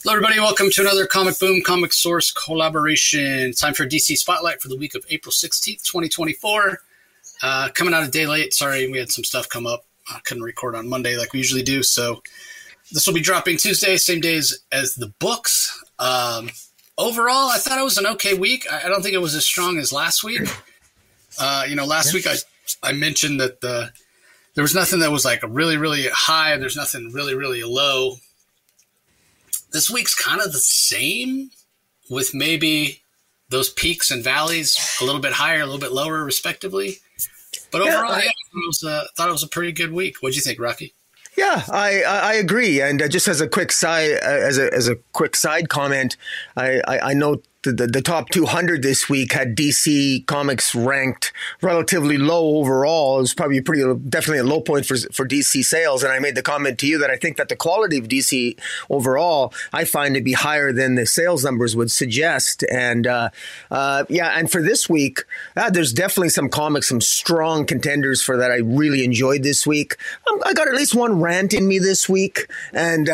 Hello, everybody. Welcome to another Comic Boom Comic Source collaboration. It's time for DC Spotlight for the week of April 16th, 2024. Coming out a day late. Sorry, we had some stuff come up. I couldn't record on Monday like we usually do. So this will be dropping Tuesday, same days as the books. Overall, I thought it was an okay week. I don't think it was as strong as last week. Last week I mentioned that there was nothing that was like really, really high. There's nothing really, really low. This week's kind of the same, with maybe those peaks and valleys a little bit higher, a little bit lower, respectively. But overall, I thought it was a pretty good week. What'd you think, Rocky? Yeah, I agree. And just as a quick side, comment, I know the top 200 this week had DC Comics ranked relatively low overall. It was probably definitely a low point for DC sales. And I made the comment to you that I think that the quality of DC overall, I find to be higher than the sales numbers would suggest. And and for this week, there's definitely some comics, some strong contenders for that I really enjoyed this week. I got at least one rant in me this week, and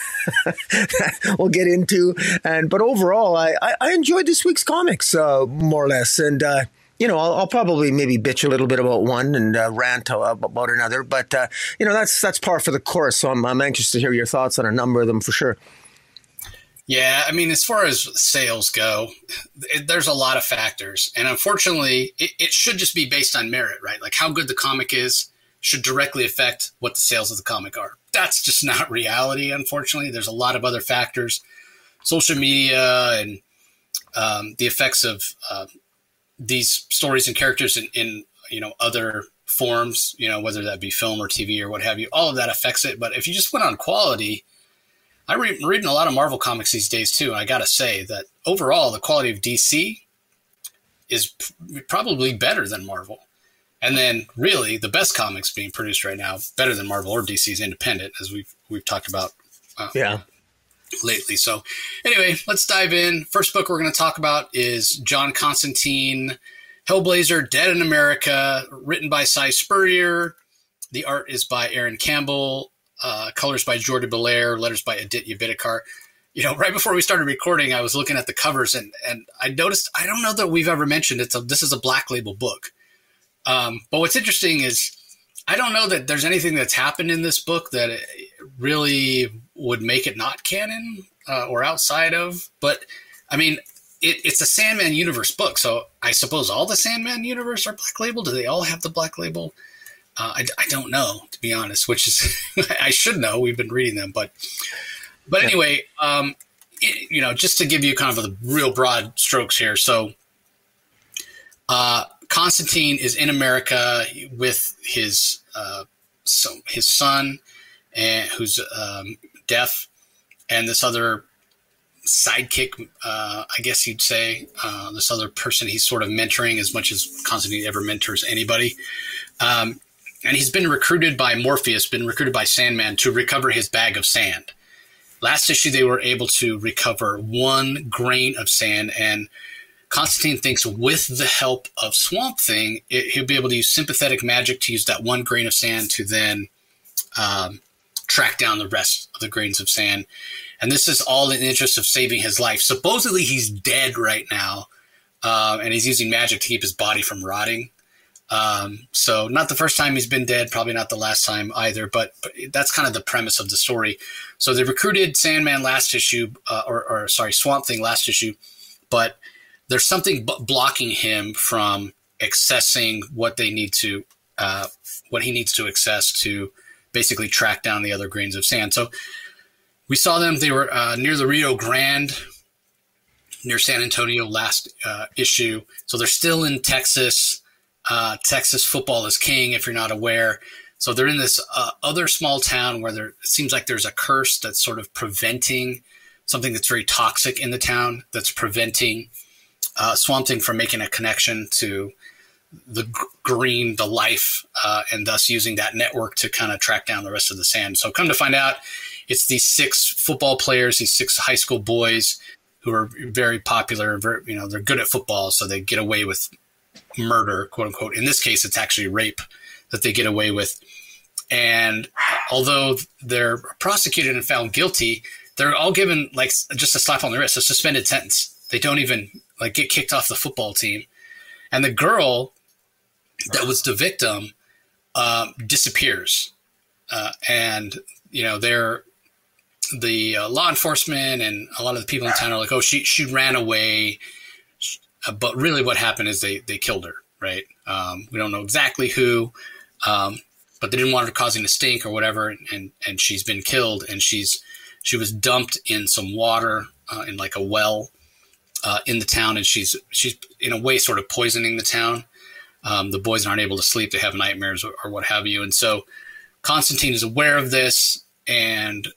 we'll get into. But overall, I enjoyed this week's comics more or less, and I'll probably maybe bitch a little bit about one and rant about another. But that's par for the course. So I'm anxious to hear your thoughts on a number of them for sure. Yeah, I mean, as far as sales go, there's a lot of factors, and unfortunately, it should just be based on merit, right? Like how good the comic is should directly affect what the sales of the comic are. That's just not reality, unfortunately. There's a lot of other factors, social media and the effects of these stories and characters in other forms, whether that be film or TV or what have you. All of that affects it. But if you just went on quality, I'm reading a lot of Marvel comics these days too, and I got to say that overall the quality of DC is probably better than Marvel. And then really the best comics being produced right now, better than Marvel or DC's independent, as we've talked about lately. So anyway, let's dive in. First book we're going to talk about is John Constantine, Hellblazer, Dead in America, written by Cy Spurrier. The art is by Aaron Campbell, colors by Jordi Belair, letters by Aditya Bidikar. Right before we started recording, I was looking at the covers and I noticed, I don't know that we've ever mentioned this is a Black Label book. But what's interesting is I don't know that there's anything that's happened in this book that really would make it not canon or outside of. But, I mean, it's a Sandman Universe book, so I suppose all the Sandman Universe are Black Label. Do they all have the Black Label? I don't know, to be honest, which is I should know. We've been reading them. But anyway, just to give you kind of the real broad strokes here. So Constantine is in America with his son, who's deaf, and this other sidekick, I guess you'd say, this other person he's sort of mentoring as much as Constantine ever mentors anybody. And he's been recruited by Morpheus, been recruited by Sandman to recover his bag of sand. Last issue, they were able to recover 1 grain of sand, and Constantine thinks with the help of Swamp Thing, he'll be able to use sympathetic magic to use that 1 grain of sand to then track down the rest of the grains of sand. And this is all in the interest of saving his life. Supposedly he's dead right now, and he's using magic to keep his body from rotting. So not the first time he's been dead, probably not the last time either, but that's kind of the premise of the story. So they recruited Sandman last issue, Swamp Thing last issue, but there's something blocking him from accessing what he needs to access to basically track down the other grains of sand. So we saw them. They were near the Rio Grande, near San Antonio last issue. So they're still in Texas. Texas football is king, if you're not aware. So they're in this other small town where it seems like there's a curse that's sort of preventing something that's very toxic in the town, that's preventing Swamp Thing from making a connection to the green, the life, and thus using that network to kind of track down the rest of the sand. So come to find out, it's these 6 football players, these 6 high school boys who are very popular. They're good at football, so they get away with murder, quote unquote. In this case, it's actually rape that they get away with. And although they're prosecuted and found guilty, they're all given like just a slap on the wrist, a suspended sentence. They don't even like get kicked off the football team. And the girl that was the victim disappears. And, you know, the law enforcement and a lot of the people in town are like, oh, she ran away. But really what happened is they killed her, right? We don't know exactly who, but they didn't want her causing a stink or whatever. And she's been killed, and she was dumped in some water in like a well in the town. And she's in a way sort of poisoning the town. The boys aren't able to sleep. They have nightmares or what have you. And so Constantine is aware of this, and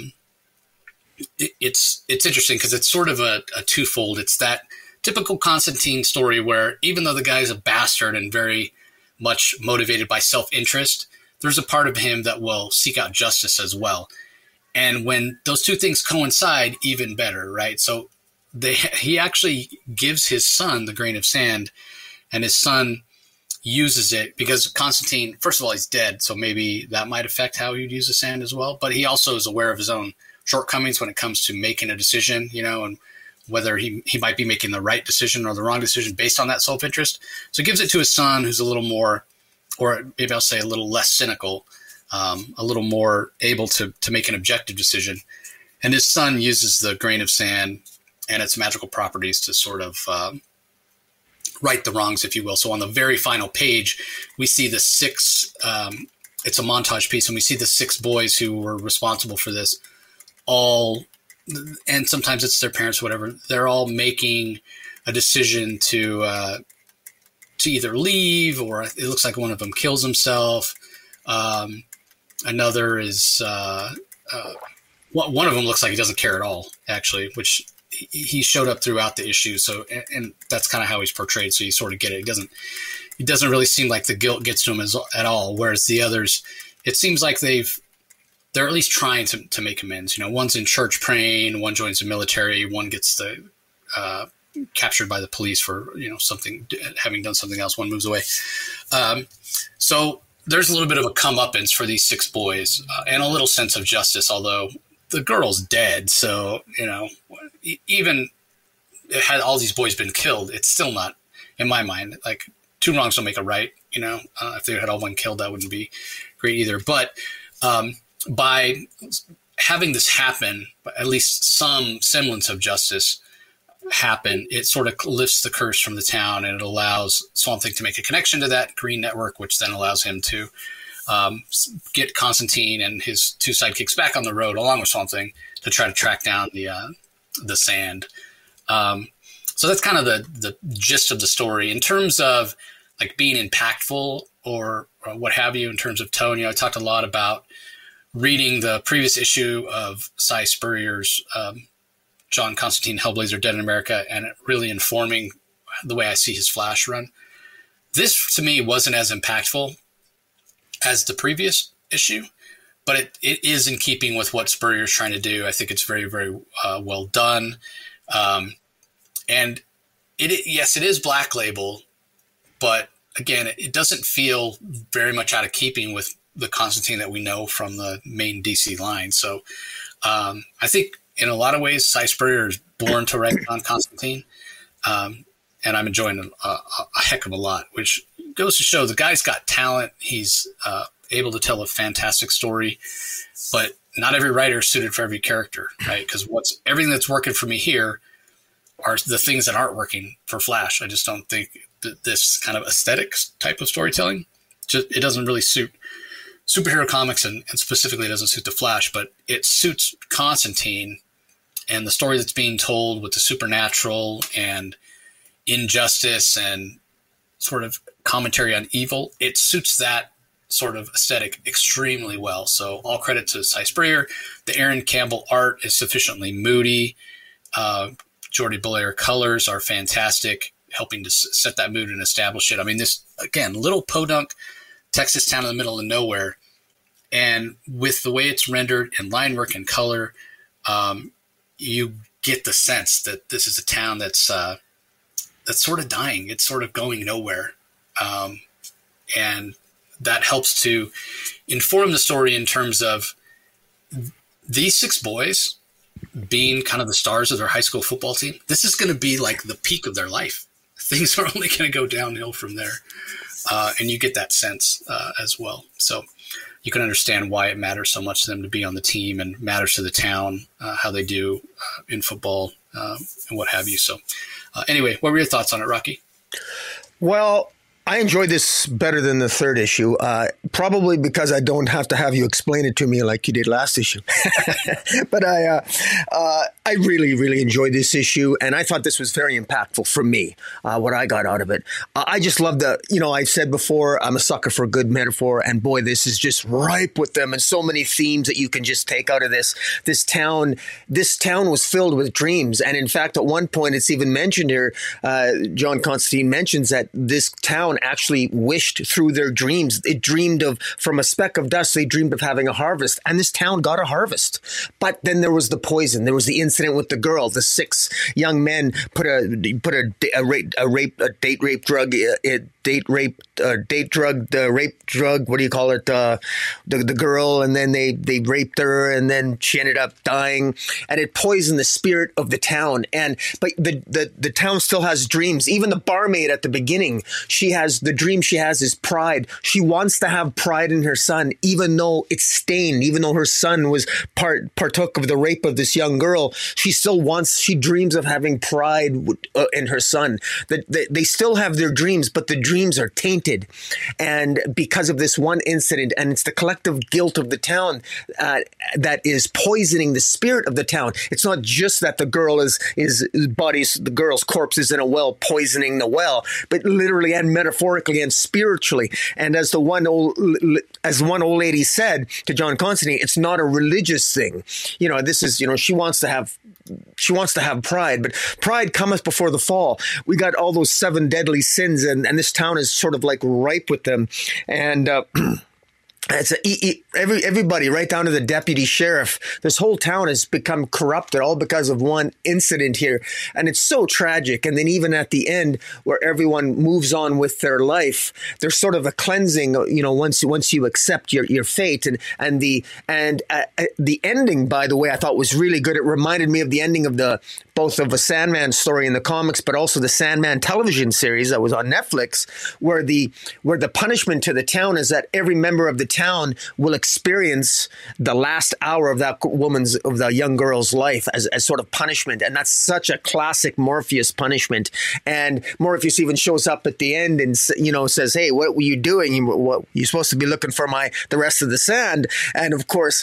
it's interesting because it's sort of a twofold. It's that typical Constantine story where even though the guy is a bastard and very much motivated by self-interest, there's a part of him that will seek out justice as well. And when those two things coincide, even better, right? So he actually gives his son the grain of sand, and his son uses it because Constantine, first of all, he's dead. So maybe that might affect how he'd use the sand as well. But he also is aware of his own shortcomings when it comes to making a decision, you know, and whether he might be making the right decision or the wrong decision based on that self-interest. So he gives it to his son, who's a little more, or maybe I'll say a little less cynical, a little more able to make an objective decision. And his son uses the grain of sand and its magical properties to sort of right the wrongs, if you will. So on the very final page, we see the six, it's a montage piece, and we see the six boys who were responsible for this all, and sometimes it's their parents, whatever. They're all making a decision to either leave, or it looks like one of them kills himself. Another is one of them looks like he doesn't care at all, actually, which he showed up throughout the issue. So, and that's kind of how he's portrayed. So you sort of get it. It doesn't really seem like the guilt gets to him at all. Whereas the others, it seems like they're at least trying to make amends. You know, one's in church praying, one joins the military, one gets captured by the police for, you know, having done something else. One moves away. So there's a little bit of a comeuppance for these six boys and a little sense of justice, although the girl's dead. So, you know, even had all these boys been killed, it's still not, in my mind, like two wrongs don't make a right. You know, if they had all one killed, that wouldn't be great either. But by having this happen, at least some semblance of justice happen, it sort of lifts the curse from the town, and it allows Swamp Thing to make a connection to that green network, which then allows him to get Constantine and his two sidekicks back on the road along with Swamp Thing to try to track down the sand. So that's kind of the gist of the story. In terms of like being impactful or what have you, in terms of tone, you know, I talked a lot about reading the previous issue of Si Spurrier's John Constantine Hellblazer Dead in America, and it really informing the way I see his Flash run. This, to me, wasn't as impactful as the previous issue, but it is in keeping with what Spurrier's trying to do. I think it's very, very well done. And yes, it is Black Label, but again, it doesn't feel very much out of keeping with the Constantine that we know from the main DC line. So I think in a lot of ways, Si Spurrier is born to write on Constantine. And I'm enjoying a heck of a lot, which goes to show the guy's got talent. He's able to tell a fantastic story, but not every writer is suited for every character, right? Because everything that's working for me here are the things that aren't working for Flash. I just don't think that this kind of aesthetic type of storytelling, it doesn't really suit superhero comics, and specifically it doesn't suit the Flash, but it suits Constantine and the story that's being told with the supernatural and injustice and sort of commentary on evil. It suits that sort of aesthetic extremely well. So all credit to Si Spurrier. The Aaron Campbell art is sufficiently moody. Jordi Belair colors are fantastic, helping to set that mood and establish it. I mean, this, again, little podunk Texas town in the middle of nowhere. And with the way it's rendered in line work and color, you get the sense that this is a town that's sort of dying. It's sort of going nowhere. And that helps to inform the story in terms of these six boys being kind of the stars of their high school football team, this is going to be like the peak of their life. Things are only going to go downhill from there. And you get that sense as well. So you can understand why it matters so much to them to be on the team, and matters to the town, how they do in football and what have you. So anyway, what were your thoughts on it, Rocky? Well, I enjoyed this better than the third issue, probably because I don't have to have you explain it to me like you did last issue. But I really, really enjoyed this issue, and I thought this was very impactful for me, what I got out of it. I just love I've said before, I'm a sucker for a good metaphor, and boy, this is just ripe with them, and so many themes that you can just take out of this. This town was filled with dreams, and in fact, at one point, it's even mentioned here, John Constantine mentions that this town actually wished through their dreams. It dreamed of, from a speck of dust, they dreamed of having a harvest, and this town got a harvest. But then there was the poison. There was the incident with the girl. The 6 young men put a date rape drug. What do you call it? The girl, and then they raped her, and then she ended up dying, and it poisoned the spirit of the town. But the town still has dreams. Even the barmaid at the beginning, the dream she has is pride. She wants to have pride in her son, even though it's stained, even though her son was partook of the rape of this young girl. She dreams of having pride in her son. They still have their dreams, but the dreams are tainted. And because of this one incident, and it's the collective guilt of the town that is poisoning the spirit of the town. It's not just that the girl's corpse is in a well, poisoning the well, but literally and metaphorically and spiritually. And as one old lady said to John Constantine, it's not a religious thing. This is, she wants to have pride, but pride cometh before the fall. We got all those 7 deadly sins, and this town is sort of like ripe with them. And it's everybody, right down to the deputy sheriff. This whole town has become corrupted, all because of one incident here, and it's so tragic. And then even at the end, where everyone moves on with their life, there's sort of a cleansing. Once you accept your fate, and the ending, by the way, I thought was really good. It reminded me of the ending of both of a Sandman story in the comics, but also the Sandman television series that was on Netflix, where the punishment to the town is that every member of the town will experience the last hour of the young girl's life as sort of punishment. And that's such a classic Morpheus punishment. And Morpheus even shows up at the end and, says, "Hey, what were you doing? You're supposed to be looking for the rest of the sand." And of course,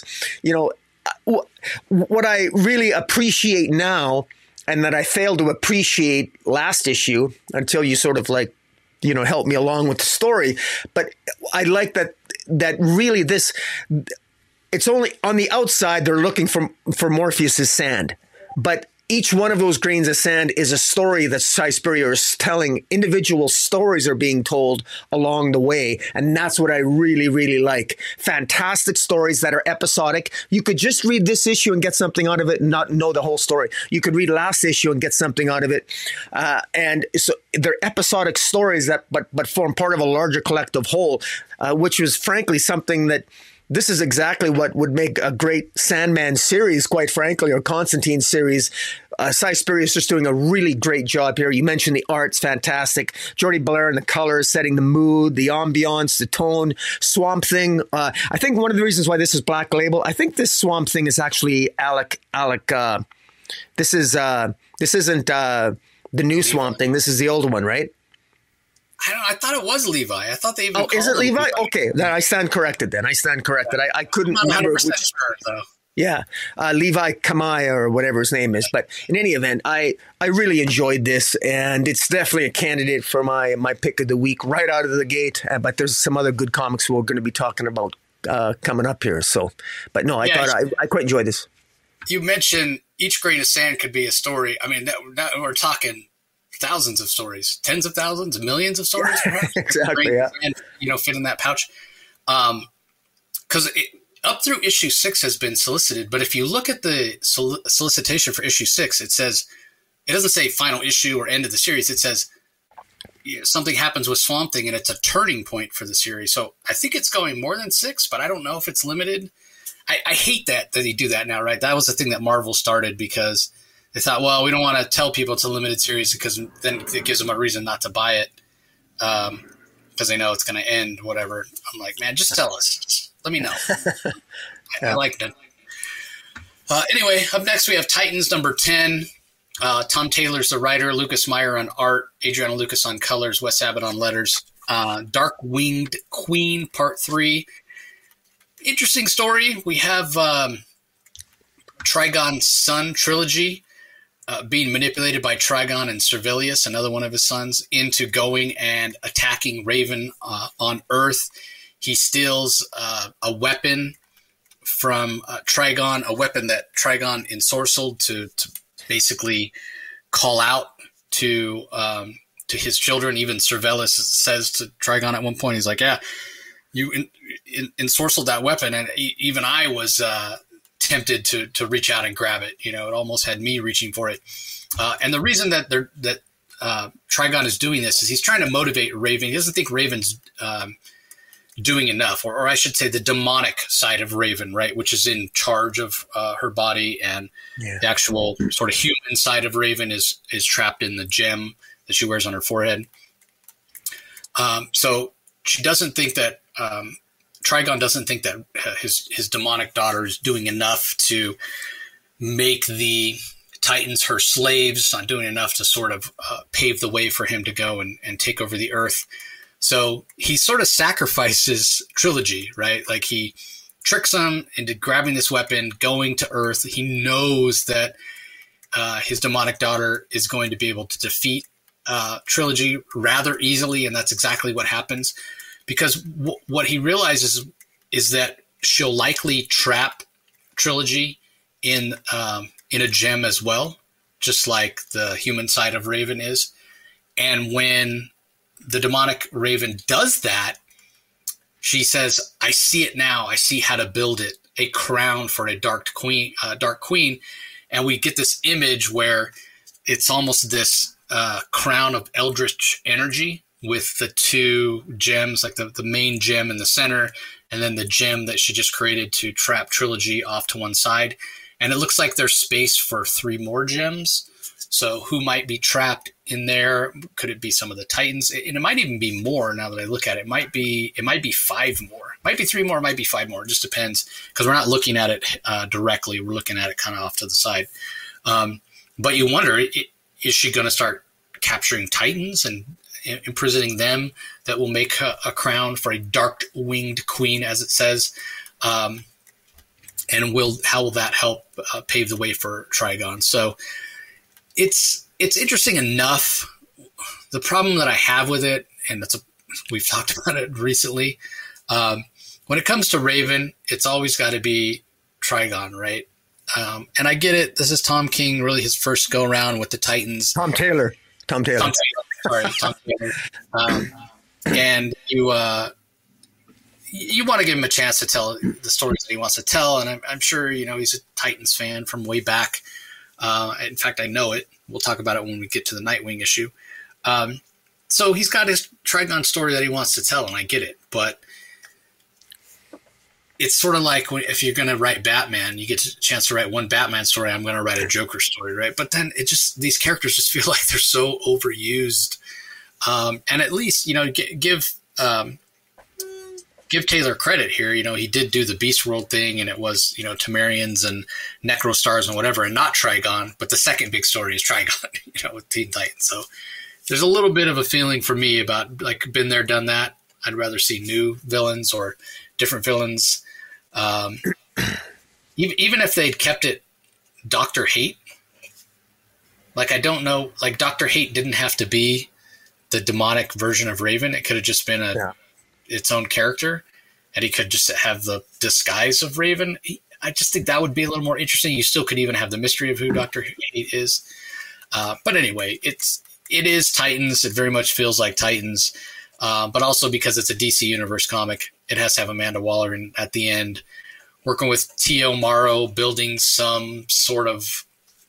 what I really appreciate now, and that I failed to appreciate last issue until you sort of help me along with the story. But I like that really it's only on the outside they're looking for Morpheus's sand, but each one of those grains of sand is a story that Si Spurrier is telling. Individual stories are being told along the way, and that's what I really, really like. Fantastic stories that are episodic. You could just read this issue and get something out of it and not know the whole story. You could read last issue and get something out of it. And so they're episodic stories but form part of a larger collective whole, which was frankly something that this is exactly what would make a great Sandman series, quite frankly, or Constantine series. Si Spurrier is just doing a really great job here. You mentioned the art's fantastic. Jordi Belair and the colors, setting the mood, the ambiance, the tone. Swamp Thing. I think one of the reasons why this is Black Label, I think this Swamp Thing is actually Alec. This isn't the new Swamp Thing. This is the old one, right? I thought it was Levi. I thought they even. Oh, is it Levi? Okay, then I stand corrected. I couldn't remember which. Sure, though. Yeah, Levi Kamai or whatever his name is. But in any event, I really enjoyed this, and it's definitely a candidate for my pick of the week right out of the gate. But there's some other good comics we're going to be talking about coming up here. So, but no, I quite enjoyed this. You mentioned each grain of sand could be a story. I mean, that we're talking thousands of stories, tens of thousands, millions of stories, perhaps. Exactly, yeah. And, fit in that pouch. Because up through issue 6 has been solicited, but if you look at the solicitation for issue 6, it doesn't say final issue or end of the series. It says something happens with Swamp Thing, and it's a turning point for the series. So I think it's going more than 6, but I don't know if it's limited. I hate that they do that now, right? That was the thing that Marvel started because they thought, well, we don't want to tell people it's a limited series because then it gives them a reason not to buy it because they know it's going to end, whatever. I'm like, man, just tell us. Just let me know. I like that. Anyway, up next we have Titans number 10. Tom Taylor's the writer, Lucas Meyer on art, Adriano Lucas on colors, Wes Abbott on letters. Dark Winged Queen Part 3. Interesting story. We have Trigon's son trilogy being manipulated by Trigon and Servilius, another one of his sons, into going and attacking Raven on Earth. He steals a weapon from Trigon, a weapon that Trigon ensorcelled to basically call out to his children. Even Servilius says to Trigon at one point, he's like, yeah, you ensorcelled that weapon, and even I was tempted to reach out and grab it. You know, it almost had me reaching for it. And the reason that Trigon is doing this is he's trying to motivate Raven. He doesn't think Raven's doing enough, or I should say the demonic side of Raven, right, which is in charge of her body, and the actual sort of human side of Raven is trapped in the gem that she wears on her forehead. So she doesn't think that Trigon doesn't think that his demonic daughter is doing enough to make the Titans her slaves, not doing enough to sort of pave the way for him to go and take over the Earth. So he sort of sacrifices Trilogy, right? Like he tricks him into grabbing this weapon, going to Earth. He knows that his demonic daughter is going to be able to defeat Trilogy rather easily, and that's exactly what happens. Because what he realizes is that she'll likely trap Trilogy in a gem as well, just like the human side of Raven is. And when the demonic Raven does that, she says, I see it now. I see how to build it, a crown for a dark queen. And we get this image where it's almost this crown of eldritch energy with the two gems, like the main gem in the center, and then the gem that she just created to trap Trilogy off to one side. And it looks like there's space for 3 more gems. So who might be trapped in there? Could it be some of the Titans? And it might even be more now that I look at it. It might be 5 more. It might be 3 more. It might be 5 more. It just depends because we're not looking at it directly. We're looking at it kind of off to the side. But you wonder, is she going to start capturing Titans and imprisoning them that will make a crown for a dark-winged queen, as it says? And how will that help pave the way for Trigon? So it's interesting enough. The problem that I have with it, and we've talked about it recently, when it comes to Raven, it's always got to be Trigon, right? And I get it. This is Tom King, really his first go around with the Titans. Tom Taylor. Sorry, Tom Taylor. And you want to give him a chance to tell the stories that he wants to tell. And I'm sure, he's a Titans fan from way back. In fact, I know it. We'll talk about it when we get to the Nightwing issue. So he's got his Trigon story that he wants to tell, and I get it. But it's sort of like if you're going to write Batman, you get a chance to write one Batman story, I'm going to write a Joker story, right? But then these characters just feel like they're so overused. And at least, give Taylor credit here. He did do the Beast World thing, and it was, Temerians and Necrostars and whatever, and not Trigon. But the second big story is Trigon, with Teen Titans. So there's a little bit of a feeling for me about, like, been there, done that. I'd rather see new villains or different villains. Even if they'd kept it Dr. Hate, like, I don't know, like, Dr. Hate didn't have to be the demonic version of Raven. It could have just been its own character, and he could just have the disguise of Raven. I just think that would be a little more interesting. You still could even have the mystery of who Dr. Hate is. But anyway, it is Titans. It very much feels like Titans. But also because it's a DC Universe comic, it has to have Amanda Waller at the end, working with T.O. Morrow, building some sort of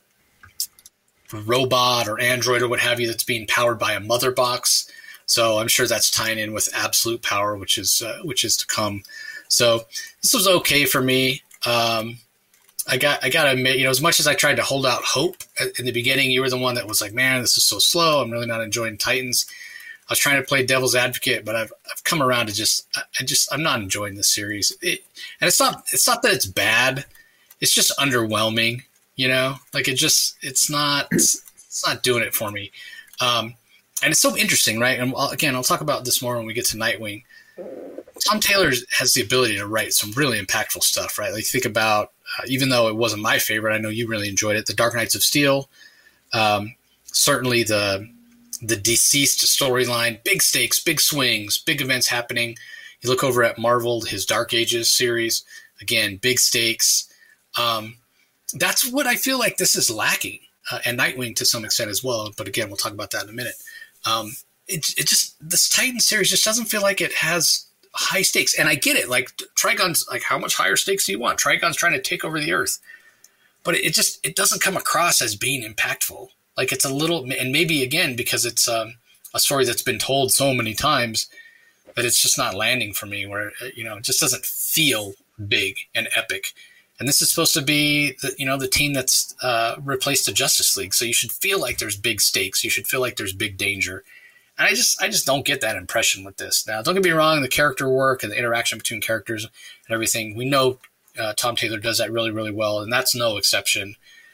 robot or android or what have you that's being powered by a mother box. So I'm sure that's tying in with Absolute Power, which is to come. So this was okay for me. I gotta admit, as much as I tried to hold out hope in the beginning, you were the one that was like, man, this is so slow. I'm really not enjoying Titans. I was trying to play devil's advocate, but I've come around to I'm not enjoying this series. And it's not that it's bad. It's just underwhelming, like it's not doing it for me. And it's so interesting, right? And again, I'll talk about this more when we get to Nightwing. Tom Taylor has the ability to write some really impactful stuff, right? Like think about, even though it wasn't my favorite, I know you really enjoyed it, The Dark Knights of Steel, certainly the Deceased storyline, big stakes, big swings, big events happening. You look over at Marvel, his Dark Ages series, again, big stakes. That's what I feel like this is lacking, and Nightwing to some extent as well. But again, we'll talk about that in a minute. This Titan series just doesn't feel like it has high stakes. And I get it. Like Trigon's like, how much higher stakes do you want? Trigon's trying to take over the earth, but it doesn't come across as being impactful. Like it's a little, and maybe again, because it's a story that's been told so many times that it's just not landing for me where, it just doesn't feel big and epic. And this is supposed to be the team that's replaced the Justice League. So you should feel like there's big stakes. You should feel like there's big danger. And I just don't get that impression with this. Now, don't get me wrong, the character work and the interaction between characters and everything, we know Tom Taylor does that really, really well, and that's no exception.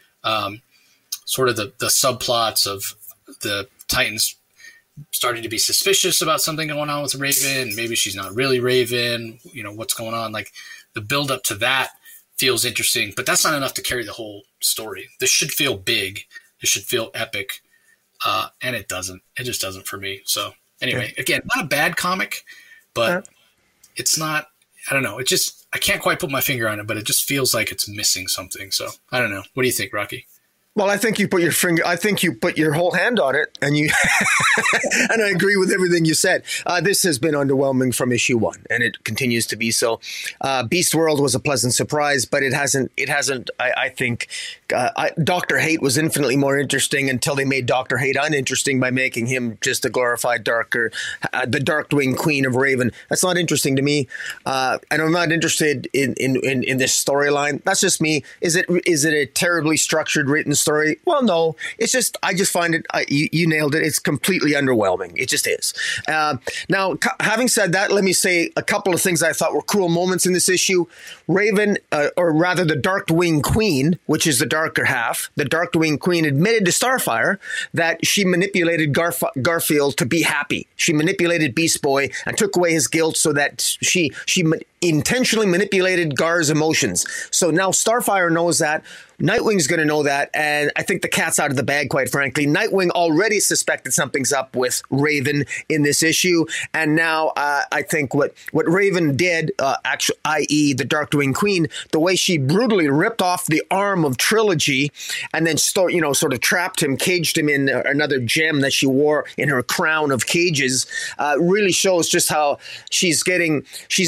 Sort of the subplots of the Titans starting to be suspicious about something going on with Raven. Maybe she's not really Raven. What's going on? Like the build up to that feels interesting, but that's not enough to carry the whole story. This should feel big. It should feel epic. And it doesn't. It just doesn't for me. So anyway, again, not a bad comic, but it's not, I don't know. I can't quite put my finger on it, but it just feels like it's missing something. So I don't know. What do you think, Rocky? Well, I think you put your whole hand on it, and and I agree with everything you said. This has been underwhelming from issue 1, and it continues to be so. Beast World was a pleasant surprise, but it hasn't. I think Dr. Hate was infinitely more interesting until they made Dr. Hate uninteresting by making him just a glorified the Darkwing Queen of Raven. That's not interesting to me, and I'm not interested in this storyline. That's just me. Is it a terribly structured, written story? Well, no. It's just, I just find it, you nailed it. It's completely underwhelming. It just is. Now, having said that, let me say a couple of things I thought were cool moments in this issue. Raven, or rather the Darkwing Queen, which is the darker half, the Darkwing Queen admitted to Starfire that she manipulated Garfield to be happy. She manipulated Beast Boy and took away his guilt so that she intentionally manipulated Gar's emotions. So now Starfire knows that. Nightwing's going to know that, and I think the cat's out of the bag, quite frankly. Nightwing already suspected something's up with Raven in this issue, and now I think what Raven did, i.e. the Darkwing Queen, the way she brutally ripped off the arm of Trilogy and then sort of trapped him, caged him in another gem that she wore in her crown of cages, really shows just how she's conflicted.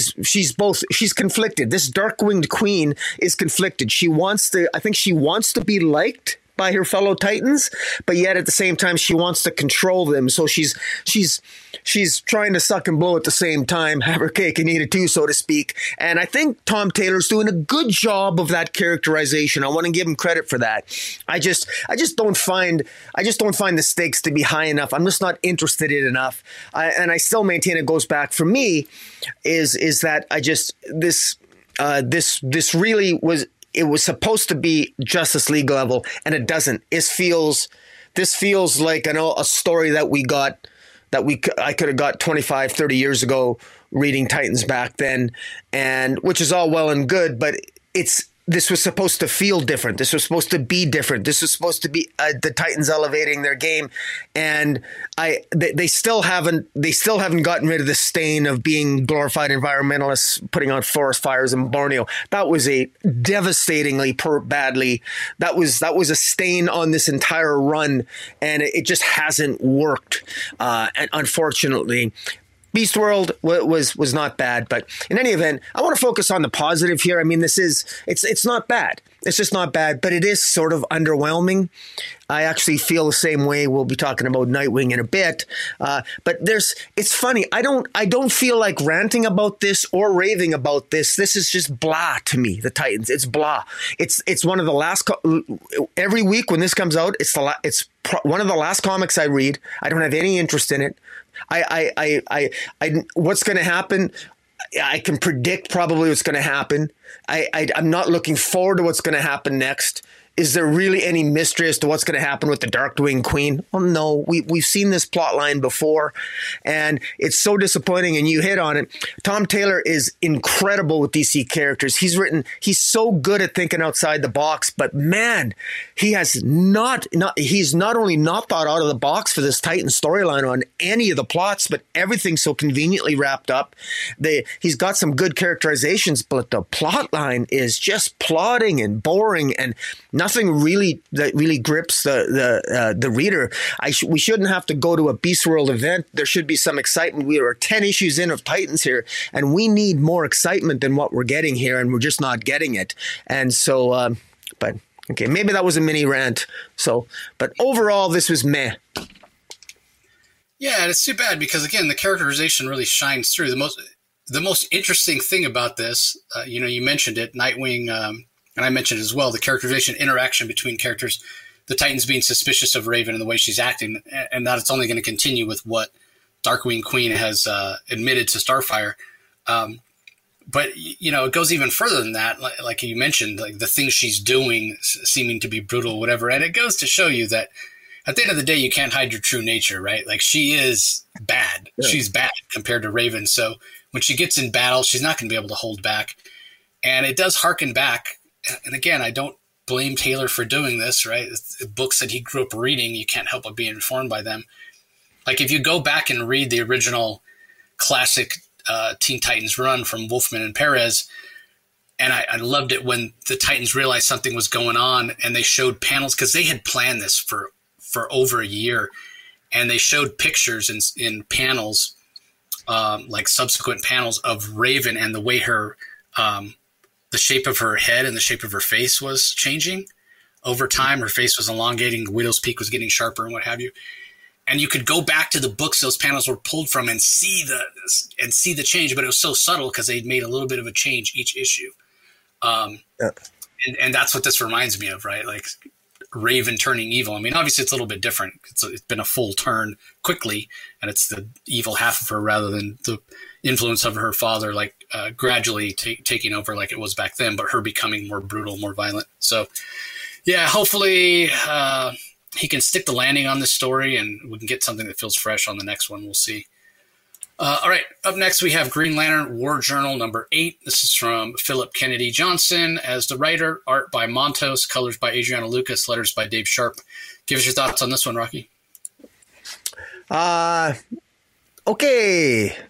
This Darkwinged Queen is conflicted. She wants to be liked by her fellow Titans, but yet at the same time she wants to control them. So she's trying to suck and blow at the same time, have her cake and eat it too, so to speak. And I think Tom Taylor's doing a good job of that characterization. I want to give him credit for that. I just don't find the stakes to be high enough. I'm just not interested in it enough. And I still maintain it goes back for me is that this really was. It was supposed to be Justice League level, and it doesn't. This feels like a story that I could have got 25, 30 years ago reading Titans back then, and which is all well and good, but this was supposed to feel different. This was supposed to be different. This was supposed to be the Titans elevating their game, and they still haven't gotten rid of the stain of being glorified environmentalists putting out forest fires in Borneo. That was a devastatingly badly. That was a stain on this entire run, and it just hasn't worked. And unfortunately. Beast World was not bad, but in any event, I want to focus on the positive here. I mean, it's not bad. It's just not bad, but it is sort of underwhelming. I actually feel the same way. We'll be talking about Nightwing in a bit, but it's funny. I don't feel like ranting about this or raving about this. This is just blah to me. The Titans, it's blah. It's one of the last. Every week when this comes out, it's one of the last comics I read. I don't have any interest in it. What's going to happen? I can predict probably what's going to happen. I'm not looking forward to what's going to happen next. Is there really any mystery as to what's going to happen with the Darkwing Queen? Well, no, we've seen this plot line before, and it's so disappointing, and you hit on it. Tom Taylor is incredible with DC characters. He's so good at thinking outside the box, but man, he's not only not thought out of the box for this Titan storyline on any of the plots, but everything's so conveniently wrapped up. He's got some good characterizations, but the plot line is just plodding and boring, and nothing really grips the reader. We shouldn't have to go to a Beast World event. There should be some excitement. We are 10 issues in of Titans here, and we need more excitement than what we're getting here, and we're just not getting it. And so, but okay, maybe that was a mini rant. So, but overall, this was meh. Yeah, and it's too bad because again, the characterization really shines through. The most interesting thing about this, you mentioned it, Nightwing. And I mentioned as well, the characterization interaction between characters, the Titans being suspicious of Raven and the way she's acting, and that it's only going to continue with what Darkwing Queen has admitted to Starfire. But, it goes even further than that. Like you mentioned, like the things she's doing seeming to be brutal, whatever. And it goes to show you that at the end of the day, you can't hide your true nature, right? Like she is bad. Yeah. She's bad compared to Raven. So when she gets in battle, she's not going to be able to hold back. And it does harken back. And again, I don't blame Taylor for doing this, right? It's books that he grew up reading, you can't help but be informed by them. Like if you go back and read the original classic Teen Titans run from Wolfman and Perez, and I loved it when the Titans realized something was going on and they showed panels, because they had planned this for over a year, and they showed pictures in panels, like subsequent panels of Raven and the way her the shape of her head and the shape of her face was changing over time. Her face was elongating. Widow's Peak was getting sharper and what have you. And you could go back to the books those panels were pulled from and see the change, but it was so subtle because they'd made a little bit of a change each issue. And that's what this reminds me of, right? Like Raven turning evil. I mean, obviously it's a little bit different. It's been a full turn quickly, and it's the evil half of her rather than the influence of her father, like gradually taking over like it was back then, but her becoming more brutal, more violent. So yeah, hopefully he can stick the landing on this story and we can get something that feels fresh on the next one. We'll see. All right, up next we have Green Lantern War Journal number 8. This is from Philip Kennedy Johnson as the writer, art by Montos, colors by Adriano Lucas, letters by Dave Sharp. Give us your thoughts on this one, Rocky. Okay.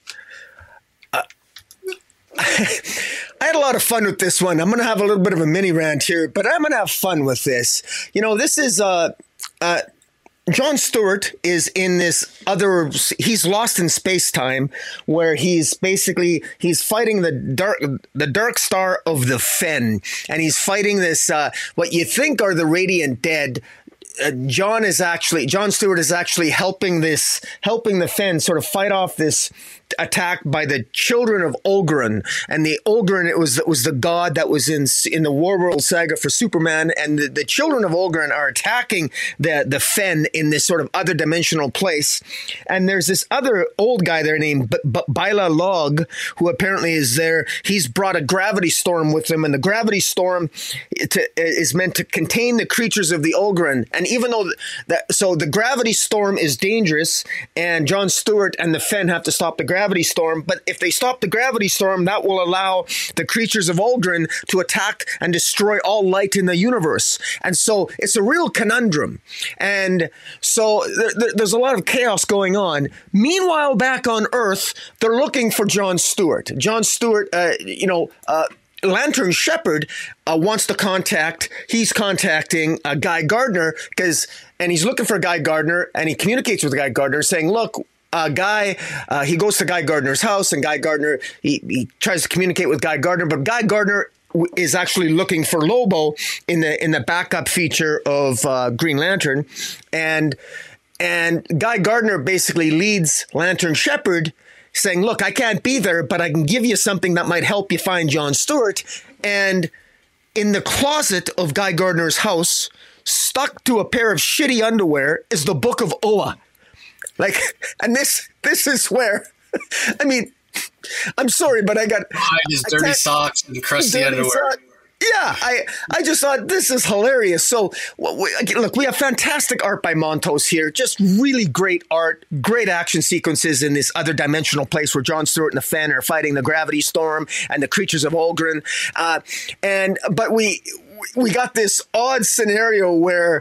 I had a lot of fun with this one. I'm going to have a little bit of a mini rant here, but I'm going to have fun with this. This is John Stewart is in this he's lost in space-time where he's fighting the dark star of the Fen, and he's fighting this, what you think are the Radiant Dead. John Stewart is actually helping the Fen sort of fight off this attack by the children of Olgren. And the Olgren, it was the god that was in the Warworld saga for Superman, and the children of Olgren are attacking the Fen in this sort of other dimensional place. And there's this other old guy there named Baila Log, who apparently is there. He's brought a gravity storm with him, and the gravity storm is meant to contain the creatures of the Olgren. And even though the gravity storm is dangerous, and John Stewart and the Fen have to stop the gravity storm, but if they stop the gravity storm, that will allow the creatures of Olgren to attack and destroy all light in the universe. And so it's a real conundrum. And so there's a lot of chaos going on. Meanwhile, back on Earth, they're looking for John Stewart. John Stewart, Lantern Shepherd wants to contact. He's contacting Guy Gardner and he's looking for Guy Gardner, and he communicates with Guy Gardner saying, "Look, he goes to Guy Gardner's house, and Guy Gardner, he tries to communicate with Guy Gardner, but Guy Gardner is actually looking for Lobo in the backup feature of Green Lantern, and Guy Gardner basically leads Lantern Shepherd, saying, "Look, I can't be there, but I can give you something that might help you find John Stewart." And in the closet of Guy Gardner's house, stuck to a pair of shitty underwear, is the Book of Oa. Like, and this is where, I mean, I'm sorry, but I got his dirty socks and crusty underwear. Yeah, I just thought this is hilarious. So, look, we have fantastic art by Montos here. Just really great art, great action sequences in this other dimensional place where John Stewart and the Fen are fighting the gravity storm and the creatures of Olgren. But we got this odd scenario where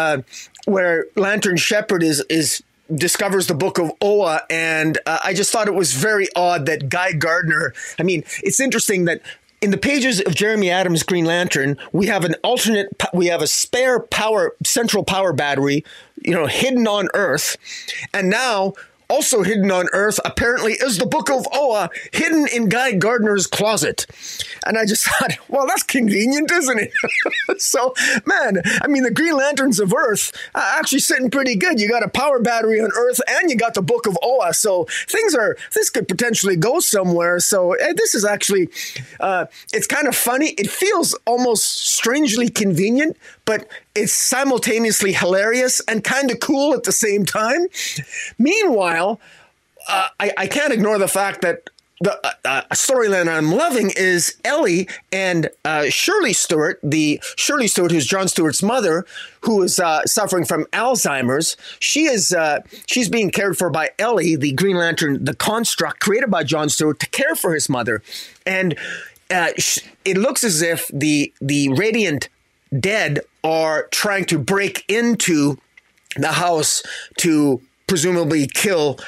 Lantern Shepherd is discovers the Book of Oa, and I just thought it was very odd that Guy Gardner. I mean, it's interesting that in the pages of Jeremy Adams' Green Lantern, we have a spare central power battery, hidden on Earth, and now also hidden on Earth apparently is the Book of Oa, hidden in Guy Gardner's closet. And I just thought, well, that's convenient, isn't it? So, man, I mean, the Green Lanterns of Earth are actually sitting pretty good. You got a power battery on Earth, and you got the Book of Oa. So this could potentially go somewhere. So this is actually, it's kind of funny. It feels almost strangely convenient, but it's simultaneously hilarious and kind of cool at the same time. Meanwhile, I can't ignore the fact that the storyline I'm loving is Ellie and Shirley Stewart, who's John Stewart's mother, who is suffering from Alzheimer's. She's being cared for by Ellie, the Green Lantern, the construct created by John Stewart to care for his mother. And it looks as if the Radiant Dead are trying to break into the house to presumably kill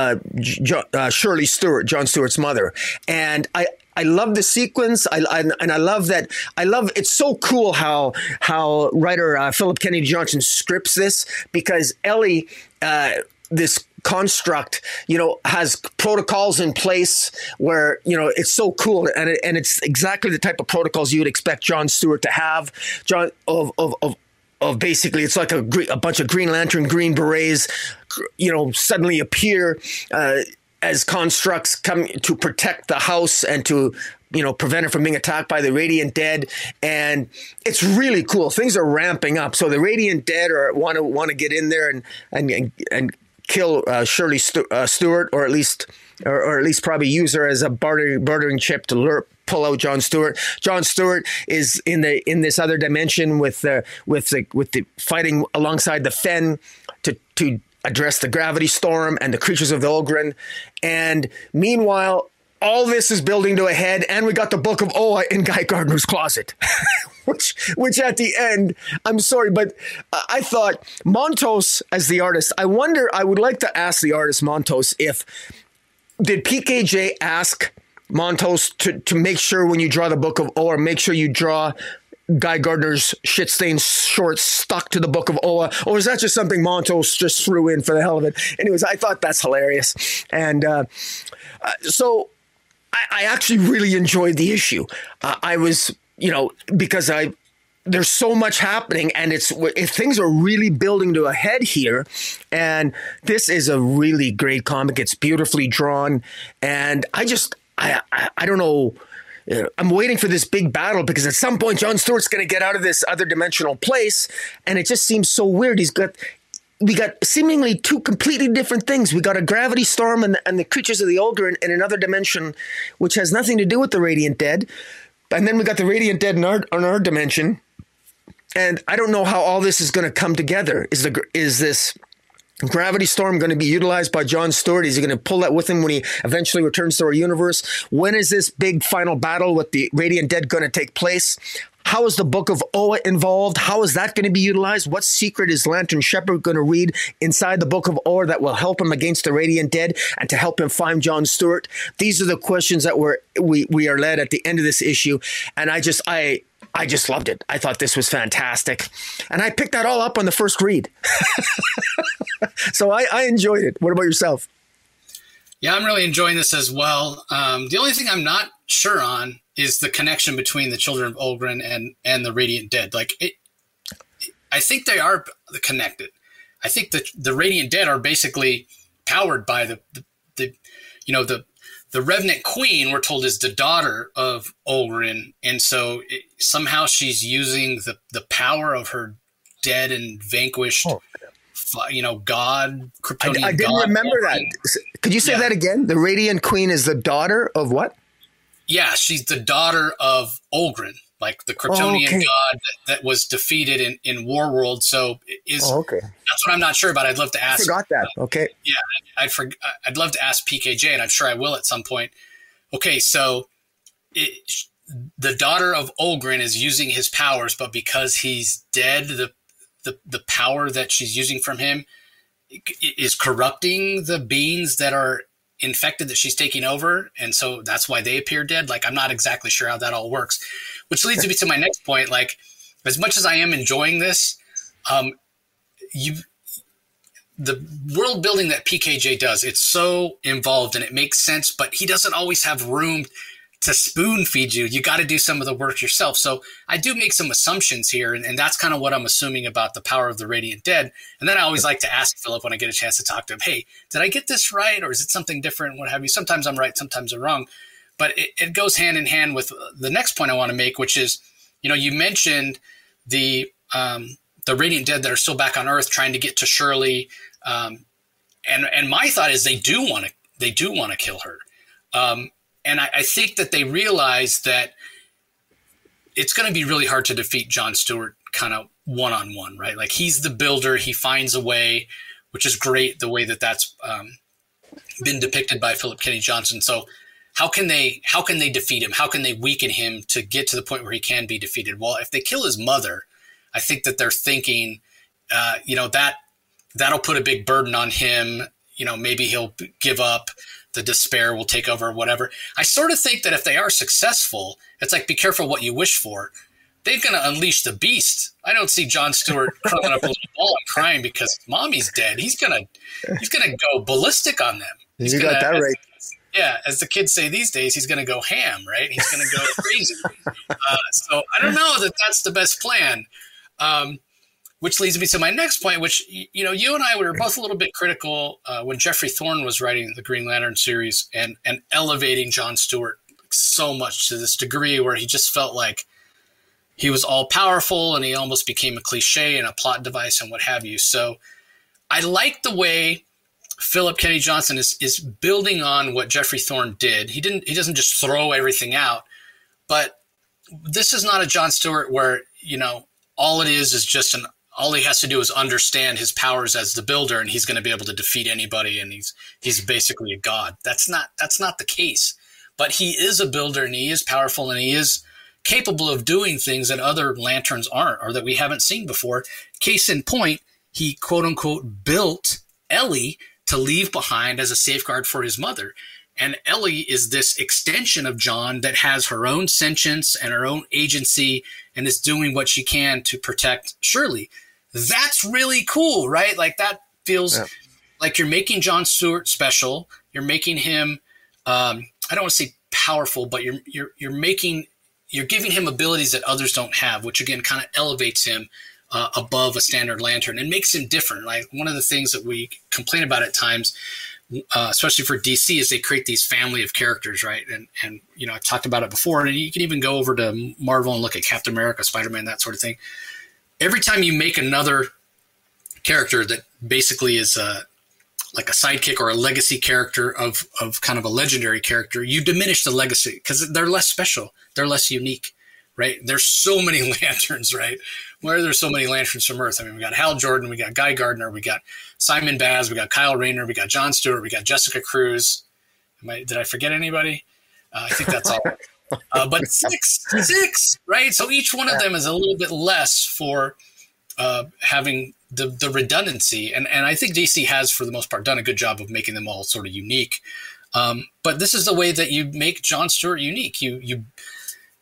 Shirley Stewart, John Stewart's mother. And I love the sequence. I love that. It's so cool how writer Philip Kennedy Johnson scripts this, because Ellie, this construct, has protocols in place where, it's so cool. And it's exactly the type of protocols you would expect John Stewart to have. Of basically, it's like a bunch of Green Lantern, Green Berets, suddenly appear as constructs come to protect the house and to, prevent it from being attacked by the Radiant Dead. And it's really cool. Things are ramping up. So the Radiant Dead want to get in there and kill Shirley Stewart, or at least probably use her as a bartering chip to pull out John Stewart. John Stewart is in this other dimension with the fighting alongside the Fen to address the gravity storm and the creatures of the Olgren. And meanwhile, all this is building to a head, and we got the Book of Oa in Guy Gardner's closet, which at the end, I'm sorry, but I thought Montos as the artist, I would like to ask the artist Montos did PKJ ask Montos to make sure when you draw the Book of Oa, make sure you draw Guy Gardner's shit-stained shorts stuck to the Book of Oa, or is that just something Montos just threw in for the hell of it? Anyways, I thought that's hilarious. And so I actually really enjoyed the issue. I was, because there's so much happening, and things are really building to a head here. And this is a really great comic. It's beautifully drawn, and I don't know. I'm waiting for this big battle, because at some point John Stewart's going to get out of this other dimensional place, and it just seems so weird. We got seemingly two completely different things. We got a gravity storm and the creatures of the Olgren in another dimension, which has nothing to do with the Radiant Dead. And then we got the Radiant Dead in our dimension. And I don't know how all this is going to come together. Is this gravity storm going to be utilized by John Stewart? Is he going to pull that with him when he eventually returns to our universe? When is this big final battle with the Radiant Dead going to take place? How is the Book of Oa involved? How is that going to be utilized? What secret is Lantern Shepherd going to read inside the Book of Oa that will help him against the Radiant Dead and to help him find John Stewart? These are the questions that we are led at the end of this issue. And I just loved it. I thought this was fantastic. And I picked that all up on the first read. So I enjoyed it. What about yourself? Yeah, I'm really enjoying this as well. The only thing I'm not sure on is the connection between the Children of Olgrin and the Radiant Dead. I think they are connected. I think that the Radiant Dead are basically powered by the Revenant Queen, we're told, is the daughter of Olgrin, and so somehow she's using the power of her dead and vanquished, god, Kryptonian. I didn't god. remember that. Could you say that again? The Radiant Queen is the daughter of what? Yeah, she's the daughter of Olgrin, like the Kryptonian god that was defeated in Warworld. So that's what I'm not sure about. I'd love to ask. I forgot that. Okay. Yeah, I'd love to ask PKJ, and I'm sure I will at some point. Okay, so the daughter of Olgrin is using his powers, but because he's dead, the power that she's using from him is corrupting the beings that are infected that she's taking over, and so that's why they appear dead. Like, I'm not exactly sure how that all works, which leads me to my next point. Like, as much as I am enjoying this, the world building that PKJ does, it's so involved and it makes sense, but he doesn't always have room to spoon feed you. You got to do some of the work yourself. So I do make some assumptions here, and that's kind of what I'm assuming about the power of the Radiant Dead. And then I always like to ask Philip when I get a chance to talk to him, hey, did I get this right? Or is it something different? What have you? Sometimes I'm right, sometimes I'm wrong. But it goes hand in hand with the next point I want to make, which is, you mentioned the Radiant Dead that are still back on Earth trying to get to Shirley. And my thought is they do want to kill her. And I think that they realize that it's going to be really hard to defeat Jon Stewart kind of one-on-one, right? Like, he's the builder. He finds a way, which is great, the way that that's been depicted by Philip Kennedy Johnson. So how can they defeat him? How can they weaken him to get to the point where he can be defeated? Well, if they kill his mother, I think that they're thinking, that'll put a big burden on him. Maybe he'll give up. The despair will take over, or whatever. I sort of think that if they are successful, it's like, be careful what you wish for. They're going to unleash the beast. I don't see Jon Stewart curling up a little ball and crying because mommy's dead. He's gonna go ballistic on them. You got that right. Yeah, as the kids say these days, he's going to go ham, right? He's going to go crazy. So I don't know that that's the best plan. Which leads me to my next point, which, you and I were both a little bit critical when Geoffrey Thorne was writing the Green Lantern series and elevating Jon Stewart so much to this degree where he just felt like he was all powerful and he almost became a cliche and a plot device and what have you. So I like the way Philip Kennedy Johnson is building on what Geoffrey Thorne did. He doesn't just throw everything out, but this is not a Jon Stewart where, all it is just all he has to do is understand his powers as the builder, and he's going to be able to defeat anybody, and he's basically a god. That's not the case. But he is a builder, and he is powerful, and he is capable of doing things that other Lanterns aren't, or that we haven't seen before. Case in point, he quote unquote built Ellie to leave behind as a safeguard for his mother. And Ellie is this extension of Jon that has her own sentience and her own agency and is doing what she can to protect Shirley. That's really cool, right? Like, that feels like you're making Jon Stewart special. You're making him, I don't want to say powerful, but you're giving him abilities that others don't have, which again kind of elevates him above a standard Lantern and makes him different. Like, one of the things that we complain about at times, especially for DC, is they create these family of characters, right? And I've talked about it before, and you can even go over to Marvel and look at Captain America, Spider-Man, that sort of thing. Every time you make another character that basically is like a sidekick or a legacy character of kind of a legendary character, you diminish the legacy because they're less special. They're less unique, right? There's so many Lanterns, right? Where there's so many Lanterns from Earth. I mean, we got Hal Jordan, we got Guy Gardner, we got Simon Baz, we got Kyle Rayner, we got Jon Stewart, we got Jessica Cruz. Did I forget anybody? I think that's all. But six, right? So each one of them is a little bit less for having the redundancy. And I think DC has, for the most part, done a good job of making them all sort of unique. But this is the way that you make Jon Stewart unique. You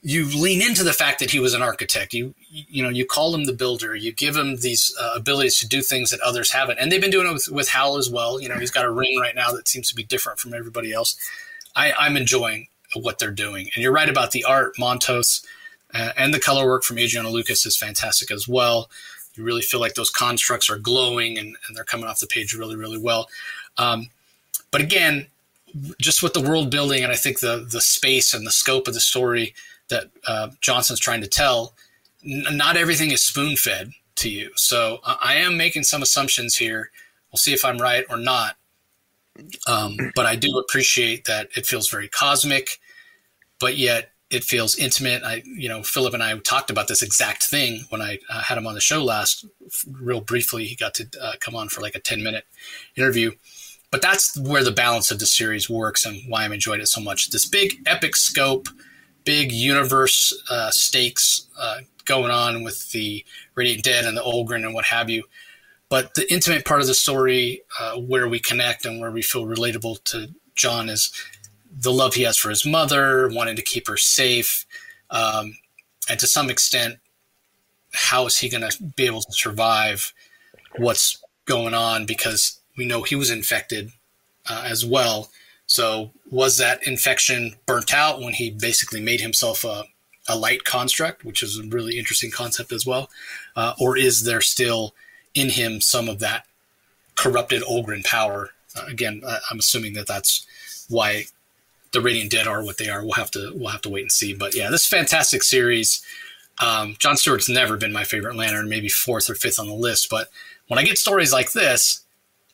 you lean into the fact that he was an architect. You call him the builder. You give him these abilities to do things that others haven't. And they've been doing it with Hal as well. He's got a ring right now that seems to be different from everybody else. I'm enjoying what they're doing. And you're right about the art. Montos and the color work from Adriano Lucas is fantastic as well. You really feel like those constructs are glowing and they're coming off the page really, really well. But again, just with the world building and I think the space and the scope of the story that Johnson's trying to tell, not everything is spoon-fed to you. So I am making some assumptions here. We'll see if I'm right or not. But I do appreciate that it feels very cosmic, but yet it feels intimate. Philip and I talked about this exact thing when I had him on the show last, real briefly. He got to come on for like a 10-minute interview. But that's where the balance of the series works and why I'm enjoying it so much. This big epic scope, big universe stakes going on with the Radiant Dead and the Olgrin and what have you. But the intimate part of the story where we connect and where we feel relatable to John is the love he has for his mother, wanting to keep her safe. And to some extent, how is he going to be able to survive what's going on? Because we know he was infected as well. So was that infection burnt out when he basically made himself a light construct, which is a really interesting concept as well? Or is there still in him some of that corrupted Olgrin power? Again, I'm assuming that that's why the Radiant Dead are what they are. We'll have to wait and see. But yeah, this fantastic series. John Stewart's never been my favorite Lantern, maybe fourth or fifth on the list. But when I get stories like this,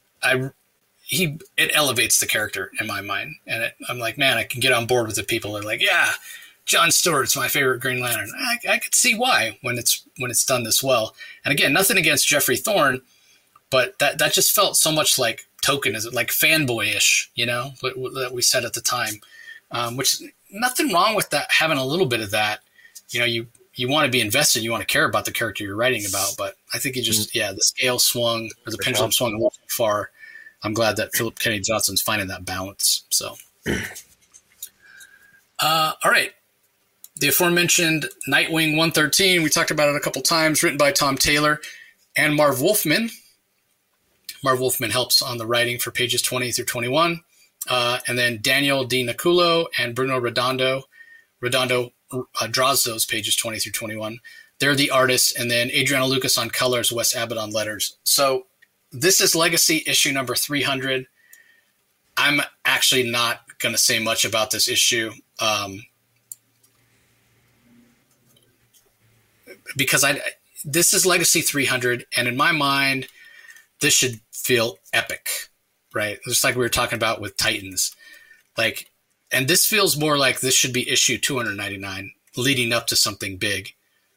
it elevates the character in my mind. And I'm like, man, I can get on board with the people that are like, yeah, John Stewart's my favorite Green Lantern. I could see why when it's done this well. And again, nothing against Jeffrey Thorne, but that just felt so much like tokenism, like fanboyish, that we said at the time. Which nothing wrong with that, having a little bit of that. You want to be invested, you want to care about the character you're writing about, but I think the scale swung, or the pendulum swung a little too far. I'm glad that Philip Kennedy Johnson's finding that balance. So, all right. The aforementioned Nightwing 113, we talked about it a couple times, written by Tom Taylor and Marv Wolfman. Marv Wolfman helps on the writing for pages 20 through 21. And then Daniel Di Nicuolo and Bruno Redondo. Redondo draws those pages 20 through 21. They're the artists. And then Adriano Lucas on colors, Wes Abbott on letters. So this is Legacy issue number 300. I'm actually not going to say much about this issue because this is Legacy 300. And in my mind, this should feel epic, right? Just like we were talking about with Titans. And this feels more like this should be issue 299 leading up to something big.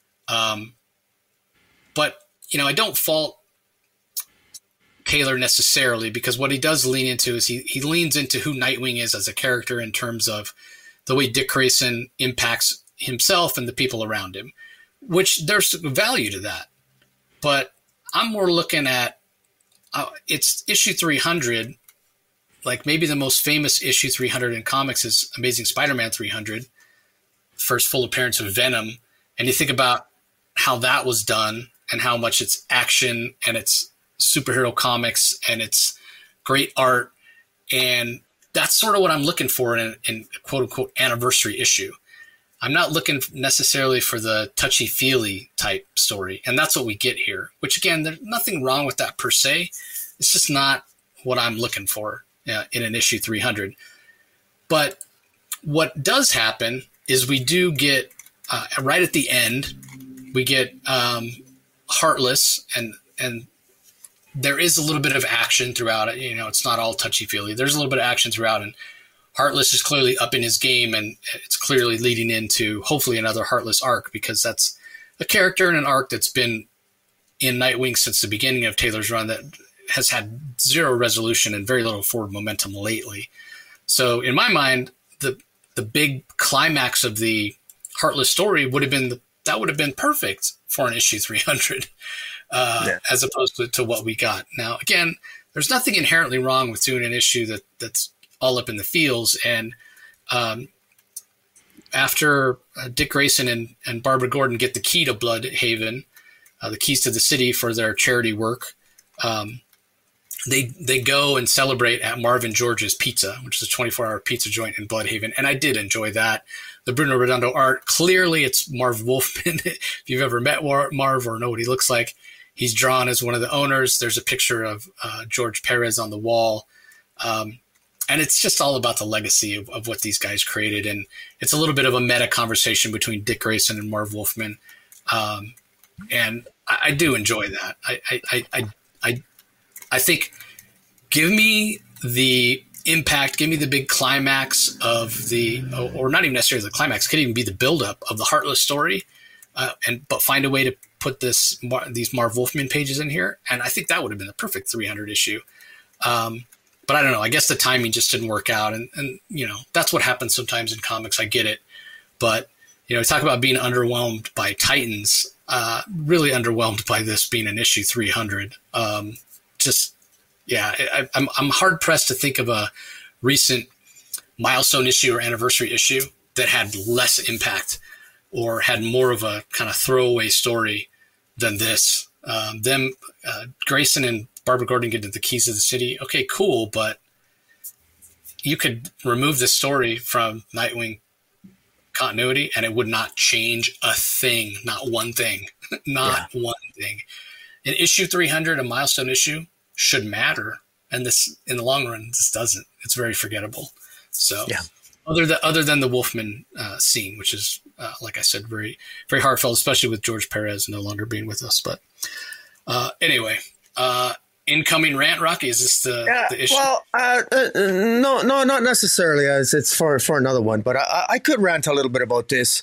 But, I don't fault Taylor necessarily, because what he does lean into is he leans into who Nightwing is as a character in terms of the way Dick Grayson impacts himself and the people around him, which there's value to that. But I'm more looking at it's issue 300. Like maybe the most famous issue 300 in comics is Amazing Spider-Man 300, first full appearance of Venom. And you think about how that was done and how much it's action and it's superhero comics and it's great art. And that's sort of what I'm looking for in quote unquote anniversary issue. I'm not looking necessarily for the touchy-feely type story. And that's what we get here, which again, there's nothing wrong with that per se. It's just not what I'm looking for in an issue 300. But what does happen is we do get, right at the end, we get Heartless, and there is a little bit of action throughout it. It's not all touchy-feely. There's a little bit of action throughout, and Heartless is clearly up in his game, and it's clearly leading into hopefully another Heartless arc, because that's a character in an arc that's been in Nightwing since the beginning of Taylor's run that has had zero resolution and very little forward momentum lately. So in my mind, the big climax of the Heartless story would have been perfect for an issue 300, as opposed to what we got. Now, again, there's nothing inherently wrong with doing an issue that's all up in the feels. And after Dick Grayson and Barbara Gordon get the key to Bloodhaven, the keys to the city for their charity work, they go and celebrate at Marvin George's Pizza, which is a 24-hour pizza joint in Bloodhaven. And I did enjoy that. The Bruno Redondo art, clearly it's Marv Wolfman. If you've ever met Marv or know what he looks like, he's drawn as one of the owners. There's a picture of George Perez on the wall. And it's just all about the legacy of what these guys created. And it's a little bit of a meta conversation between Dick Grayson and Marv Wolfman. And I do enjoy that. I think give me the impact, give me the big climax of or not even necessarily the climax, could even be the buildup of the Heartless story, but find a way to put these Marv Wolfman pages in here. And I think that would have been the perfect 300 issue. But I don't know. I guess the timing just didn't work out. And that's what happens sometimes in comics. I get it. But, talk about being underwhelmed by Titans, really underwhelmed by this being an issue 300. I'm hard pressed to think of a recent milestone issue or anniversary issue that had less impact or had more of a kind of throwaway story than this. Grayson and Barbara Gordon get to the keys of the city. Okay, cool. But you could remove this story from Nightwing continuity and it would not change a thing. Not one thing. One thing. In issue 300, a milestone issue should matter. And this, in the long run, this doesn't. It's very forgettable. So other than the Wolfman scene, which is, like I said, very, very heartfelt, especially with George Perez no longer being with us. But anyway, incoming rant, Rocky, is this the issue? Well, no, not necessarily. As it's for another one, but I could rant a little bit about this.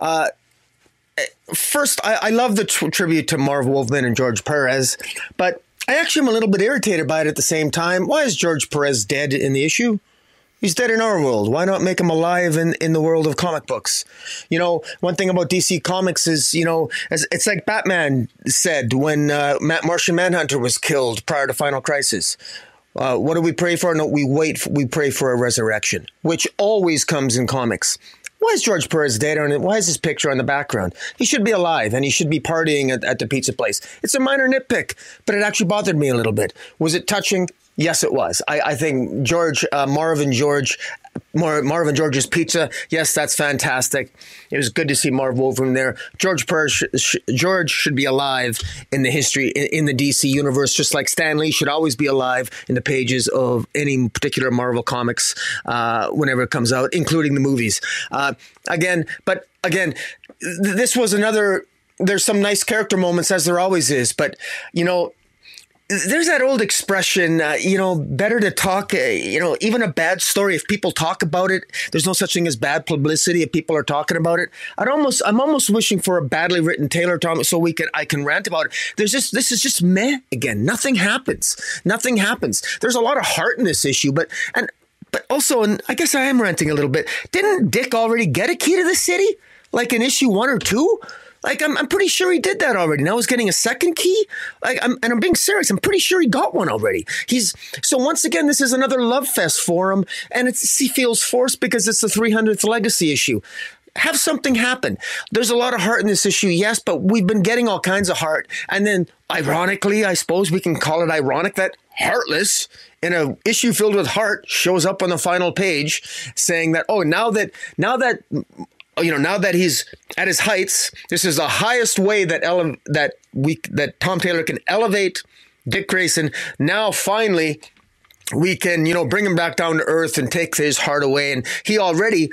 First, I love the tribute to Marv Wolfman and George Perez, but I actually am a little bit irritated by it at the same time. Why is George Perez dead in the issue? He's dead in our world. Why not make him alive in the world of comic books? One thing about DC Comics is, it's like Batman said when Martian Manhunter was killed prior to Final Crisis. What do we pray for? No, we pray for a resurrection, which always comes in comics. Why is George Perez dead on it? Why is his picture on the background? He should be alive and he should be partying at the pizza place. It's a minor nitpick, but it actually bothered me a little bit. Was it touching? Yes, it was. I think Marv and George's Pizza. Yes, that's fantastic. It was good to see Marv Wolfman there. George should be alive in the history in the DC universe, just like Stan Lee should always be alive in the pages of any particular Marvel comics whenever it comes out, including the movies. Again, this was another. There's some nice character moments, as there always is, but there's that old expression, better to talk, even a bad story. If people talk about it, there's no such thing as bad publicity if people are talking about it. I'm almost wishing for a badly written Taylor Thomas so I can rant about it. This is just meh again. Nothing happens. There's a lot of heart in this issue, but also, and I guess I am ranting a little bit. Didn't Dick already get a key to the city? Like in issue 1 or 2? Like, I'm pretty sure he did that already. Now he's getting a second key. I'm being serious. I'm pretty sure he got one already. So once again, this is another love fest for him. And he feels forced because it's the 300th legacy issue. Have something happen. There's a lot of heart in this issue, yes, but we've been getting all kinds of heart. And then, ironically, I suppose we can call it ironic that Heartless, in an issue filled with heart, shows up on the final page saying that, now that he's at his heights, this is the highest way that Tom Taylor can elevate Dick Grayson. Now, finally, we can, bring him back down to earth and take his heart away. And he already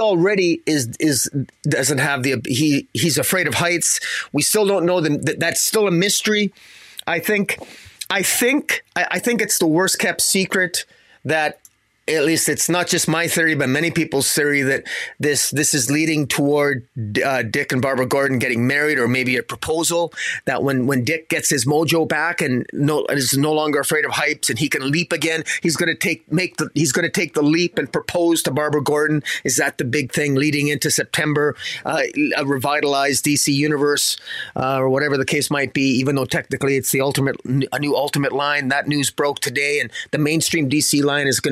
doesn't have he's afraid of heights. We still don't know that's still a mystery. I think it's the worst kept secret that, at least it's not just my theory, but many people's theory, that this is leading toward Dick and Barbara Gordon getting married, or maybe a proposal, that when Dick gets his mojo back and is no longer afraid of heights and he can leap again, he's going to take the leap and propose to Barbara Gordon. Is that the big thing leading into September? A revitalized DC universe, or whatever the case might be, even though technically it's a new Ultimate line. That news broke today, and the mainstream DC line is going to continue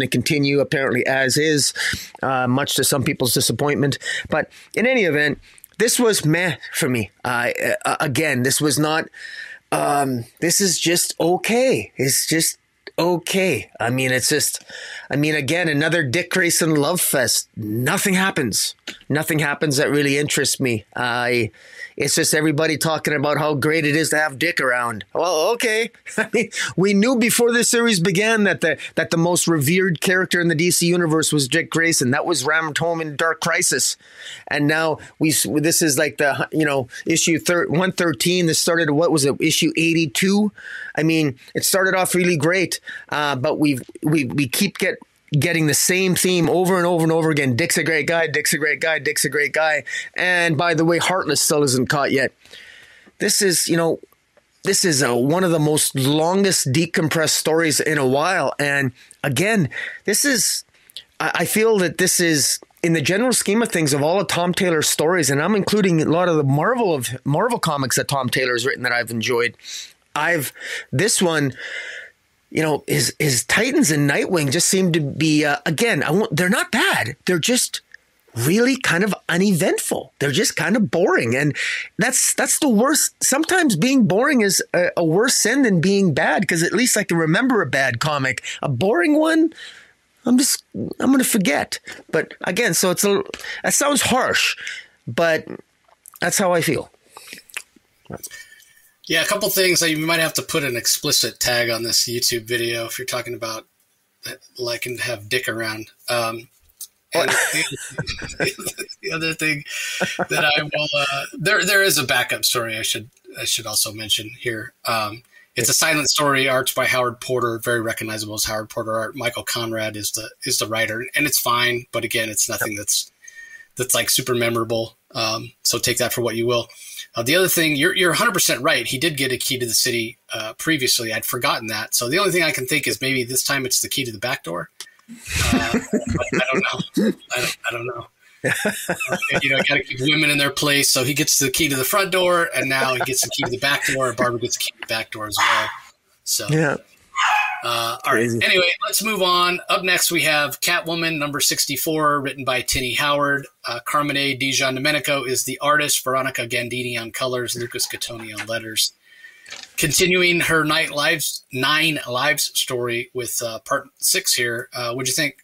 continue, apparently, as is, much to some people's disappointment. But in any event, this was meh for me. Again, this was not, this is just okay. It's just okay. I mean, again, another Dick Grayson love fest. Nothing happens. Nothing happens that really interests me. It's just everybody talking about how great it is to have Dick around. Well, okay. I mean, we knew before this series began that the most revered character in the DC universe was Dick Grayson. That was rammed home in Dark Crisis, and now this is like the issue 113. This started, what was it, issue 82? I mean, it started off really great, but we keep getting the same theme over and over and over again. Dick's a great guy. Dick's a great guy. Dick's a great guy. And by the way, Heartless still isn't caught yet. This is one of the most longest decompressed stories in a while. And again, I feel that this is, in the general scheme of things, of all of Tom Taylor's stories, and I'm including a lot of the Marvel comics that Tom Taylor's written that I've enjoyed. This one, his Titans and Nightwing just seem to be, they're not bad. They're just really kind of uneventful. They're just kind of boring. And that's the worst. Sometimes being boring is a worse sin than being bad, because at least I can remember a bad comic. A boring one, I'm going to forget. But again, so that sounds harsh, but that's how I feel. Yeah, a couple things. You might have to put an explicit tag on this YouTube video if you're talking about liking to have Dick around. And the other thing that I will, there is a backup story I should also mention here. It's a silent story, arts by Howard Porter, very recognizable as Howard Porter art. Michael Conrad is the writer, and it's fine, but again, it's nothing that's like super memorable. So take that for what you will. The other thing, you're 100% right. He did get a key to the city previously. I'd forgotten that. So the only thing I can think is maybe this time it's the key to the back door. I don't know. I don't know. Got to keep women in their place. So he gets the key to the front door, and now he gets the key to the back door. And Barbara gets the key to the back door as well. So yeah. All right. Anyway, let's move on. Up next, we have Catwoman number 64, written by Tini Howard. Carmine Di Giandomenico is the artist. Veronica Gandini on colors. Lucas Catoni on letters. Continuing her 9 lives story with part 6 here. What'd you think?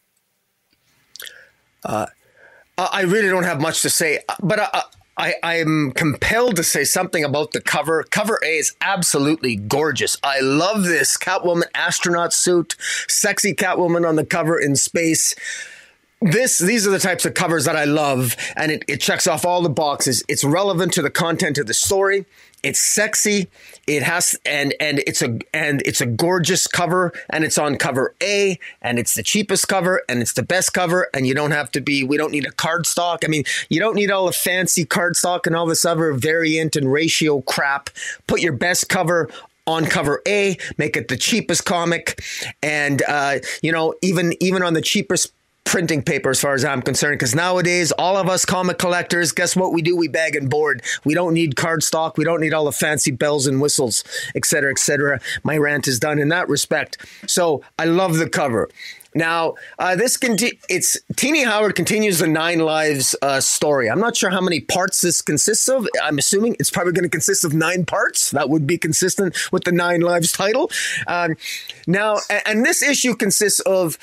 I really don't have much to say, but I'm compelled to say something about the cover. Cover A is absolutely gorgeous. I love this Catwoman astronaut suit, sexy Catwoman on the cover in space. These are the types of covers that I love, and it checks off all the boxes. It's relevant to the content of the story. It's sexy. It has and it's a gorgeous cover, and it's on cover A, and it's the cheapest cover, and it's the best cover, and we don't need a cardstock. I mean, you don't need all the fancy cardstock and all this other variant and ratio crap. Put your best cover on cover A, make it the cheapest comic, and even on the cheapest printing paper, as far as I'm concerned, because nowadays all of us comic collectors, guess what we do? We bag and board. We don't need cardstock. We don't need all the fancy bells and whistles, etc., etc. My rant is done in that respect. So I love the cover. Now, it's Tini Howard continues the 9 lives story. I'm not sure how many parts this consists of. I'm assuming it's probably going to consist of 9 parts. That would be consistent with the 9 lives title. Now, and this issue consists of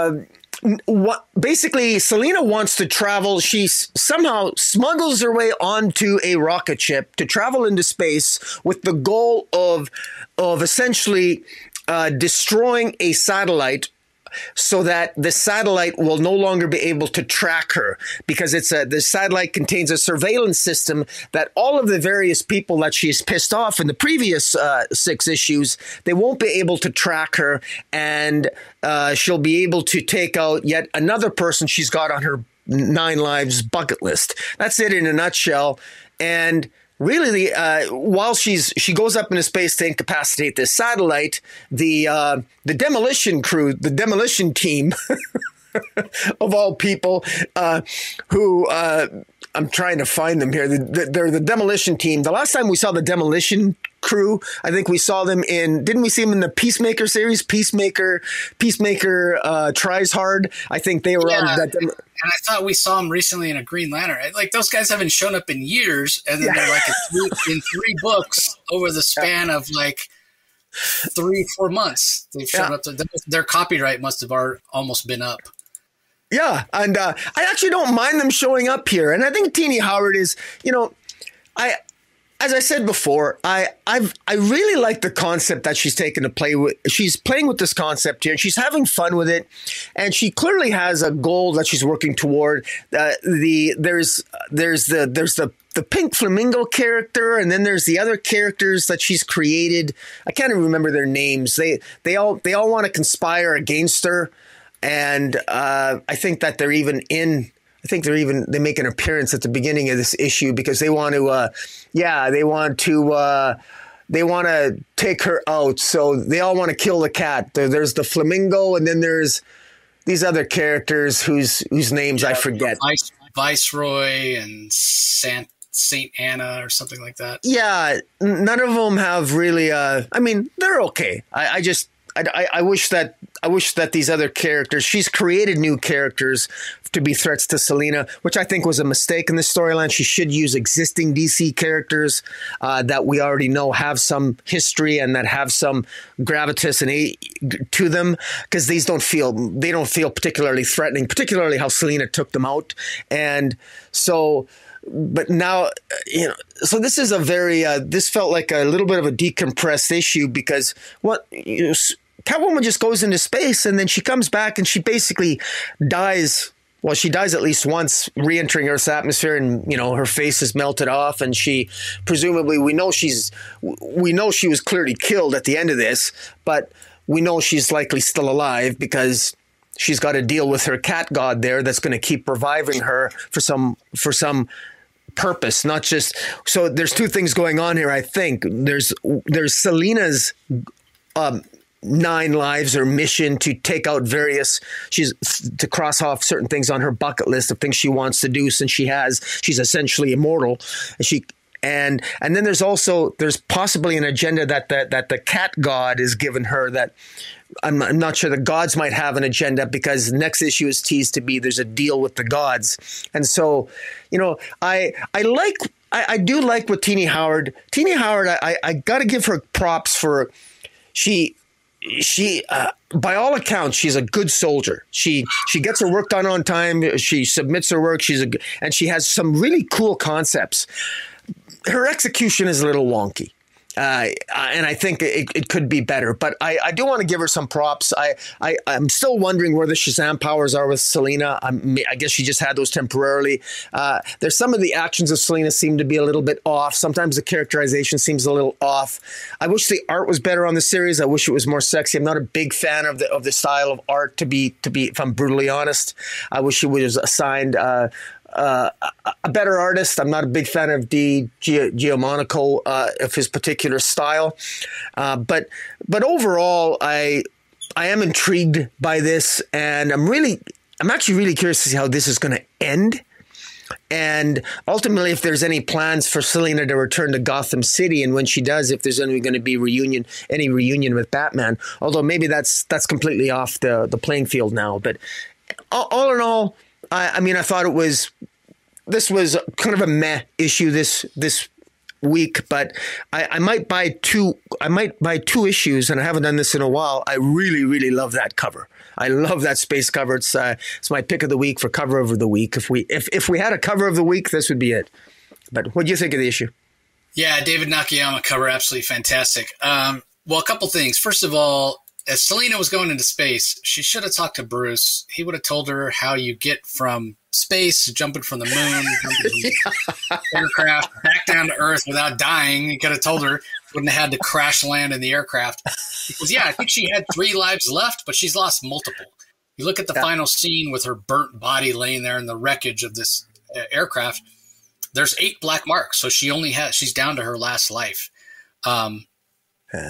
basically, Selina wants to travel. She somehow smuggles her way onto a rocket ship to travel into space with the goal of essentially destroying a satellite, so that the satellite will no longer be able to track her, because the satellite contains a surveillance system that all of the various people that she's pissed off in the previous 6 issues, they won't be able to track her, and she'll be able to take out yet another person she's got on her 9 lives bucket list. That's it in a nutshell. And really, while she goes up into space to incapacitate this satellite, the demolition crew, the demolition team of all people, who I'm trying to find them here. They're the Demolition team. The last time we saw the Demolition crew, I think we saw them didn't we see them in the Peacemaker series? Peacemaker Tries Hard. I think they were on that. And I thought we saw them recently in a Green Lantern. Like, those guys haven't shown up in years, and then they're like in 3 books over the span of like 3-4 months. They've shown up. Their copyright must have almost been up. Yeah, and I actually don't mind them showing up here. And I think Tini Howard is, as I said before, I really like the concept that she's taken to play with. She's playing with this concept here, and she's having fun with it. And she clearly has a goal that she's working toward. There's the Pink Flamingo character, and then there's the other characters that she's created. I can't even remember their names. They all want to conspire against her. And I think that they make an appearance at the beginning of this issue because they want to take her out. So they all want to kill the cat. There's the flamingo, and then there's these other characters whose names I forget. Viceroy and Saint Anna or something like that. Yeah, none of them have really. They're okay. I wish that these other characters, she's created new characters to be threats to Selina, which I think was a mistake in this storyline. She should use existing DC characters that we already know have some history and that have some gravitas to them, because they don't feel particularly threatening, particularly how Selina took them out. And so, but now, so this is a very, this felt like a little bit of a decompressed issue because Catwoman just goes into space and then she comes back and she basically dies. Well, she dies at least once re-entering Earth's atmosphere, and her face is melted off, and she presumably we know she was clearly killed at the end of this, but we know she's likely still alive because she's got to deal with her cat god there that's going to keep reviving her for some purpose, not just. So there's 2 things going on here. I think there's Selina's 9 lives or mission to take out to cross off certain things on her bucket list of things she wants to do, since she's essentially immortal. And then there's possibly an agenda that the cat god is given her, that I'm not sure the gods might have an agenda, because next issue is teased to be there's a deal with the gods. And so, I do like what Tini Howard, I got to give her props for, she by all accounts, she's a good soldier. She gets her work done on time. She submits her work. And she has some really cool concepts. Her execution is a little wonky. And I think it could be better, but I do want to give her some props. I'm still wondering where the Shazam powers are with Selina. I guess she just had those temporarily. There's some of the actions of Selina seem to be a little bit off. Sometimes the characterization seems a little off. I wish the art was better on the series. I wish it was more sexy. I'm not a big fan of the style of art, to be if I'm brutally honest. I wish it was assigned a better artist. I'm not a big fan of Giandomenico, of his particular style, but overall, I am intrigued by this, and I'm actually really curious to see how this is going to end, and ultimately if there's any plans for Selina to return to Gotham City, and when she does, if there's only going to be any reunion with Batman. Although maybe that's completely off the playing field now. But all in all, I thought this was kind of a meh issue this week, but I might buy 2 issues, and I haven't done this in a while. I really, really love that cover. I love that space cover. It's my pick of the week for cover of the week. If we had a cover of the week, this would be it. But what do you think of the issue? Yeah, David Nakayama cover, absolutely fantastic. Well, a couple things. First of all, as Selina was going into space, she should have talked to Bruce. He would have told her how you get from space, jumping from the moon, jumping from the aircraft, back down to Earth without dying. He could have told her, wouldn't have had to crash land in the aircraft. Because, I think she had 3 lives left, but she's lost multiple. You look at the final scene with her burnt body laying there in the wreckage of this aircraft, there's 8 black marks. So she's down to her last life. But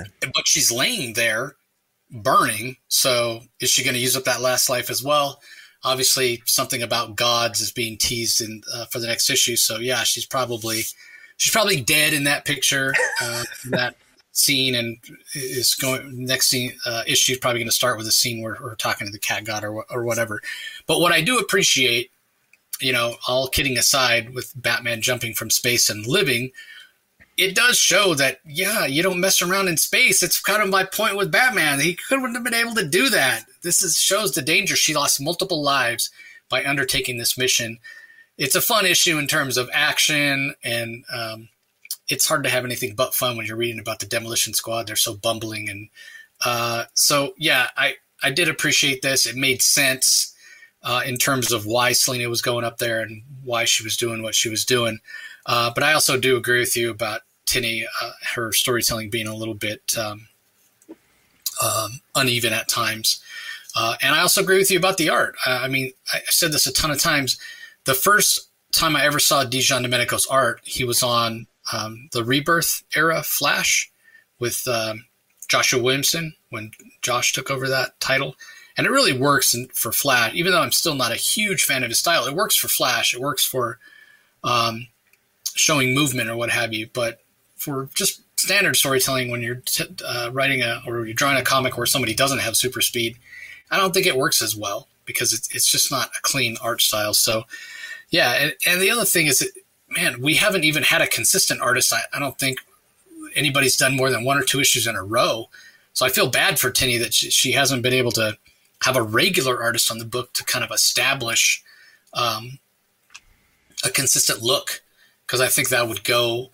she's laying there burning. So is she going to use up that last life as well? obviously something about gods is being teased in for the next issue. So yeah, she's probably dead in that picture, that scene, and is going next scene. Issue is probably going to start with a scene where we're talking to the cat god or whatever. But what I do appreciate, all kidding aside, with Batman jumping from space and living, it does show that, yeah, you don't mess around in space. It's kind of my point with Batman. He couldn't have been able to do that. Shows the danger. She lost multiple lives by undertaking this mission. It's a fun issue in terms of action, and it's hard to have anything but fun when you're reading about the Demolition Squad. They're so bumbling. And so, yeah, I did appreciate this. It made sense in terms of why Selena was going up there and why she was doing what she was doing. But I also do agree with you about Tini, her storytelling being a little bit uneven at times. And I also agree with you about the art. I mean, I said this a ton of times. The first time I ever saw Dijon Domenico's art, he was on the Rebirth era Flash with Joshua Williamson when Josh took over that title. And it really works for Flash, even though I'm still not a huge fan of his style. It works for Flash. It works for showing movement or what have you. But for just standard storytelling, when you're writing or you're drawing a comic where somebody doesn't have super speed, I don't think it works as well because it's just not a clean art style. So, yeah. And the other thing is that, man, we haven't even had a consistent artist. I don't think anybody's done more than one or two issues in a row. So I feel bad for Tini that she hasn't been able to have a regular artist on the book to kind of establish a consistent look, because I think that would go,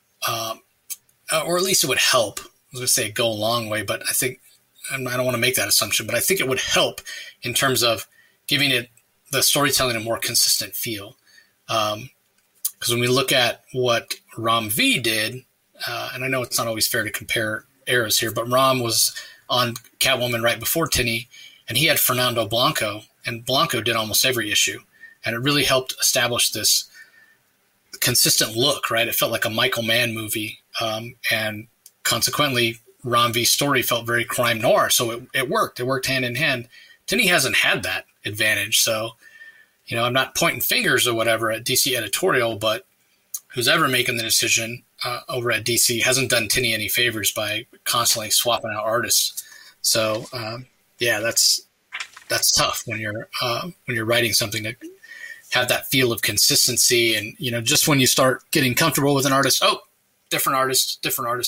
or at least it would help. I was going to say go a long way, but I think, I don't want to make that assumption, but I think it would help in terms of giving it the storytelling a more consistent feel. Because when we look at what Ram V did, and I know it's not always fair to compare eras here, but Ram was on Catwoman right before Tini, and he had Fernando Blanco, and Blanco did almost every issue. And it really helped establish this consistent look, right? It felt like a Michael Mann movie. And consequently, Ram V's story felt very crime noir. So it worked. It worked hand in hand. Tini hasn't had that advantage. So, I'm not pointing fingers or whatever at DC editorial, but who's ever making the decision over at DC hasn't done Tini any favors by constantly swapping out artists. So, yeah, that's tough when you're writing something to have that feel of consistency. And, just when you start getting comfortable with an artist, different artist.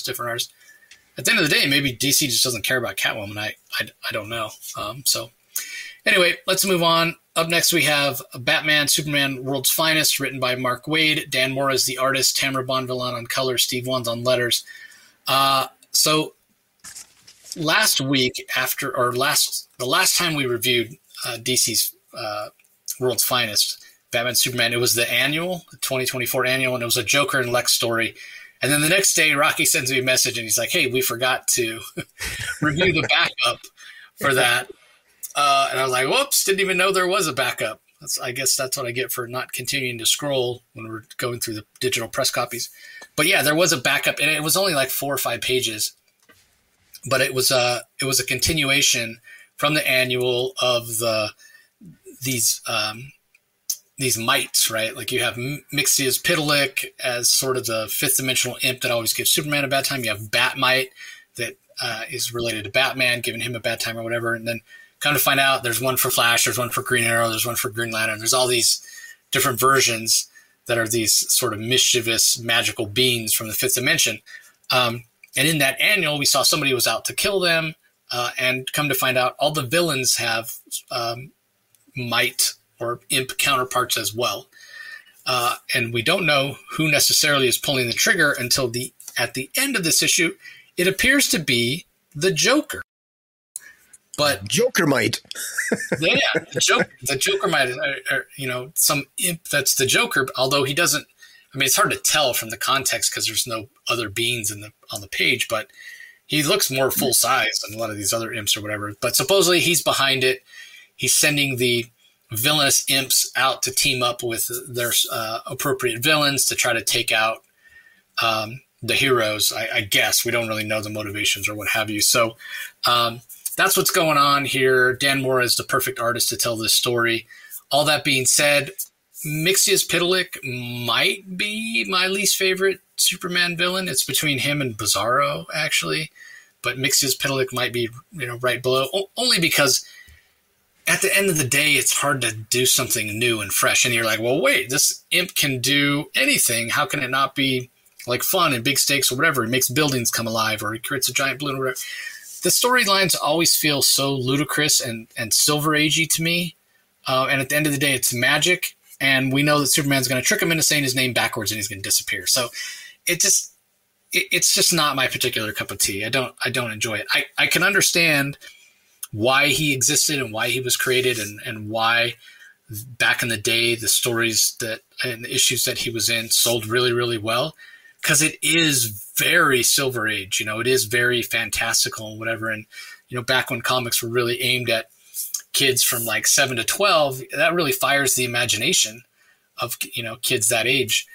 At the end of the day, maybe DC just doesn't care about Catwoman. I don't know. So anyway, let's move on. Up next, we have Batman, Superman, World's Finest, written by Mark Waid. Dan Mora is the artist. Tamara Bonvillain on colors. Steve Wands on letters. So last week, the last time we reviewed DC's World's Finest, Batman, Superman, it was the 2024 annual, and it was a Joker and Lex story. And then the next day, Rocky sends me a message, and he's like, hey, we forgot to review the backup for that. And I was like, whoops, didn't even know there was a backup. I guess that's what I get for not continuing to scroll when we're going through the digital press copies. But yeah, there was a backup, and it was only like 4 or 5 pages. But it was a continuation from the annual of these mites, right? Like you have Mixius Pitalik as sort of the fifth dimensional imp that always gives Superman a bad time. You have Batmite that is related to Batman, giving him a bad time or whatever. And then come to find out there's one for Flash, there's one for Green Arrow, there's one for Green Lantern. There's all these different versions that are these sort of mischievous magical beings from the fifth dimension. And in that annual, we saw somebody was out to kill them. And come to find out all the villains have might or imp counterparts as well. And we don't know who necessarily is pulling the trigger until at the end of this issue, it appears to be the Joker. But Joker might. Yeah, the Joker might, some imp that's the Joker, although he doesn't, it's hard to tell from the context because there's no other beings on the page, but he looks more full size than a lot of these other imps or whatever. But supposedly he's behind it. He's sending the villainous imps out to team up with their appropriate villains to try to take out the heroes. I guess we don't really know the motivations or what have you. So that's what's going on here. Dan Mora is the perfect artist to tell this story. All that being said, Mxyzptlk might be my least favorite Superman villain. It's between him and Bizarro, actually. But Mxyzptlk might be, right below, only because at the end of the day, it's hard to do something new and fresh. And you're like, well, wait, this imp can do anything. How can it not be like fun and big stakes or whatever? It makes buildings come alive, or he creates a giant balloon or whatever. The storylines always feel so ludicrous and Silver Agey to me. And at the end of the day, it's magic. And we know that Superman's going to trick him into saying his name backwards and he's going to disappear. So it's just not my particular cup of tea. I don't enjoy it. I can understand why he existed and why he was created, and why back in the day the stories that and the issues that he was in sold really, really well, because it is very Silver Age. It is very fantastical and whatever. And back when comics were really aimed at kids from like 7 to 12, that really fires the imagination of kids that age.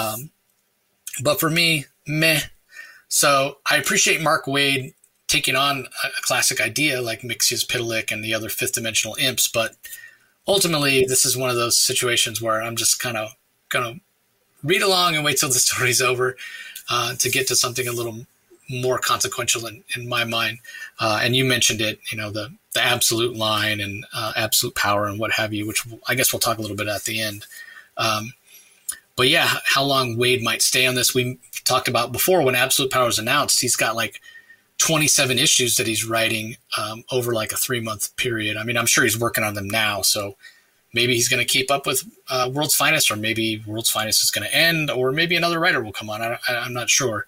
But for me, meh. So I appreciate Mark Waid taking on a classic idea like Mxyzptlk and the other fifth dimensional imps, but ultimately this is one of those situations where I'm just kind of gonna read along and wait till the story's over to get to something a little more consequential in my mind. And you mentioned it, the absolute line and absolute power and what have you, which I guess we'll talk a little bit at the end. But yeah, how long Waid might stay on this. We talked about before when Absolute Power was announced, he's got like 27 issues that he's writing over like a 3-month period. I mean, I'm sure he's working on them now. So maybe he's going to keep up with World's Finest, or maybe World's Finest is going to end, or maybe another writer will come on. I'm not sure.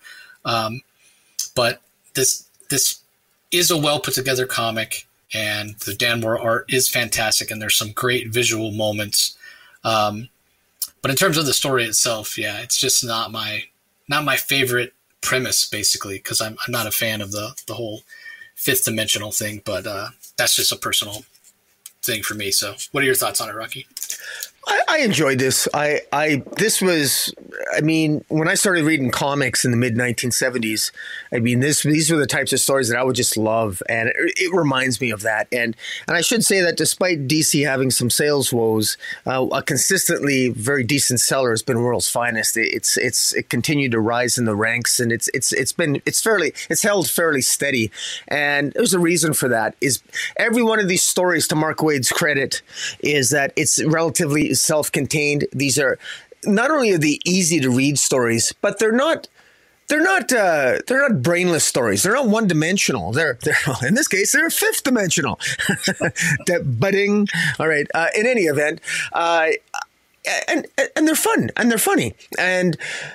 But this is a well put together comic, and the Dan Mora art is fantastic, and there's some great visual moments. But in terms of the story itself, yeah, it's just not my favorite premise, basically, because I'm not a fan of the whole fifth dimensional thing. But that's just a personal thing for me. So what are your thoughts on it, Rocky? I enjoyed this. This was, when I started reading comics in the mid 1970s, these were the types of stories that I would just love, and it reminds me of that. And I should say that despite DC having some sales woes, a consistently very decent seller has been World's Finest. It continued to rise in the ranks, and it's held fairly steady. And there's a reason for that. Is every one of these stories, to Mark Waid's credit, is that it's relatively self-contained. These are not only are they easy to read stories, but they're not brainless stories. They're not one-dimensional. They're in this case they're fifth dimensional. Budding. All right. In any event, and they're fun and they're funny. And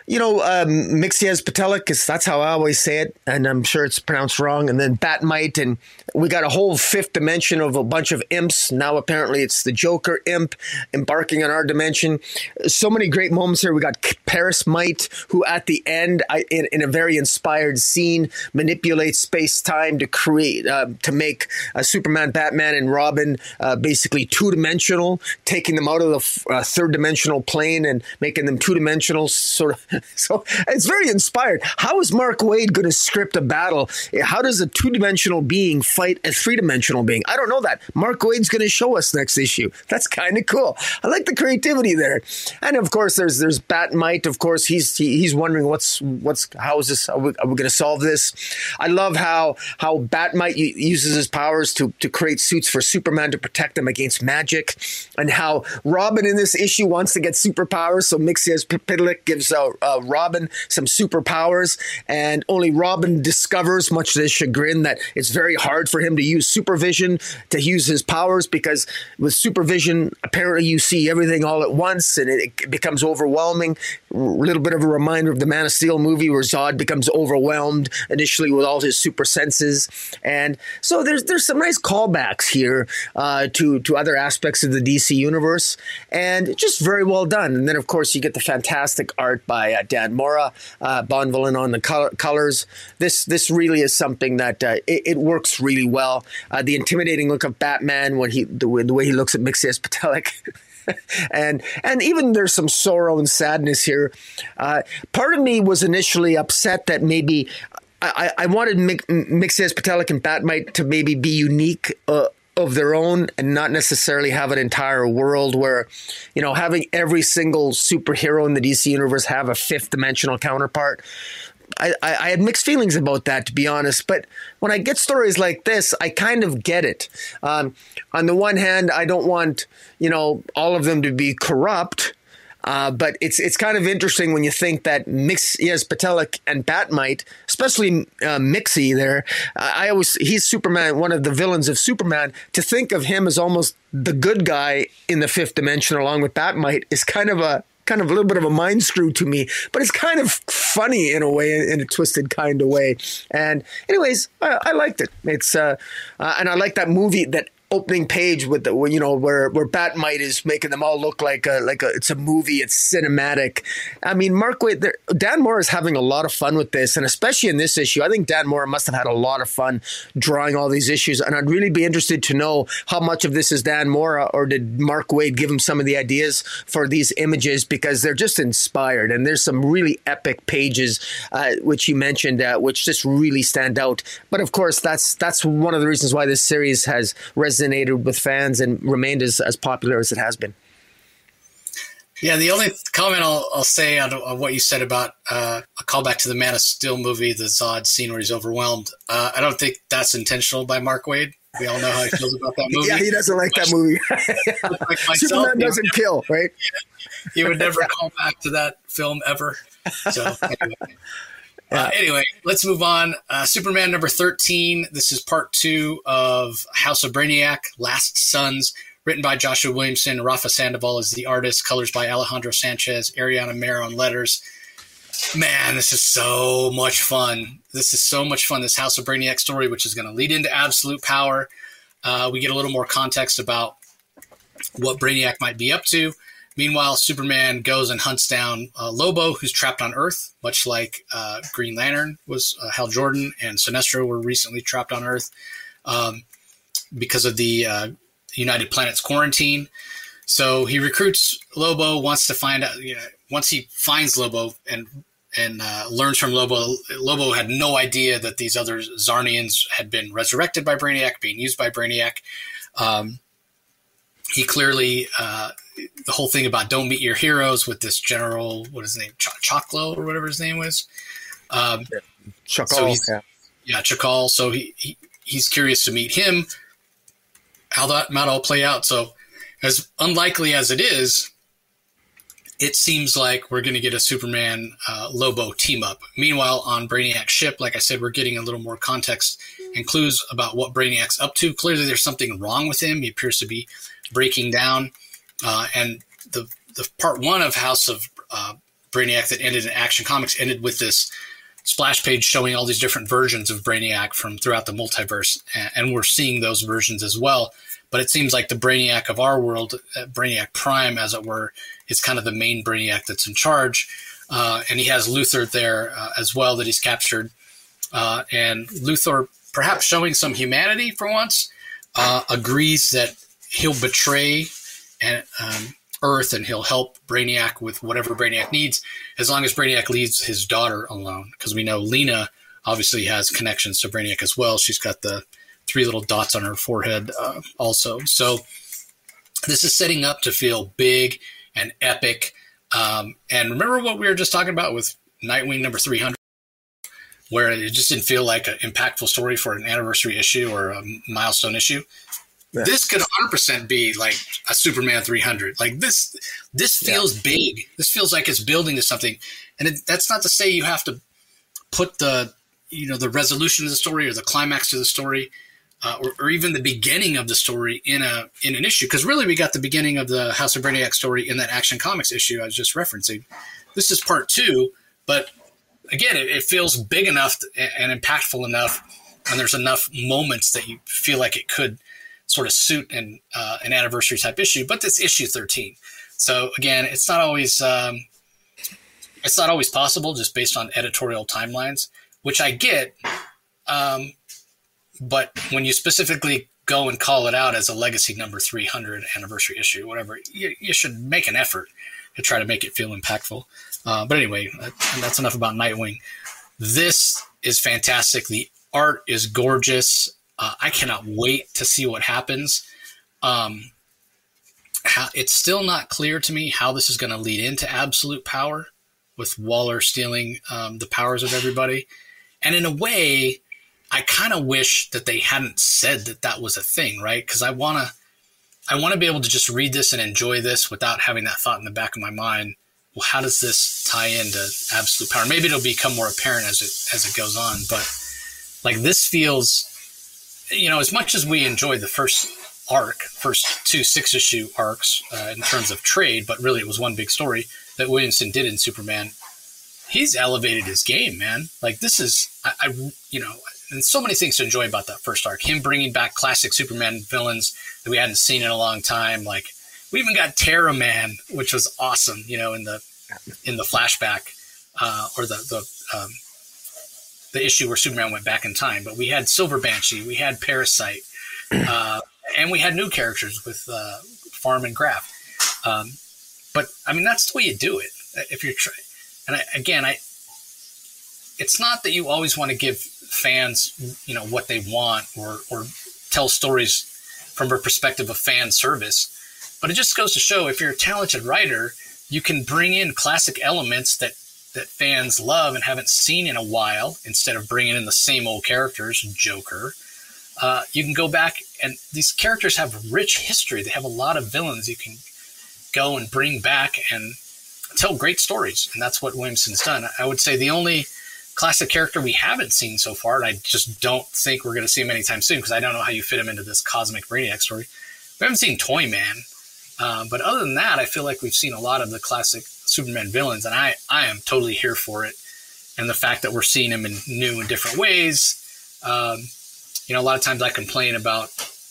Mxyzptlk, because that's how I always say it, and I'm sure it's pronounced wrong. And then Batmite, and we got a whole fifth dimension of a bunch of imps. Now apparently it's the Joker imp embarking on our dimension. So many great moments here. We got Paris Mite, who at the end, in a very inspired scene, manipulates space-time to create to make Superman, Batman, and Robin basically two-dimensional, taking them out of the third-dimensional plane and making them two-dimensional, sort of. So it's very inspired. How is Mark Waid going to script a battle? How does a two-dimensional being fight a three-dimensional being? I don't know that. Mark Waid's going to show us next issue. That's kind of cool. I like the creativity there. And of course, there's Batmite. Of course, he's wondering how is this? Are we going to solve this? I love how Batmite uses his powers to create suits for Superman to protect him against magic, and how Robin in this issue wants to get superpowers. So Mxyzptlk gives Robin some superpowers, and only Robin discovers, much to his chagrin, that it's very hard for him to use supervision to use his powers, because with supervision, apparently you see everything all at once, and it becomes overwhelming. A little bit of a reminder of the Man of Steel movie, where Zod becomes overwhelmed initially with all his super senses. And so there's some nice callbacks here to other aspects of the DC universe, and just very well done. And then, of course, you get the fantastic art by Dan Mora, Bonvillain on the colors. This really is something that it works really well. The intimidating look of Batman when the way he looks at Mxyzptlk. And even there's some sorrow and sadness here. Part of me was initially upset that maybe I wanted Mixias, Patelic, and Batmite to maybe be unique of their own and not necessarily have an entire world where, having every single superhero in the DC universe have a fifth dimensional counterpart. I had mixed feelings about that, to be honest. But when I get stories like this, I kind of get it. On the one hand, I don't want, all of them to be corrupt. But it's kind of interesting when you think that Mixias, Patelic, and Batmite, especially Mixie there, he's Superman, one of the villains of Superman. To think of him as almost the good guy in the fifth dimension along with Batmite is kind of a little bit of a mind screw to me, but it's kind of funny in a way, in a twisted kind of way. And anyways, I liked it. It's and I like that movie, that opening page with the, where Batmite is making them all look like it's a movie, it's cinematic. I mean, Mark Waid, Dan Mora is having a lot of fun with this, and especially in this issue, I think Dan Mora must have had a lot of fun drawing all these issues. And I'd really be interested to know how much of this is Dan Mora, or did Mark Waid give him some of the ideas for these images, because they're just inspired. And there's some really epic pages, which you mentioned, which just really stand out. But of course, that's one of the reasons why this series has resonated with fans and remained as popular as it has been. Yeah, the only comment I'll say on what you said about a callback to the Man of Steel movie, the Zod scene where he's overwhelmed. I don't think that's intentional by Mark Waid. We all know how he feels about that movie. Yeah, he doesn't like that movie. Like myself, Superman doesn't kill, right? He would never call back to that film ever. So anyway, let's move on. Superman number 13. This is part 2 of House of Brainiac, Last Sons, written by Joshua Williamson. Rafa Sandoval is the artist. Colors by Alejandro Sanchez. Ariana Mera on letters. Man, this is so much fun. This House of Brainiac story, which is going to lead into Absolute Power. We get a little more context about what Brainiac might be up to. Meanwhile, Superman goes and hunts down Lobo, who's trapped on Earth, much like Green Lantern was. Hal Jordan and Sinestro were recently trapped on Earth because of the United Planets quarantine. So he recruits Lobo, wants to find out. Once he finds Lobo and learns from Lobo, Lobo had no idea that these other Zarnians had been resurrected by Brainiac, being used by Brainiac. He clearly, the whole thing about don't meet your heroes with this general, what is his name, Chaklo or whatever his name was. Chakal. So Chakal. So he's curious to meet him, how that might all play out. So as unlikely as it is, it seems like we're going to get a Superman Lobo team up. Meanwhile, on Brainiac's ship, like I said, we're getting a little more context and clues about what Brainiac's up to. Clearly, there's something wrong with him. He appears to be breaking down. And the part 1 of House of Brainiac that ended in Action Comics ended with this splash page showing all these different versions of Brainiac from throughout the multiverse. And we're seeing those versions as well. But it seems like the Brainiac of our world, Brainiac Prime, as it were, is kind of the main Brainiac that's in charge. And he has Luthor there as well that he's captured. And Luthor, perhaps showing some humanity for once, agrees that he'll betray Earth and he'll help Brainiac with whatever Brainiac needs, as long as Brainiac leaves his daughter alone. Because we know Lena obviously has connections to Brainiac as well. She's got the 3 little dots on her forehead also. So this is setting up to feel big and epic. And remember what we were just talking about with Nightwing number 300, where it just didn't feel like an impactful story for an anniversary issue or a milestone issue? Yeah. This could 100% be like a Superman 300. Like this feels big. This feels like it's building to something. And that's not to say you have to put the resolution of the story or the climax to the story or even the beginning of the story in an issue. Because really we got the beginning of the House of Brainiac story in that Action Comics issue I was just referencing. This is part 2, but again, it feels big enough and impactful enough, and there's enough moments that you feel like it could sort of suit an anniversary type issue. But it's issue 13, so again, it's not always possible just based on editorial timelines, which I get. But when you specifically go and call it out as a legacy number 300 anniversary issue, whatever, you should make an effort to try to make it feel impactful. But anyway, that's enough about Nightwing. This is fantastic. The art is gorgeous. I cannot wait to see what happens. It's still not clear to me how this is going to lead into absolute power, with Waller stealing the powers of everybody. And in a way, I kind of wish that they hadn't said that that was a thing, right? Because I want to be able to just read this and enjoy this without having that thought in the back of my mind. Well, how does this tie into absolute power? Maybe it'll become more apparent as it goes on. But like, this feels, as much as we enjoyed the first two 6-issue arcs in terms of trade, but really it was one big story that Williamson did in Superman. He's elevated his game, man. Like, this is, and so many things to enjoy about that first arc. Him bringing back classic Superman villains that we hadn't seen in a long time. Like, we even got Terra Man, which was awesome, in the flashback or the issue where Superman went back in time. But we had Silver Banshee, we had Parasite, and we had new characters with Farm and Graf. But I mean, that's the way you do it. If you're trying, and it's not that you always want to give fans, what they want or tell stories from a perspective of fan service. But it just goes to show, if you're a talented writer, you can bring in classic elements that fans love and haven't seen in a while, instead of bringing in the same old characters, Joker. You can go back, and these characters have rich history. They have a lot of villains you can go and bring back and tell great stories. And that's what Williamson's done. I would say the only classic character we haven't seen so far, and I just don't think we're going to see him anytime soon, because I don't know how you fit him into this cosmic Brainiac story. We haven't seen Toyman. But other than that, I feel like we've seen a lot of the classic Superman villains, and I am totally here for it. And the fact that we're seeing him in new and different ways. A lot of times I complain about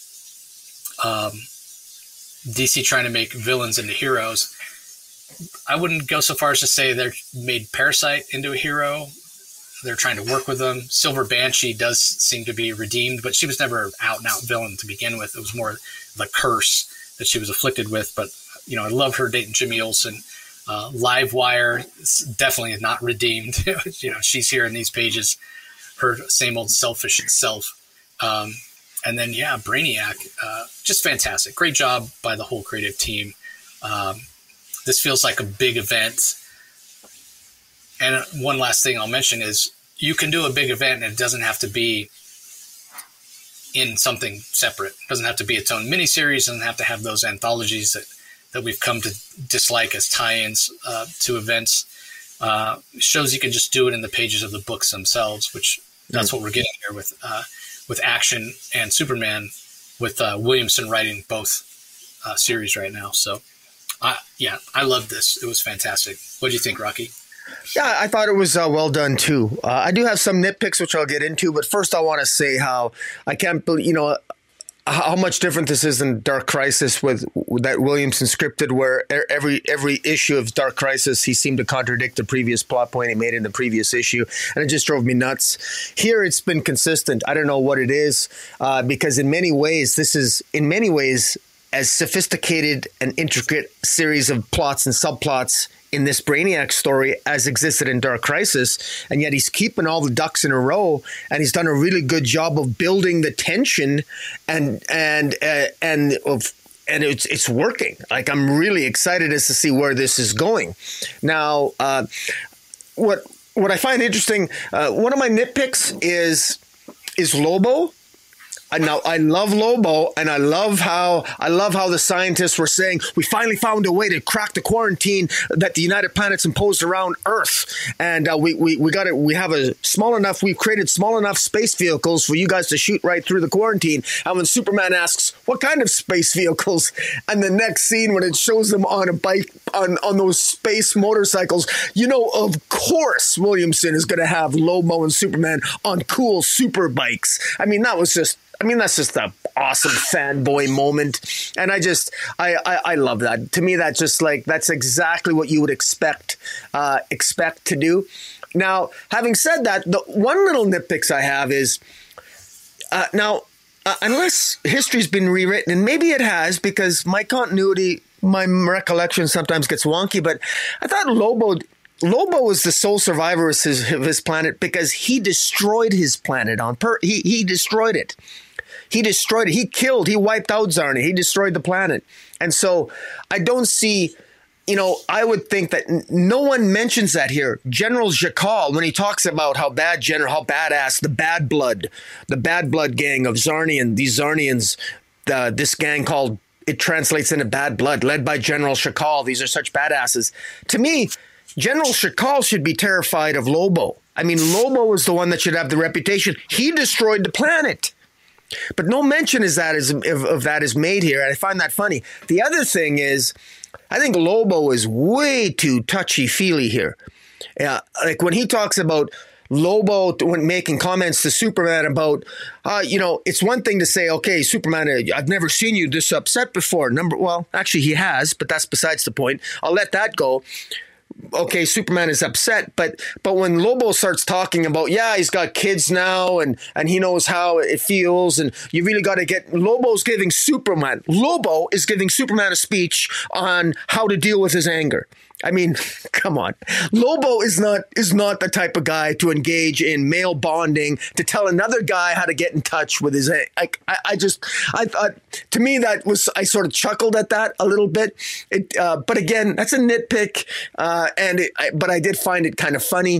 DC trying to make villains into heroes. I wouldn't go so far as to say they're made Parasite into a hero. They're trying to work with them. Silver Banshee does seem to be redeemed, but she was never an out-and-out villain to begin with. It was more the curse that she was afflicted with. But, I love her dating Jimmy Olsen. Livewire is definitely not redeemed. She's here in these pages, her same old selfish self. And then, Brainiac, just fantastic. Great job by the whole creative team. This feels like a big event. And one last thing I'll mention is, you can do a big event and it doesn't have to be in something separate. It doesn't have to be its own miniseries. It doesn't have to have those anthologies that we've come to dislike as tie-ins to events. Shows you can just do it in the pages of the books themselves, which that's what we're getting here with Action and Superman, with Williamson writing both series right now. So, I love this. It was fantastic. What do you think, Rocky? Yeah, I thought it was well done too. I do have some nitpicks, which I'll get into, but first I want to say how I can't believe, how much different this is than Dark Crisis with that Williamson scripted, where every issue of Dark Crisis, he seemed to contradict the previous plot point he made in the previous issue, and it just drove me nuts. Here, it's been consistent. I don't know what it is, because in many ways, this is as sophisticated and intricate series of plots and subplots in this Brainiac story as existed in Dark Crisis, and yet he's keeping all the ducks in a row, and he's done a really good job of building the tension, and it's working. Like, I'm really excited as to see where this is going. Now, what I find interesting, one of my nitpicks is Lobo. Now, I love Lobo, and I love how the scientists were saying we finally found a way to crack the quarantine that the United Planets imposed around Earth, and we got it. We have we've created small enough space vehicles for you guys to shoot right through the quarantine. And when Superman asks, "What kind of space vehicles?" and the next scene when it shows them on a bike on those space motorcycles, of course Williamson is going to have Lobo and Superman on cool super bikes. That's just an awesome fanboy moment. And I love that. To me, that's exactly what you would expect to do. Now, having said that, the one little nitpicks I have is, unless history's been rewritten, and maybe it has, because my recollection sometimes gets wonky, but I thought Lobo Lobo is the sole survivor of his planet because he destroyed his planet he destroyed it. He destroyed it. He wiped out Zarnia. He destroyed the planet. And so I don't see, I would think that no one mentions that here. General Jakal, when he talks about how badass the bad blood gang of Zarnian, these Zarnians, this gang called, it translates into bad blood, led by General Shakal. These are such badasses. To me, General Shakal should be terrified of Lobo. I mean, Lobo is the one that should have the reputation. He destroyed the planet. But no mention of that is made here. And I find that funny. The other thing is, I think Lobo is way too touchy-feely here. Like when he talks about Lobo, when making comments to Superman about, it's one thing to say, okay, Superman, I've never seen you this upset before. Well, actually he has, but that's besides the point. I'll let that go. Okay, Superman is upset, but when Lobo starts talking about, he's got kids now and he knows how it feels, and you really got to get, Lobo is giving Superman a speech on how to deal with his anger. I mean, come on. Lobo is not the type of guy to engage in male bonding, to tell another guy how to get in touch with his. I thought, to me, I sort of chuckled at that a little bit. But again, that's a nitpick. But I did find it kind of funny.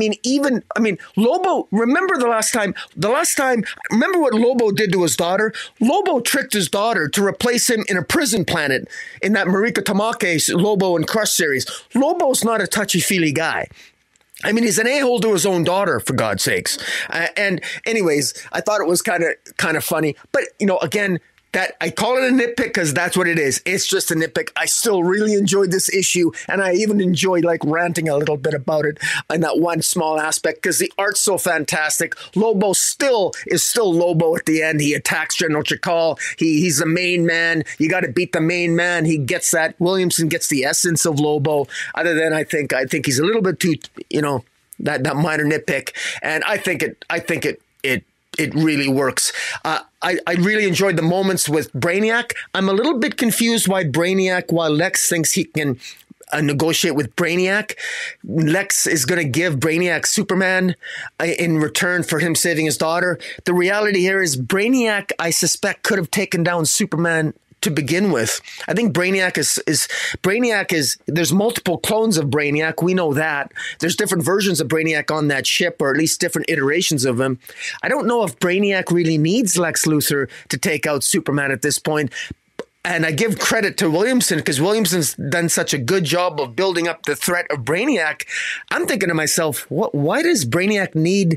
Lobo, remember the last time, remember what Lobo did to his daughter? Lobo tricked his daughter to replace him in a prison planet in that Marika Tamake Lobo and Crush series. Lobo's not a touchy-feely guy. I mean, he's an a-hole to his own daughter, for God's sakes. And anyways, I thought it was kind of funny. But, again, that I call it a nitpick because that's what it is. It's just a nitpick. I still really enjoyed this issue, and I even enjoyed ranting a little bit about it in that one small aspect because the art's so fantastic. Lobo is still Lobo at the end. He attacks General Chakal. He's the main man. You got to beat the main man. He gets that. Williamson gets the essence of Lobo. Other than I think he's a little bit too that minor nitpick, and I think it really works. I really enjoyed the moments with Brainiac. I'm a little bit confused while Lex thinks he can negotiate with Brainiac. Lex is going to give Brainiac Superman in return for him saving his daughter. The reality here is Brainiac, I suspect, could have taken down Superman to begin with. I think Brainiac is there's multiple clones of Brainiac. We know that. There's different versions of Brainiac on that ship, or at least different iterations of him. I don't know if Brainiac really needs Lex Luthor to take out Superman at this point. And I give credit to Williamson because Williamson's done such a good job of building up the threat of Brainiac. I'm thinking to myself, why does Brainiac need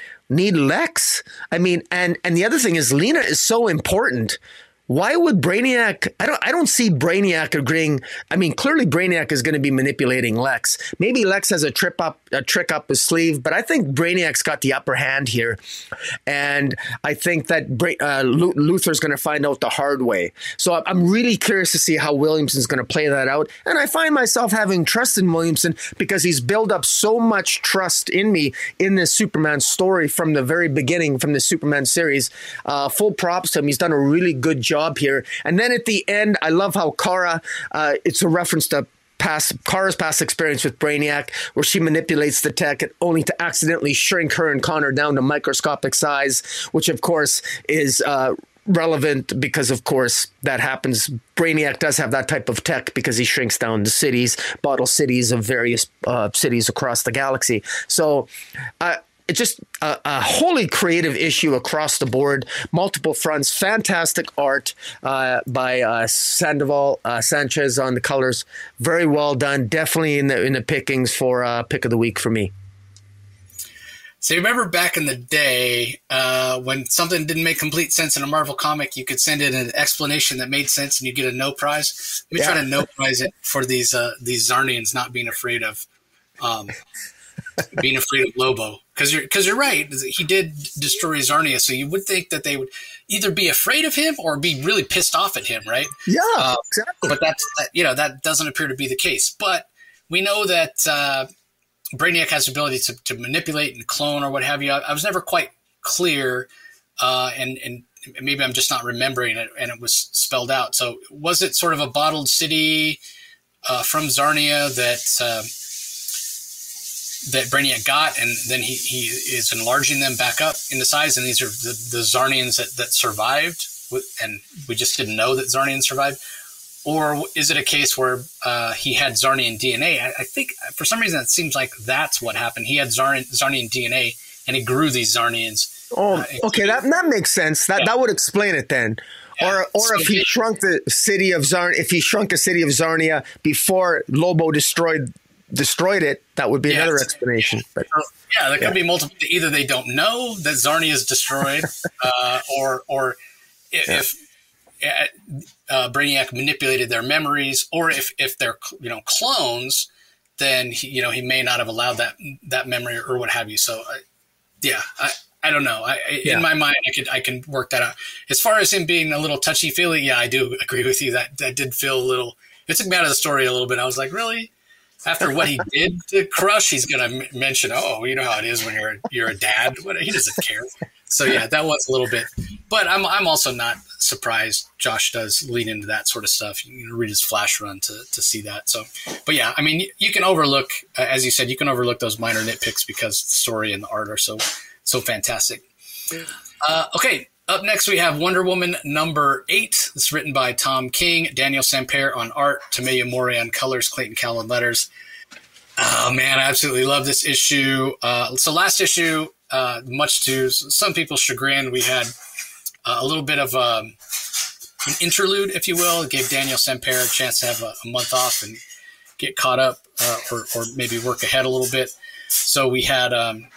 Lex? I mean, and the other thing is Lena is so important. Why would Brainiac? I don't see Brainiac agreeing. I mean, clearly Brainiac is going to be manipulating Lex. Maybe Lex has a trick up his sleeve, but I think Brainiac's got the upper hand here, and I think that Luthor's going to find out the hard way. So I'm really curious to see how Williamson's going to play that out, and I find myself having trust in Williamson because he's built up so much trust in me in this Superman story from the very beginning, from the Superman series. Full props to him. He's done a really good job here. And then at the end, I love how Kara, it's a reference to Kara's past experience with Brainiac, where she manipulates the tech only to accidentally shrink her and Connor down to microscopic size, which of course is relevant because of course that happens. Brainiac does have that type of tech because he shrinks down the cities, bottle cities of various cities across the galaxy. So it's just a wholly creative issue across the board, multiple fronts, fantastic art by Sandoval Sanchez on the colors. Very well done. Definitely in the pickings for pick of the week for me. So you remember back in the day when something didn't make complete sense in a Marvel comic, you could send in an explanation that made sense and you get a no prize. Let me try to no prize it for these Zarnians not being afraid of Lobo. Because you're right. He did destroy Zarnia, so you would think that they would either be afraid of him or be really pissed off at him, right? Yeah, exactly. But that doesn't appear to be the case. But we know that Brainiac has the ability to manipulate and clone or what have you. I was never quite clear, and maybe I'm just not remembering it, and it was spelled out. So was it sort of a bottled city from Zarnia that that Brainiac got, and then he is enlarging them back up into size, and these are the Zarnians that survived, and we just didn't know that Zarnians survived? Or is it a case where he had Zarnian DNA? I think for some reason it seems like that's what happened. He had Zarnian DNA, and he grew these Zarnians. Oh, okay, that makes sense. That would explain it then. Yeah. Or so if he shrunk the city of Zarnia before Lobo destroyed it, that would be another explanation. But there could be multiple. Either they don't know that Zarnia is destroyed, or if Brainiac manipulated their memories, or if they're clones, then he may not have allowed that memory or what have you. So I don't know. In my mind, I can work that out. As far as him being a little touchy feely, I do agree with you. That did feel a little. It took me out of the story a little bit. I was like, really? After what he did to Crush, he's going to mention, you know how it is when you're a dad. He doesn't care. So that was a little bit. But I'm also not surprised. Josh does lean into that sort of stuff. You can read his flash run to see that. So, but I mean, you can overlook, as you said, you can overlook those minor nitpicks because the story and the art are so fantastic. Okay, up next we have Wonder Woman number 8. It's written by Tom King, Daniel Sampere on art, Tameya Mori on colors, Clayton Cowell on letters. Oh man, I absolutely love this issue. So last issue, much to some people's chagrin, we had a little bit of an interlude, if you will. It gave Daniel Sampere a chance to have a month off and get caught up, or maybe work ahead a little bit. So we had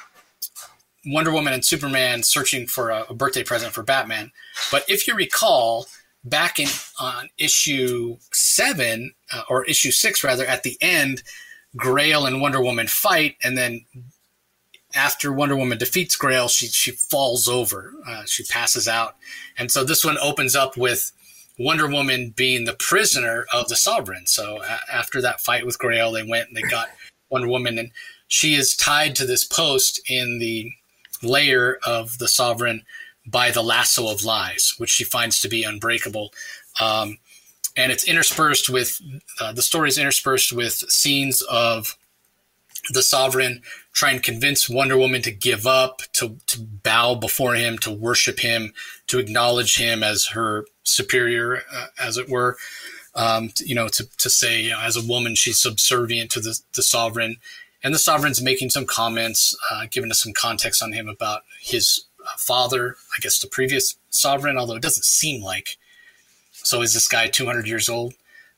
Wonder Woman and Superman searching for a birthday present for Batman. But if you recall, back on issue 7, or issue 6 rather, at the end, Grail and Wonder Woman fight, and then after Wonder Woman defeats Grail, she falls over. She passes out. And so this one opens up with Wonder Woman being the prisoner of the Sovereign. So after that fight with Grail, they went and they got Wonder Woman, and she is tied to this post in the layer of the Sovereign by the lasso of lies, which she finds to be unbreakable. And it's interspersed with the story is interspersed with scenes of the Sovereign trying to convince Wonder Woman to give up, to bow before him, to worship him, to acknowledge him as her superior, as it were. To say, as a woman, she's subservient to the Sovereign. And the Sovereign's making some comments, giving us some context on him about his father, I guess the previous Sovereign, although it doesn't seem like. So is this guy 200 years old?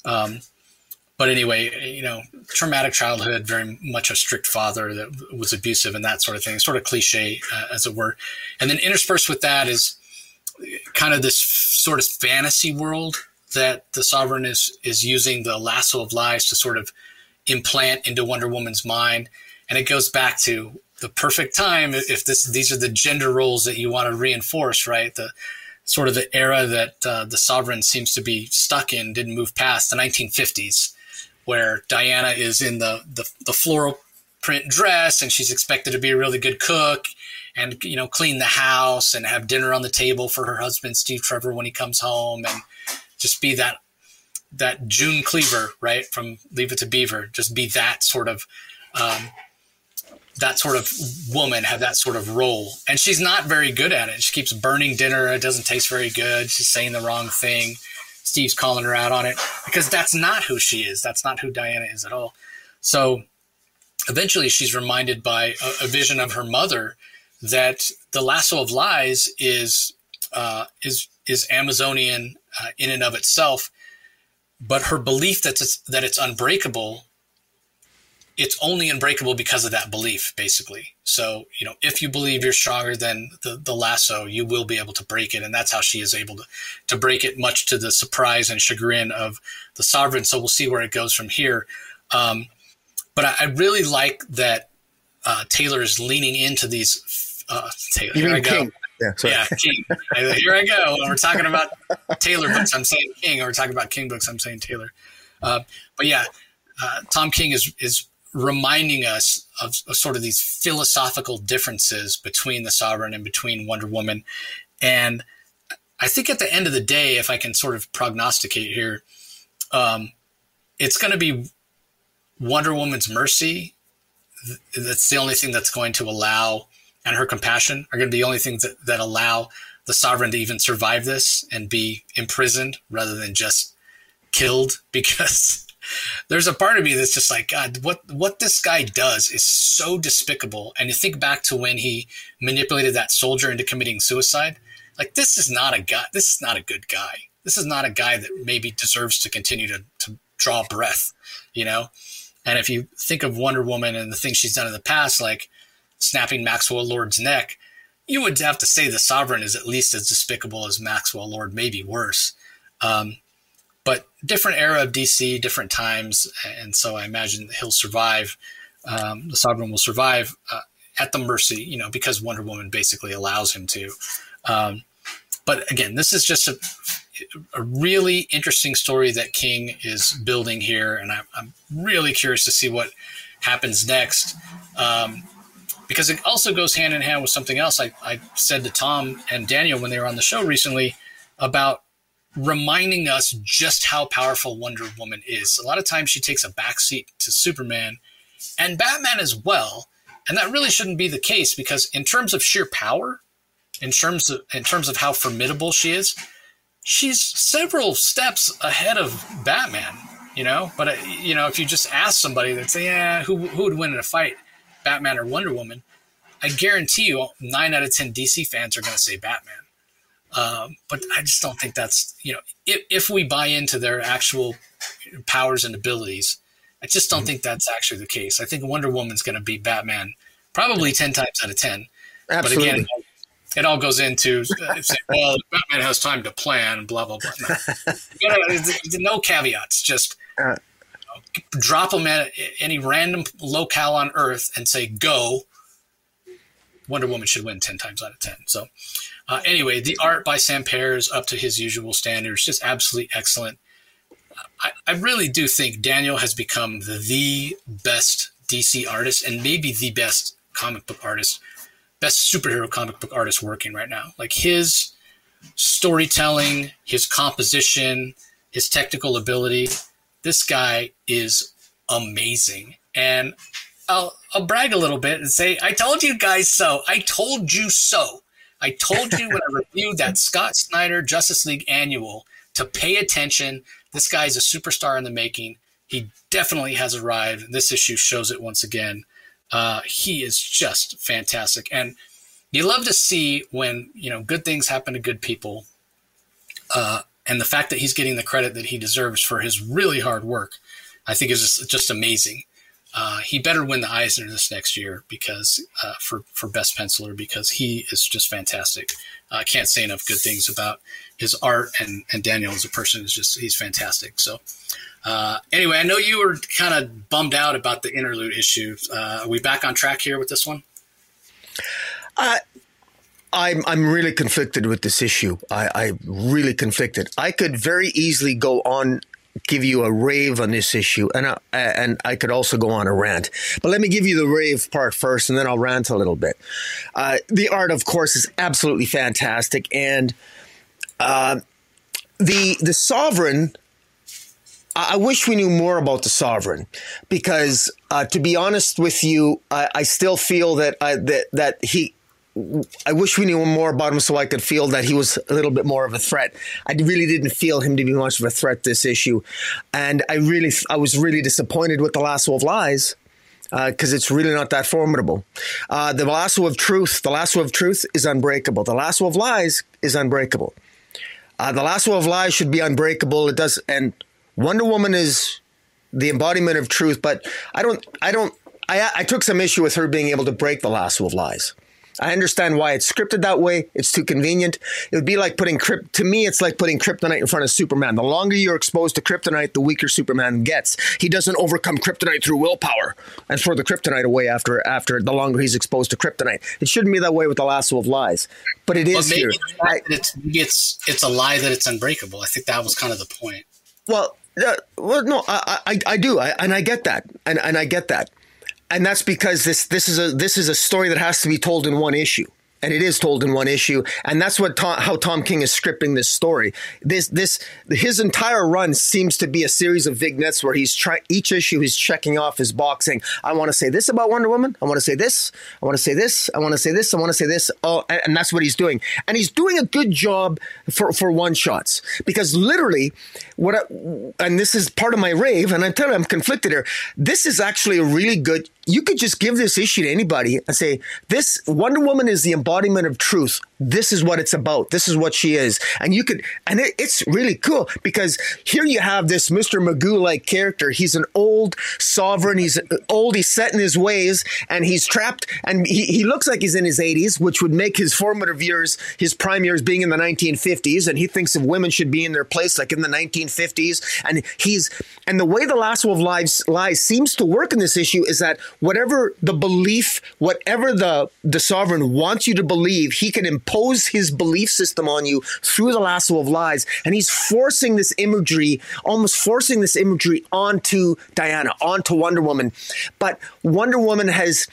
But anyway, traumatic childhood, very much a strict father that was abusive and that sort of thing, sort of cliche, as it were. And then interspersed with that is kind of this sort of fantasy world that the Sovereign is using the lasso of lies to sort of implant into Wonder Woman's mind. And it goes back to the perfect time if these are the gender roles that you want to reinforce, right? The sort of the era that the Sovereign seems to be stuck in, didn't move past the 1950s, where Diana is in the floral print dress and she's expected to be a really good cook and clean the house and have dinner on the table for her husband Steve Trevor when he comes home, and just be that June Cleaver, right, from Leave It to Beaver, just be that sort of woman, have that sort of role. And she's not very good at it. She keeps burning dinner. It doesn't taste very good. She's saying the wrong thing. Steve's calling her out on it because that's not who she is. That's not who Diana is at all. So eventually she's reminded by a vision of her mother that the lasso of lies is Amazonian in and of itself. But her belief that it's unbreakable, it's only unbreakable because of that belief, basically. So, if you believe you're stronger than the lasso, you will be able to break it. And that's how she is able to break it, much to the surprise and chagrin of the Sovereign. So we'll see where it goes from here. But I really like that Taylor is leaning into these. Taylor, here I go. King. Yeah, King. Here I go. When we're talking about Taylor books, I'm saying King. Or we're talking about King books, I'm saying Taylor. Tom King is reminding us of sort of these philosophical differences between the Sovereign and between Wonder Woman. And I think at the end of the day, if I can sort of prognosticate here, it's going to be Wonder Woman's mercy that's the only thing that's going to allow, and her compassion are going to be the only things that allow the Sovereign to even survive this and be imprisoned rather than just killed. Because there's a part of me that's just like, God, what this guy does is so despicable. And you think back to when he manipulated that soldier into committing suicide. Like, this is not a guy. This is not a good guy. This is not a guy that maybe deserves to continue to draw breath, you know? And if you think of Wonder Woman and the things she's done in the past, like snapping Maxwell Lord's neck, you would have to say the Sovereign is at least as despicable as Maxwell Lord, maybe worse. But different era of DC, different times. And so I imagine he'll survive. The Sovereign will survive at the mercy, you know, because Wonder Woman basically allows him to. But again, this is just a really interesting story that King is building here. And I'm really curious to see what happens next. Because it also goes hand in hand with something else I said to Tom and Daniel when they were on the show recently about reminding us just how powerful Wonder Woman is. A lot of times she takes a backseat to Superman and Batman as well. And that really shouldn't be the case, because in terms of sheer power, in terms of how formidable she is, she's several steps ahead of Batman, you know? But, you know, if you just ask somebody, they'd say, yeah, who would win in a fight, Batman or Wonder Woman? I guarantee you 9 out of 10 DC fans are going to say Batman. But I just don't think that's, you know, if we buy into their actual powers and abilities, I just don't think that's actually the case. I think Wonder Woman's going to beat Batman probably 10 times out of 10. Absolutely. But again, it all goes into saying, well, Batman has time to plan, blah, blah, blah. No, no caveats. Just drop them at any random locale on Earth and say, go. Wonder Woman should win 10 times out of 10. So anyway, the art by Sam Pear is up to his usual standards, just absolutely excellent. I really do think Daniel has become the best DC artist and maybe the best comic book artist, best superhero comic book artist working right now. Like, his storytelling, his composition, his technical ability, this guy is amazing. And I'll brag a little bit and say, I told you guys so. I told you so. I told you when I reviewed that Scott Snyder Justice League annual to pay attention. This guy's a superstar in the making. He definitely has arrived. This issue shows it once again. He is just fantastic. And you love to see when, you know, good things happen to good people. And the fact that he's getting the credit that he deserves for his really hard work, I think is just amazing. He better win the Eisner this next year because for best penciler, because he is just fantastic. I can't say enough good things about his art, and Daniel as a person he's fantastic. So anyway, I know you were kind of bummed out about the interlude issue. Are we back on track here with this one? I'm really conflicted with this issue. I'm really conflicted. I could very easily go on, give you a rave on this issue, and I could also go on a rant. But let me give you the rave part first, and then I'll rant a little bit. The art, of course, is absolutely fantastic, and the Sovereign. I wish we knew more about the Sovereign, because to be honest with you, I still feel that I wish we knew more about him so I could feel that he was a little bit more of a threat. I really didn't feel him to be much of a threat this issue. And I was really disappointed with the Lasso of Lies because it's really not that formidable. The Lasso of Truth is unbreakable. The Lasso of Lies is unbreakable. The Lasso of Lies should be unbreakable. It does. And Wonder Woman is the embodiment of truth, but I took some issue with her being able to break the Lasso of Lies. I understand why it's scripted that way. It's too convenient. It would be like to me, it's like putting kryptonite in front of Superman. The longer you're exposed to kryptonite, the weaker Superman gets. He doesn't overcome kryptonite through willpower and throw the kryptonite away after the longer he's exposed to kryptonite. It shouldn't be that way with the Lasso of Lies, but it is here. It's a lie that it's unbreakable. I think that was kind of the point. Well, no, I do, and I get that, and I get that. And that's because this is a story that has to be told in one issue. and it is told in one issue. And that's what how Tom King is scripting this story. His entire run seems to be a series of vignettes where he's each issue he's checking off his box, saying, I want to say this about Wonder Woman. I want to say this. I want to say this. I want to say this. I want to say this. Oh, and that's what he's doing. And he's doing a good job for one shots, because literally and this is part of my rave, and I tell you, I'm conflicted here. This is actually a really good. You could just give this issue to anybody and say, this Wonder Woman is the embodiment of truth. This is what it's about. This is what she is. And it's really cool, because here you have this Mr. Magoo-like character. He's an old sovereign. He's old. He's set in his ways, and he's trapped. And he looks like he's in his 80s, which would make his formative years, his prime years, being in the 1950s. And he thinks of women should be in their place, like in the 1950s. And the way the lasso of lies seems to work in this issue is that whatever the belief, whatever the sovereign wants you to believe, he can impose his belief system on you through the lasso of lies. And he's forcing this imagery, almost forcing this imagery onto Diana, onto Wonder Woman. But Wonder Woman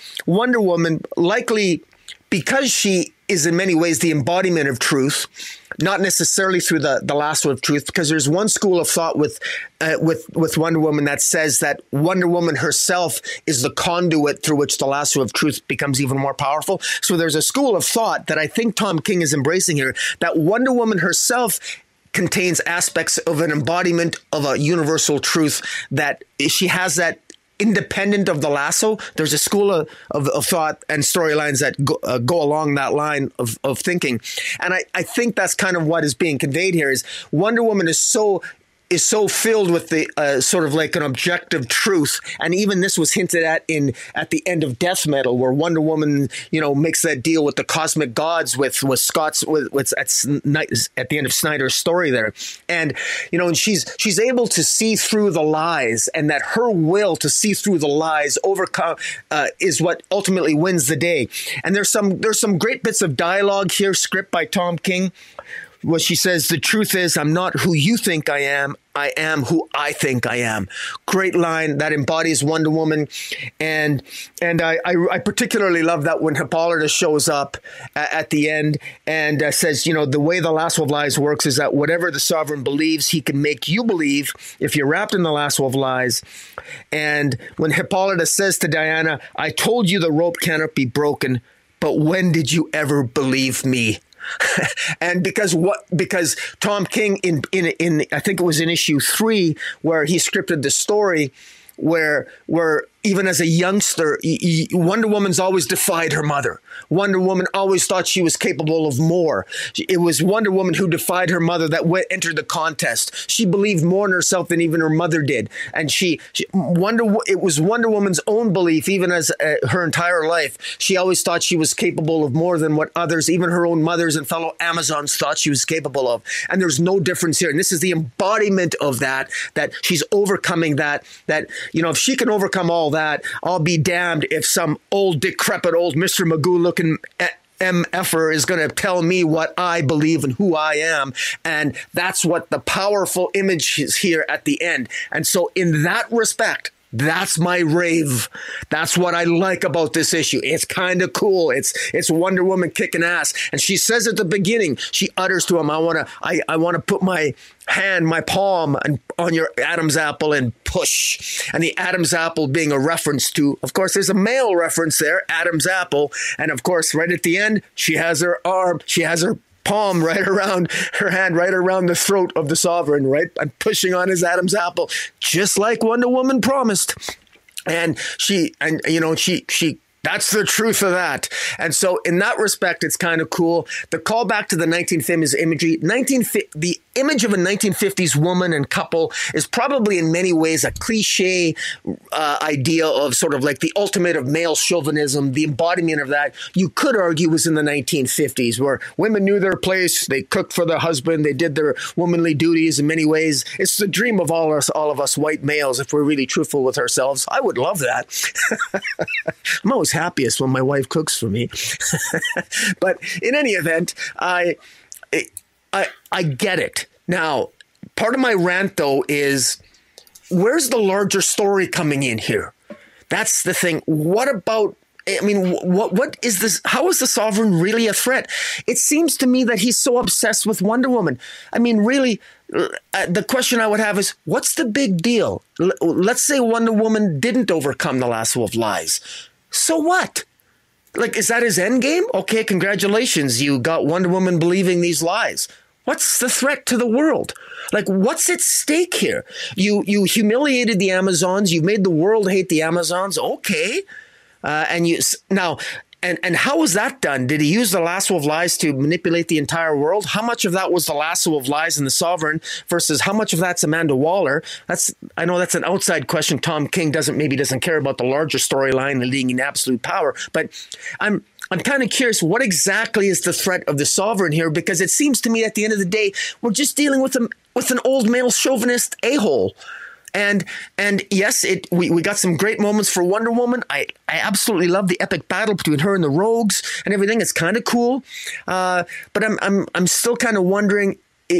likely, because she is in many ways the embodiment of truth, not necessarily through the lasso of truth, because there's one school of thought with Wonder Woman that says that Wonder Woman herself is the conduit through which the lasso of truth becomes even more powerful. So there's a school of thought that I think Tom King is embracing here, that Wonder Woman herself contains aspects of an embodiment of a universal truth, that she has that independent of the lasso. There's a school of thought and storylines that go along that line of thinking. And I think that's kind of what is being conveyed here, is Wonder Woman is so filled with the sort of like an objective truth. And even this was hinted at the end of Death Metal, where Wonder Woman, makes that deal with the cosmic gods with Scott's at the end of Snyder's story there. And, and she's able to see through the lies, and that her will to see through the lies overcome is what ultimately wins the day. And there's some great bits of dialogue here, script by Tom King, where she says, the truth is, I'm not who you think I am who I think I am. Great line that embodies Wonder Woman. And I particularly love that when Hippolyta shows up at the end and says, the way the lasso of lies works is that whatever the sovereign believes, he can make you believe if you're wrapped in the lasso of lies. And when Hippolyta says to Diana, I told you the rope cannot be broken, but when did you ever believe me? And because Tom King in I think it was in issue 3 where he scripted the story where even as a youngster, Wonder Woman's always defied her mother. Wonder Woman always thought she was capable of more. It was Wonder Woman who defied her mother that entered the contest. She believed more in herself than even her mother did. And it was Wonder Woman's own belief, even as her entire life. She always thought she was capable of more than what others, even her own mothers and fellow Amazons, thought she was capable of. And there's no difference here. And this is the embodiment of that she's overcoming that, if she can overcome all that, I'll be damned if some old decrepit old Mr. Magoo looking MFer is going to tell me what I believe and who I am. And that's what the powerful image is here at the end. And so in that respect, that's my rave. That's what I like about this issue. It's kind of cool. It's Wonder Woman kicking ass. And she says at the beginning, she utters to him, I want to put my hand, my palm on your Adam's apple and push. And the Adam's apple being a reference to, of course, there's a male reference there, Adam's apple. And of course, right at the end, she has her arm, she has her palm right around her hand, right around the throat of the sovereign, right? I'm pushing on his Adam's apple, just like Wonder Woman promised. And she that's the truth of that. And so in that respect, it's kind of cool. The callback to the 1950s imagery, the image of a 1950s woman and couple is probably in many ways a cliche idea of sort of like the ultimate of male chauvinism. The embodiment of that, you could argue, was in the 1950s, where women knew their place, they cooked for their husband, they did their womanly duties in many ways. It's the dream of all of us white males, if we're really truthful with ourselves. I would love that. I'm always happiest when my wife cooks for me. But in any event, I get it. Now, part of my rant, though, is where's the larger story coming in here? That's the thing. What about I mean, what is this? How is the Sovereign really a threat? It seems to me that he's so obsessed with Wonder Woman. I mean, really, the question I would have is, what's the big deal? Let's say Wonder Woman didn't overcome the lasso of lies. So what? Like, is that his end game? Okay, congratulations. You got Wonder Woman believing these lies. What's the threat to the world? Like, what's at stake here? You humiliated the Amazons. You made the world hate the Amazons. Okay. And how was that done? Did he use the lasso of lies to manipulate the entire world? How much of that was the lasso of lies in the Sovereign versus how much of that's Amanda Waller? I know that's an outside question. Tom King doesn't care about the larger storyline and leading in absolute power. But I'm kind of curious, what exactly is the threat of the Sovereign here? Because it seems to me at the end of the day, we're just dealing with an old male chauvinist a-hole. And yes, we got some great moments for Wonder Woman. I absolutely love the epic battle between her and the Rogues and everything. It's kind of cool, but I'm still kind of wondering.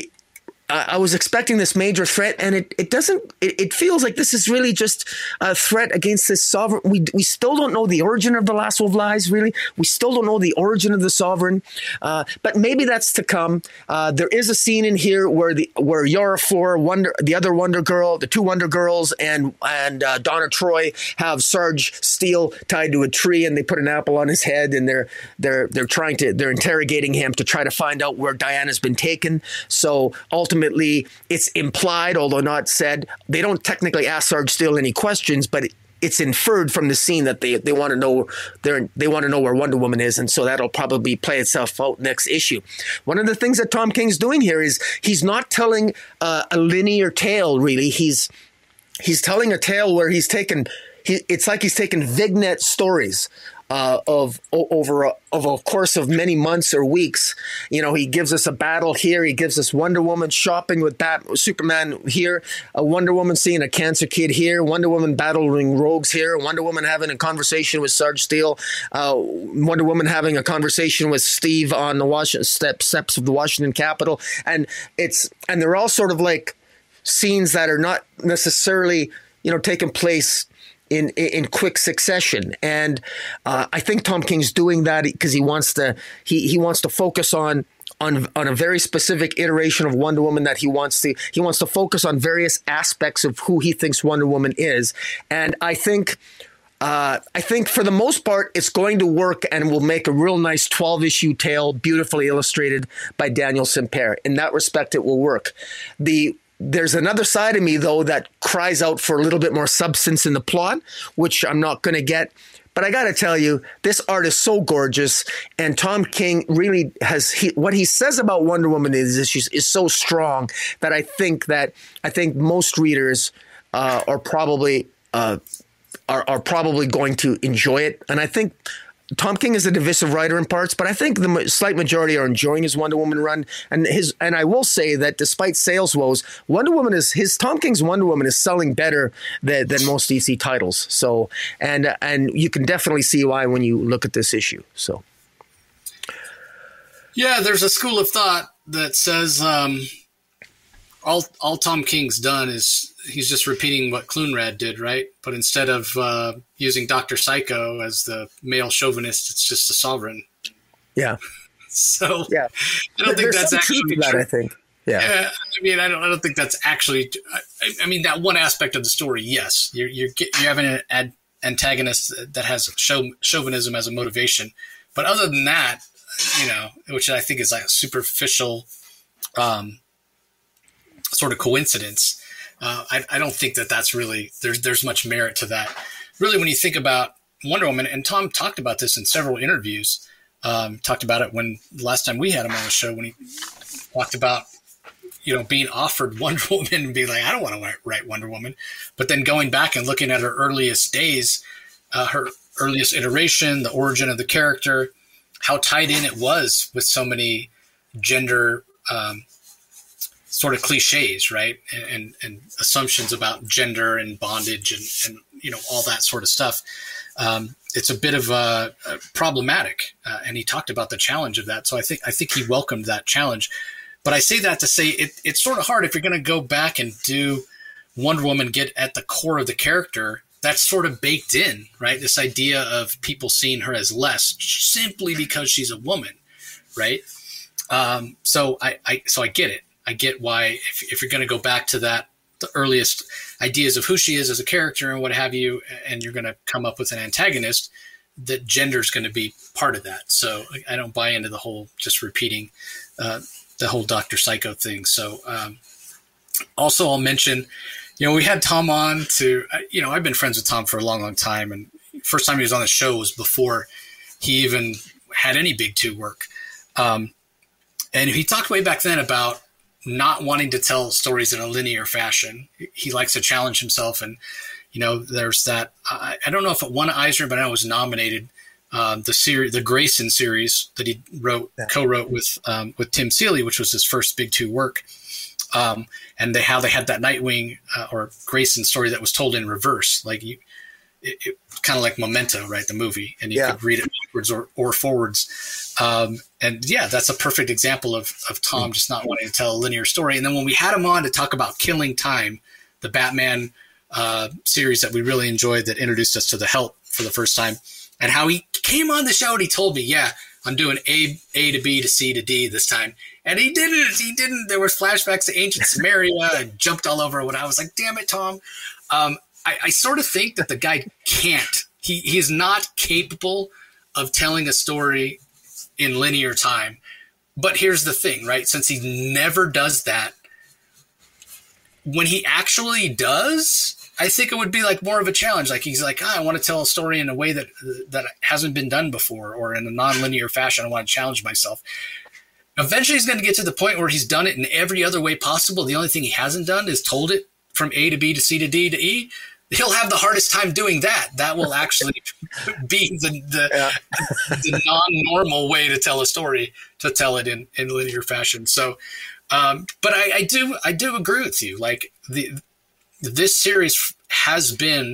I was expecting this major threat, and it doesn't. It feels like this is really just a threat against this Sovereign. We still don't know the origin of the lasso of lies. Really, we still don't know the origin of the Sovereign. But maybe that's to come. There is a scene in here where Yara Flor, the other Wonder Girl, the two Wonder Girls, and Donna Troy have Sarge Steel tied to a tree, and they put an apple on his head, and they're interrogating him to try to find out where Diana's been taken. So ultimately, it's implied, although not said. They don't technically ask Sarge Steel any questions, but it's inferred from the scene that they want to know where Wonder Woman is, and so that'll probably play itself out next issue. One of the things that Tom King's doing here is he's not telling a linear tale. Really, he's telling a tale where it's like he's taken vignette stories. Over a course of many months or weeks. You know, he gives us a battle here. He gives us Wonder Woman shopping with Superman here, a Wonder Woman seeing a cancer kid here, Wonder Woman battling rogues here, Wonder Woman having a conversation with Sarge Steel, Wonder Woman having a conversation with Steve on the Washington steps of the Washington Capitol. And they're all sort of like scenes that are not necessarily, taking place in quick succession. And I think Tom King's doing that because he wants to focus on a very specific iteration of Wonder Woman that he wants to focus on various aspects of who he thinks Wonder Woman is. And I think for the most part, it's going to work and will make a real nice 12-issue tale, beautifully illustrated by Daniel Sampere. In that respect, it will work. There's another side of me, though, that cries out for a little bit more substance in the plot, which I'm not going to get. But I got to tell you, this art is so gorgeous, and Tom King really what he says about Wonder Woman is so strong that I think most readers are probably going to enjoy it. And I think Tom King is a divisive writer in parts, but I think the slight majority are enjoying his Wonder Woman run. And I will say that despite sales woes, Tom King's Wonder Woman is selling better than most DC titles. So, and you can definitely see why when you look at this issue. So, yeah, there's a school of thought that says all Tom King's done is he's just repeating what Clunrad did, right? But instead of using Dr. Psycho as the male chauvinist, it's just the Sovereign. Yeah. So yeah, I don't think that's actually true. I think. Yeah. I mean, I don't think that's actually. I mean, that one aspect of the story, yes, you're having an antagonist that has chauvinism as a motivation, but other than that, which I think is like a superficial sort of coincidence. I don't think that's really there's much merit to that. Really, when you think about Wonder Woman, and Tom talked about this in several interviews, talked about it when the last time we had him on the show, when he talked about being offered Wonder Woman and being like, I don't want to write Wonder Woman, but then going back and looking at her earliest days, her earliest iteration, the origin of the character, how tied in it was with so many gender sort of cliches, right? And assumptions about gender and bondage and all that sort of stuff. It's a bit of problematic. And he talked about the challenge of that. So I think he welcomed that challenge. But I say that to say it's sort of hard if you're going to go back and do Wonder Woman, get at the core of the character that's sort of baked in, right? This idea of people seeing her as less simply because she's a woman, right? So I get it. I get why if you're going to go back to that, the earliest ideas of who she is as a character and what have you, and you're going to come up with an antagonist, that gender is going to be part of that. So I don't buy into the whole just repeating the whole Dr. Psycho thing. So also I'll mention, we had Tom on to, I've been friends with Tom for a long, long time. And first time he was on the show was before he even had any Big Two work. And he talked way back then about not wanting to tell stories in a linear fashion. He likes to challenge himself. And, there's that, I don't know if it won an Eisner, but I know it was nominated. The Grayson series that he co-wrote with Tim Seeley, which was his first Big Two work. And how they had that Nightwing or Grayson story that was told in reverse, like it kind of like Memento, right? The movie, and you could read it backwards or forwards. And that's a perfect example of Tom just not wanting to tell a linear story. And then when we had him on to talk about Killing Time, the Batman series that we really enjoyed that introduced us to the Help for the first time, and how he came on the show and he told me, I'm doing A to B to C to D this time. And he didn't. There were flashbacks to ancient Samaria and jumped all over when I was like, damn it, Tom. I sort of think that the guy can't. He is not capable of telling a story in linear time. But here's the thing, right? Since he never does that, when he actually does, I think it would be like more of a challenge. Like he's like, I want to tell a story in a way that hasn't been done before, or in a non-linear fashion. I want to challenge myself. Eventually he's going to get to the point where he's done it in every other way possible. The only thing he hasn't done is told it from A to B to C to D to E. He'll have the hardest time doing that. That will actually be the non-normal way to tell a story, to tell it in linear fashion. So, but I do agree with you. Like this series has been,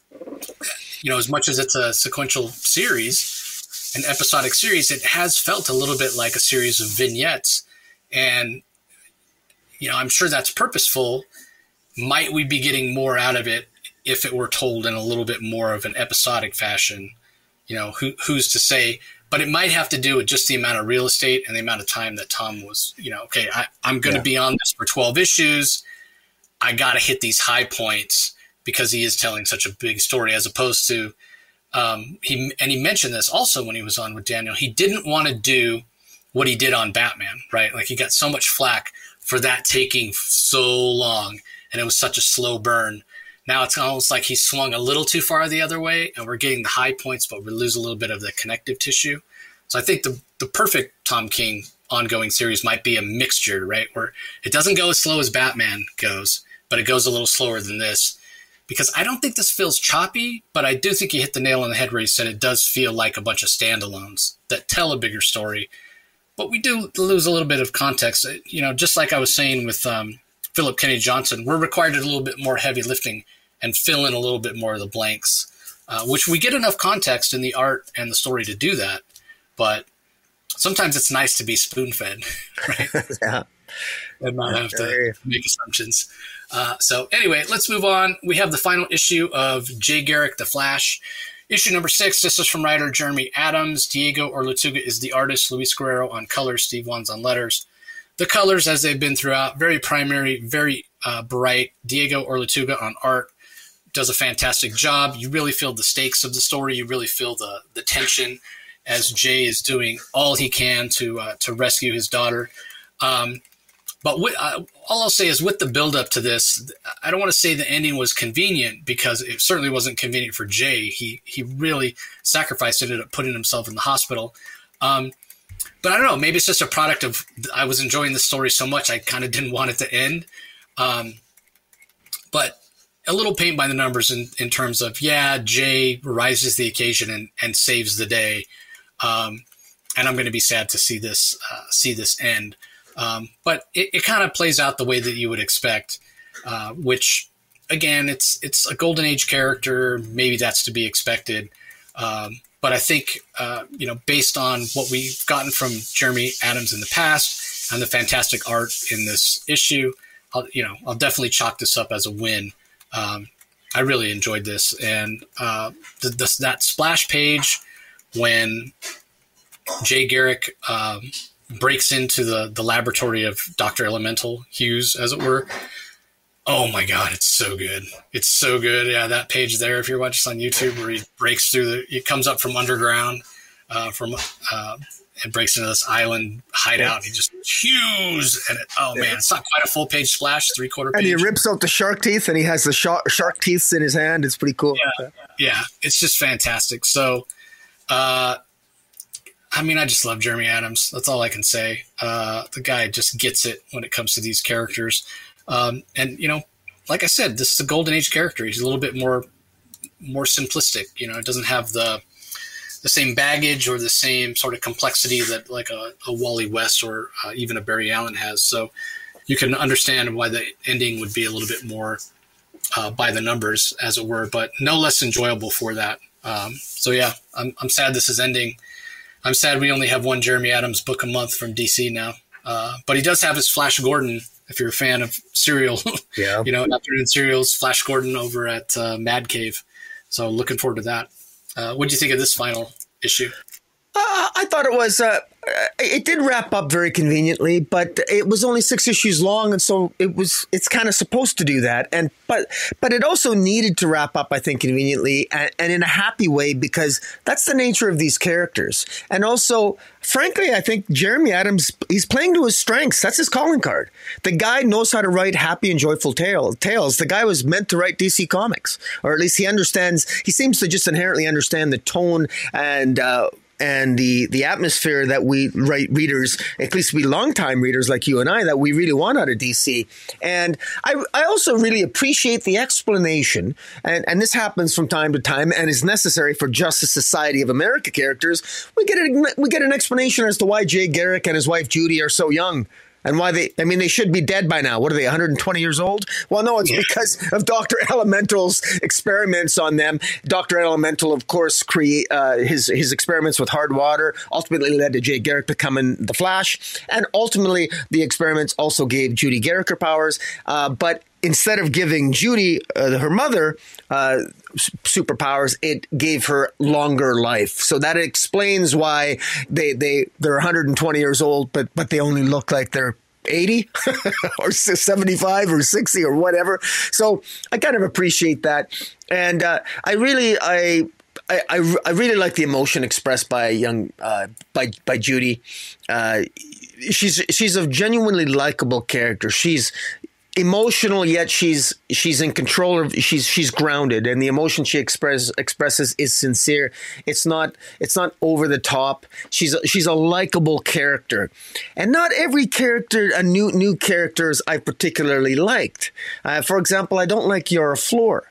as much as it's a sequential series, an episodic series, it has felt a little bit like a series of vignettes. And, I'm sure that's purposeful. Might we be getting more out of it if it were told in a little bit more of an episodic fashion? Who's to say? But it might have to do with just the amount of real estate and the amount of time that Tom was, okay, I'm going to be on this for 12 issues. I got to hit these high points because he is telling such a big story, as opposed to, he mentioned this also when he was on with Daniel. He didn't want to do what he did on Batman, right? Like he got so much flack for that taking so long, and it was such a slow burn. Now it's almost like he swung a little too far the other way, and we're getting the high points, but we lose a little bit of the connective tissue. So I think the perfect Tom King ongoing series might be a mixture, right? Where it doesn't go as slow as Batman goes, but it goes a little slower than this. Because I don't think this feels choppy, but I do think you hit the nail on the head where you said it does feel like a bunch of standalones that tell a bigger story. But we do lose a little bit of context. Just like I was saying with Philip Kennedy Johnson, we're required to do a little bit more heavy lifting and fill in a little bit more of the blanks, which we get enough context in the art and the story to do that. But sometimes it's nice to be spoon-fed, right? And not have to make assumptions. So anyway, let's move on. We have the final issue of Jay Garrick, The Flash. Issue number 6, this is from writer Jeremy Adams. Diego Orletuga is the artist. Luis Guerrero on colors. Steve Wands on letters. The colors, as they've been throughout, very primary, very bright. Diego Orletuga on art does a fantastic job. You really feel the stakes of the story. You really feel the tension as Jay is doing all he can to rescue his daughter. But all I'll say is with the build-up to this, I don't want to say the ending was convenient, because it certainly wasn't convenient for Jay. He really sacrificed it, ended up putting himself in the hospital. But I don't know, maybe it's just a product of I was enjoying the story so much I kind of didn't want it to end. But a little paint by the numbers in terms of, Jay rises to the occasion and saves the day. And I'm going to be sad to see this end. But it kind of plays out the way that you would expect, which, again, it's a Golden Age character. Maybe that's to be expected. But I think, based on what we've gotten from Jeremy Adams in the past and the fantastic art in this issue, I'll definitely chalk this up as a win. I really enjoyed this, and that splash page when Jay Garrick breaks into the laboratory of Dr. Elemental Hughes, as it were. Oh my God, it's so good. It's so good. Yeah, that page there, if you're watching on YouTube, where he breaks through he comes up from underground, and breaks into this island hideout. He just Hughes, and man, it's not quite a full page splash, 3/4 page. And he rips out the shark teeth, and he has the shark teeth in his hand. It's pretty cool. Yeah, it's just fantastic. So, I just love Jeremy Adams. That's all I can say. The guy just gets it when it comes to these characters. And like I said, this is a golden age character. He's a little bit more simplistic. It doesn't have the same baggage or the same sort of complexity that like a Wally West or even a Barry Allen has. So you can understand why the ending would be a little bit more by the numbers, as it were, but no less enjoyable for that. So yeah, I'm sad this is ending. I'm sad we only have one Jeremy Adams book a month from DC now. But he does have his Flash Gordon, if you're a fan of Serial, afternoon serials, Flash Gordon over at Mad Cave. So looking forward to that. What do you think of this final issue? I thought it was, it did wrap up very conveniently, but it was only 6 issues long. And so it's kind of supposed to do that. But it also needed to wrap up, I think, conveniently and in a happy way, because that's the nature of these characters. And also, frankly, I think Jeremy Adams, he's playing to his strengths. That's his calling card. The guy knows how to write happy and joyful tales. The guy was meant to write DC Comics, or at least he seems to just inherently understand the tone and the atmosphere that we readers, at least we longtime readers like you and I, that we really want out of DC. And I also really appreciate the explanation, and this happens from time to time and is necessary for Justice Society of America characters. We get an explanation as to why Jay Garrick and his wife Judy are so young. And why they should be dead by now. What are they, 120 years old? Well, no, it's because of Dr. Elemental's experiments on them. Dr. Elemental, of course, his experiments with hard water ultimately led to Jay Garrick becoming the Flash. And ultimately, the experiments also gave Judy Garrick her powers. But instead of giving Judy, her mother, superpowers, it gave her longer life. So that explains why they're 120 years old, but they only look like they're 80 or 75 or 60 or whatever. So I kind of appreciate that. And I really like the emotion expressed by by Judy. She's a genuinely likable character. She's emotional, yet she's in control of. She's grounded, and the emotion she expresses is sincere. It's not over the top. She's a likable character, and not every character, new characters I particularly liked. For example, I don't like Yara Flor.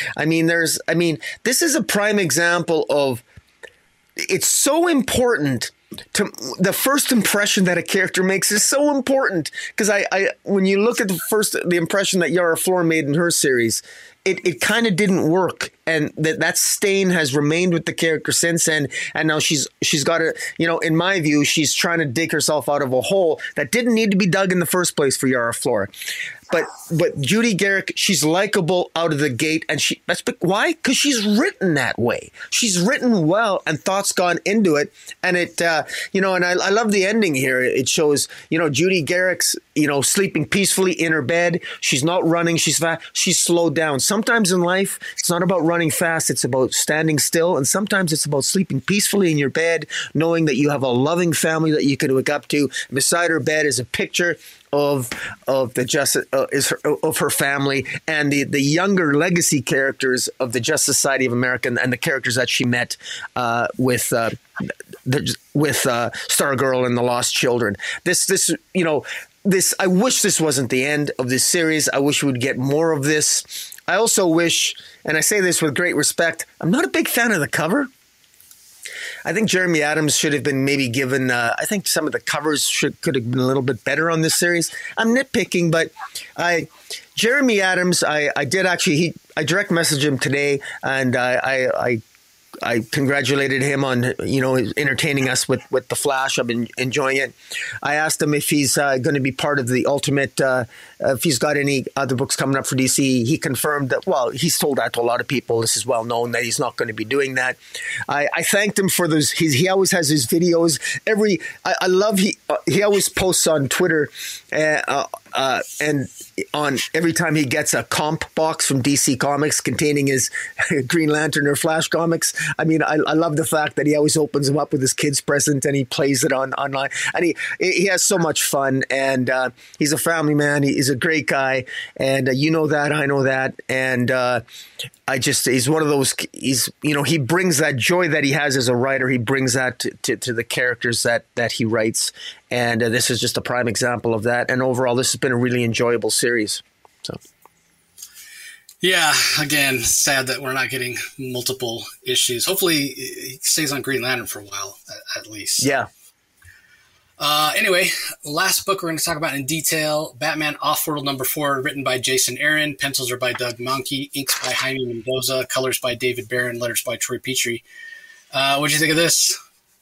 This is a prime example of. It's so important. To the first impression that a character makes is so important, because when you look at the impression that Yara Flor made in her series, it kind of didn't work, and that stain has remained with the character since then. And now she's got in my view, she's trying to dig herself out of a hole that didn't need to be dug in the first place for Yara Flor. But Judy Garrick, she's likable out of the gate, and why? Because she's written that way. She's written well, and thought's gone into it, and it and I love the ending here. It shows Judy Garrick's sleeping peacefully in her bed. She's not running. She's fast. She's slowed down. Sometimes in life, it's not about running fast. It's about standing still, and sometimes it's about sleeping peacefully in your bed, knowing that you have a loving family that you can wake up to. Beside her bed is a picture of the justice of her family and the younger legacy characters of the Justice Society of America and the characters that she met with Stargirl and the Lost Children. This I wish this wasn't the end of this series. I wish we would get more of this. I also wish, and I say this with great respect, I'm not a big fan of the cover. I think Jeremy Adams should have been maybe given. I think some of the covers could have been a little bit better on this series. I'm nitpicking, but Jeremy Adams, I did actually. I direct messaged him today, and I I congratulated him on, entertaining us with The Flash. I've been enjoying it. I asked him if he's going to be part of the Ultimate, if he's got any other books coming up for DC. He confirmed that, well, he's told that to a lot of people. This is well known that he's not going to be doing that. I thanked him for those. He always has his videos. I love, he always posts on Twitter and on every time he gets a comp box from DC Comics containing his Green Lantern or Flash comics. I mean, I love the fact that he always opens them up with his kids present and he plays it online. And he has so much fun, and he's a family man. He's a great guy, and you know that, I know that, and he's one of those. He brings that joy that he has as a writer. He brings that to the characters that he writes, and this is just a prime example of that. And overall, this has been a really enjoyable series. So. Yeah, again, sad that we're not getting multiple issues. Hopefully, he stays on Green Lantern for a while, at least. Yeah. Anyway, last book we're going to talk about in detail, Batman Offworld #4, written by Jason Aaron, pencils are by Doug Mahnke, inks by Jaime Mendoza, colors by David Barron, letters by Troy Petrie. What'd you think of this?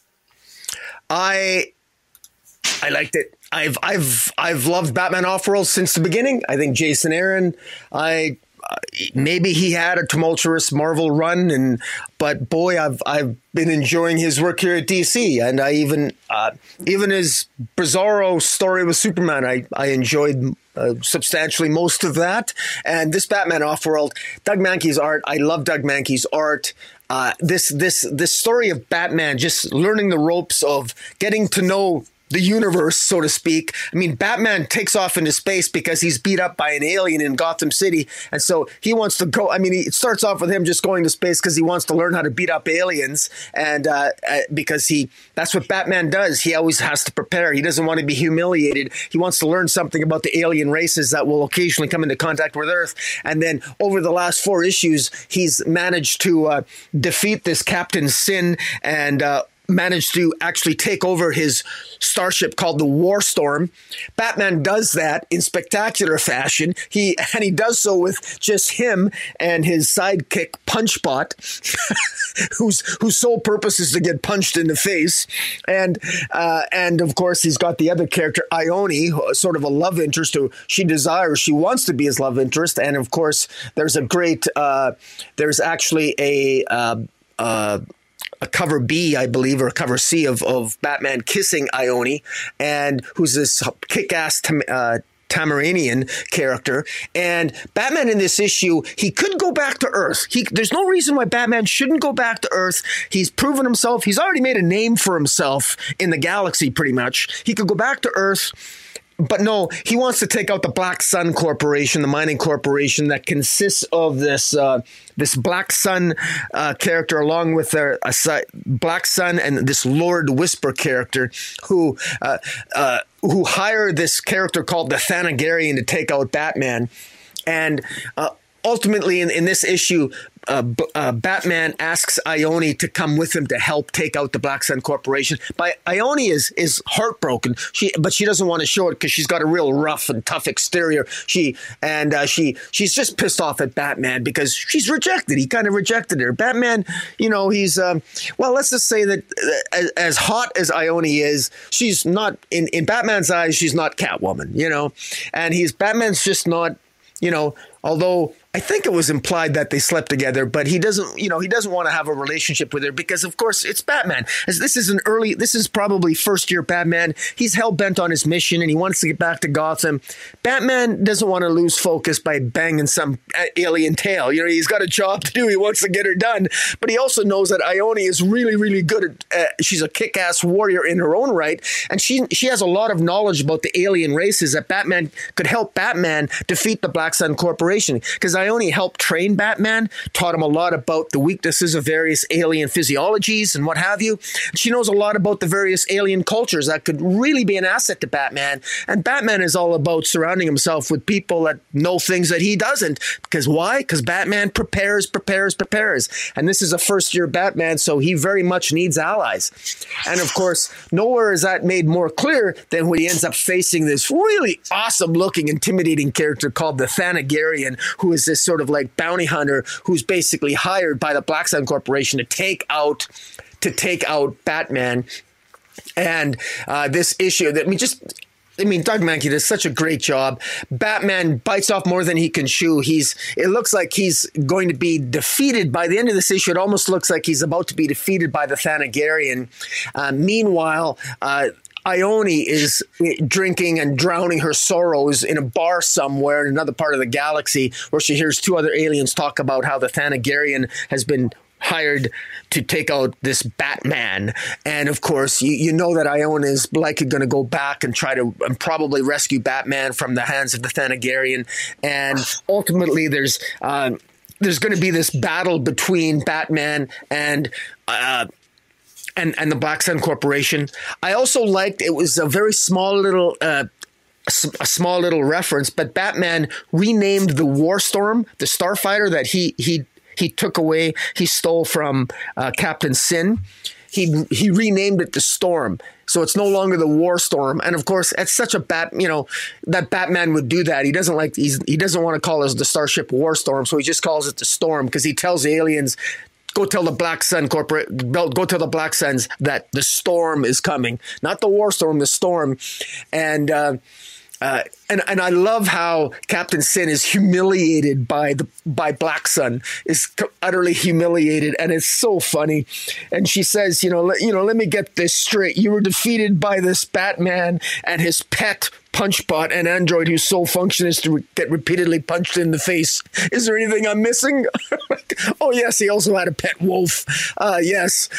I liked it. I've loved Batman Offworld since the beginning. I think Jason Aaron, maybe he had a tumultuous Marvel run, but boy, I've been enjoying his work here at DC, and I even his Bizarro story with Superman, I enjoyed substantially most of that. And this Batman Offworld, Doug Mahnke's art, I love Doug Mahnke's art. This story of Batman just learning the ropes of getting to know the universe, so to speak. I mean, Batman takes off into space because he's beat up by an alien in Gotham City. And so he wants to go. I mean, it starts off with him just going to space because he wants to learn how to beat up aliens. And because that's what Batman does. He always has to prepare. He doesn't want to be humiliated. He wants to learn something about the alien races that will occasionally come into contact with Earth. And then over the last 4 issues, he's managed to defeat this Captain Sin and managed to actually take over his starship called the Warstorm. Batman does that in spectacular fashion. He does so with just him and his sidekick Punchbot, whose sole purpose is to get punched in the face. And of course he's got the other character Ione, sort of a love interest who she wants to be his love interest. And of course there's there's actually a cover B, I believe, or a cover C of Batman kissing Ione, and who's this kick-ass Tamaranian character. And Batman in this issue, he could go back to Earth. There's no reason why Batman shouldn't go back to Earth. He's proven himself. He's already made a name for himself in the galaxy, pretty much. He could go back to Earth. But no, he wants to take out the Black Sun Corporation, the mining corporation that consists of this Black Sun character, along with their Black Sun and this Lord Whisper character, who hire this character called the Thanagarian to take out Batman. And ultimately, in this issue, Batman asks Ione to come with him to help take out the Black Sun Corporation. But Ione is heartbroken. But she doesn't want to show it because she's got a real rough and tough exterior. She's just pissed off at Batman because she's rejected. He kind of rejected her. Batman, he's let's just say that as hot as Ione is, she's not in Batman's eyes. She's not Catwoman, and Batman's just not, although I think it was implied that they slept together, but he doesn't want to have a relationship with her because, of course, it's Batman. This is probably first year Batman. He's hell bent on his mission and he wants to get back to Gotham. Batman doesn't want to lose focus by banging some alien tail. He's got a job to do. He wants to get her done, but he also knows that Ione is really, really good at. She's a kick-ass warrior in her own right, and she has a lot of knowledge about the alien races that Batman could help Batman defeat the Black Sun Corporation because Ione helped train Batman, taught him a lot about the weaknesses of various alien physiologies and what have you. She knows a lot about the various alien cultures that could really be an asset to Batman. And Batman is all about surrounding himself with people that know things that he doesn't. Because why? Because Batman prepares. And this is a first-year Batman, so he very much needs allies. And of course, nowhere is that made more clear than when he ends up facing this really awesome-looking, intimidating character called the Thanagarian. Thanagarian, who is this sort of like bounty hunter who's basically hired by the Black Sun Corporation to take out Batman. And this issue, Doug Mahnke does such a great job. Batman bites off more than he can chew. It looks like he's going to be defeated by the end of this issue. It almost looks like he's about to be defeated by the Thanagarian. Meanwhile, Ione is drinking and drowning her sorrows in a bar somewhere in another part of the galaxy, where she hears two other aliens talk about how the Thanagarian has been hired to take out this Batman. And of course, you know that Ione is likely going to go back and try to probably rescue Batman from the hands of the Thanagarian. And ultimately, there's going to be this battle between Batman and the Black Sun Corporation. I also liked, it was a very small little reference, but Batman renamed the Warstorm, the starfighter that he took away, he stole from Captain Sin. He renamed it the Storm. So it's no longer the Warstorm. And of course, it's such a that Batman would do that. He doesn't want to call it the Starship Warstorm, so he just calls it the Storm, because he tells the aliens, go tell the Black Sun go tell the Black Suns that the Storm is coming, not the Warstorm, the Storm. And I love how Captain Sin is humiliated by Black Sun, is utterly humiliated, and it's so funny. And she says, let me get this straight. You were defeated by this Batman and his pet punchbot, an android whose sole function is to get repeatedly punched in the face. Is there anything I'm missing? Oh yes, he also had a pet wolf. Yes.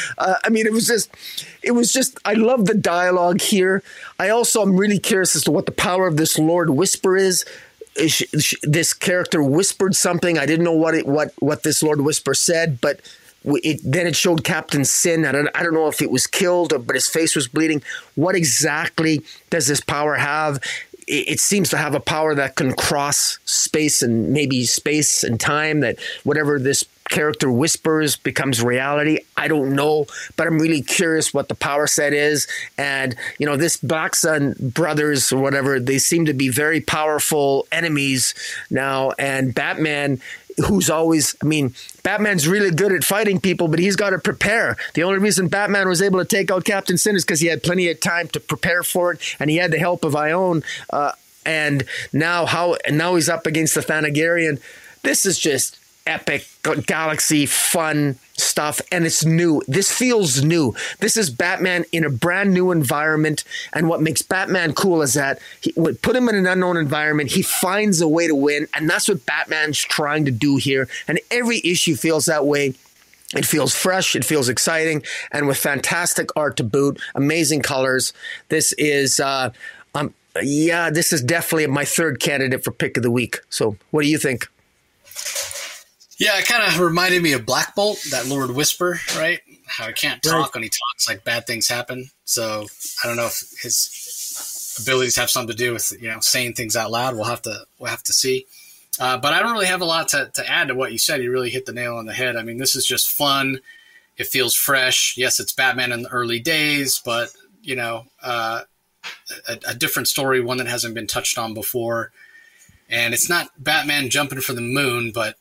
It was just, I love the dialogue here. I also am really curious as to what the power of this Lord Whisper is. This character whispered something. I didn't know what this Lord Whisper said, but then it showed Captain Sin. I don't know if it was killed, but his face was bleeding. What exactly does this power have? It seems to have a power that can cross space and maybe space and time, that whatever this character whispers becomes reality. I don't know, but I'm really curious what the power set is. And, this Black Sun brothers or whatever, they seem to be very powerful enemies now. And Batman, Batman's really good at fighting people, but he's got to prepare. The only reason Batman was able to take out Captain Sin is because he had plenty of time to prepare for it, and he had the help of Ione. And now he's up against the Thanagarian. This is just epic galaxy fun stuff, and it's new. This feels new. This is Batman in a brand new environment, and what makes Batman cool is that put him in an unknown environment, he finds a way to win, and that's what Batman's trying to do here, and every issue feels that way. It feels fresh, it feels exciting, and with fantastic art to boot, amazing colors. This is this is definitely my third candidate for pick of the week. So what do you think? Yeah, it kind of reminded me of Black Bolt, that Lord Whisper, right? How he can't talk. When he talks, like bad things happen. So I don't know if his abilities have something to do with saying things out loud. We'll have to see. But I don't really have a lot to add to what you said. You really hit the nail on the head. I mean, this is just fun. It feels fresh. Yes, it's Batman in the early days, but a different story, one that hasn't been touched on before. And it's not Batman jumping for the moon, but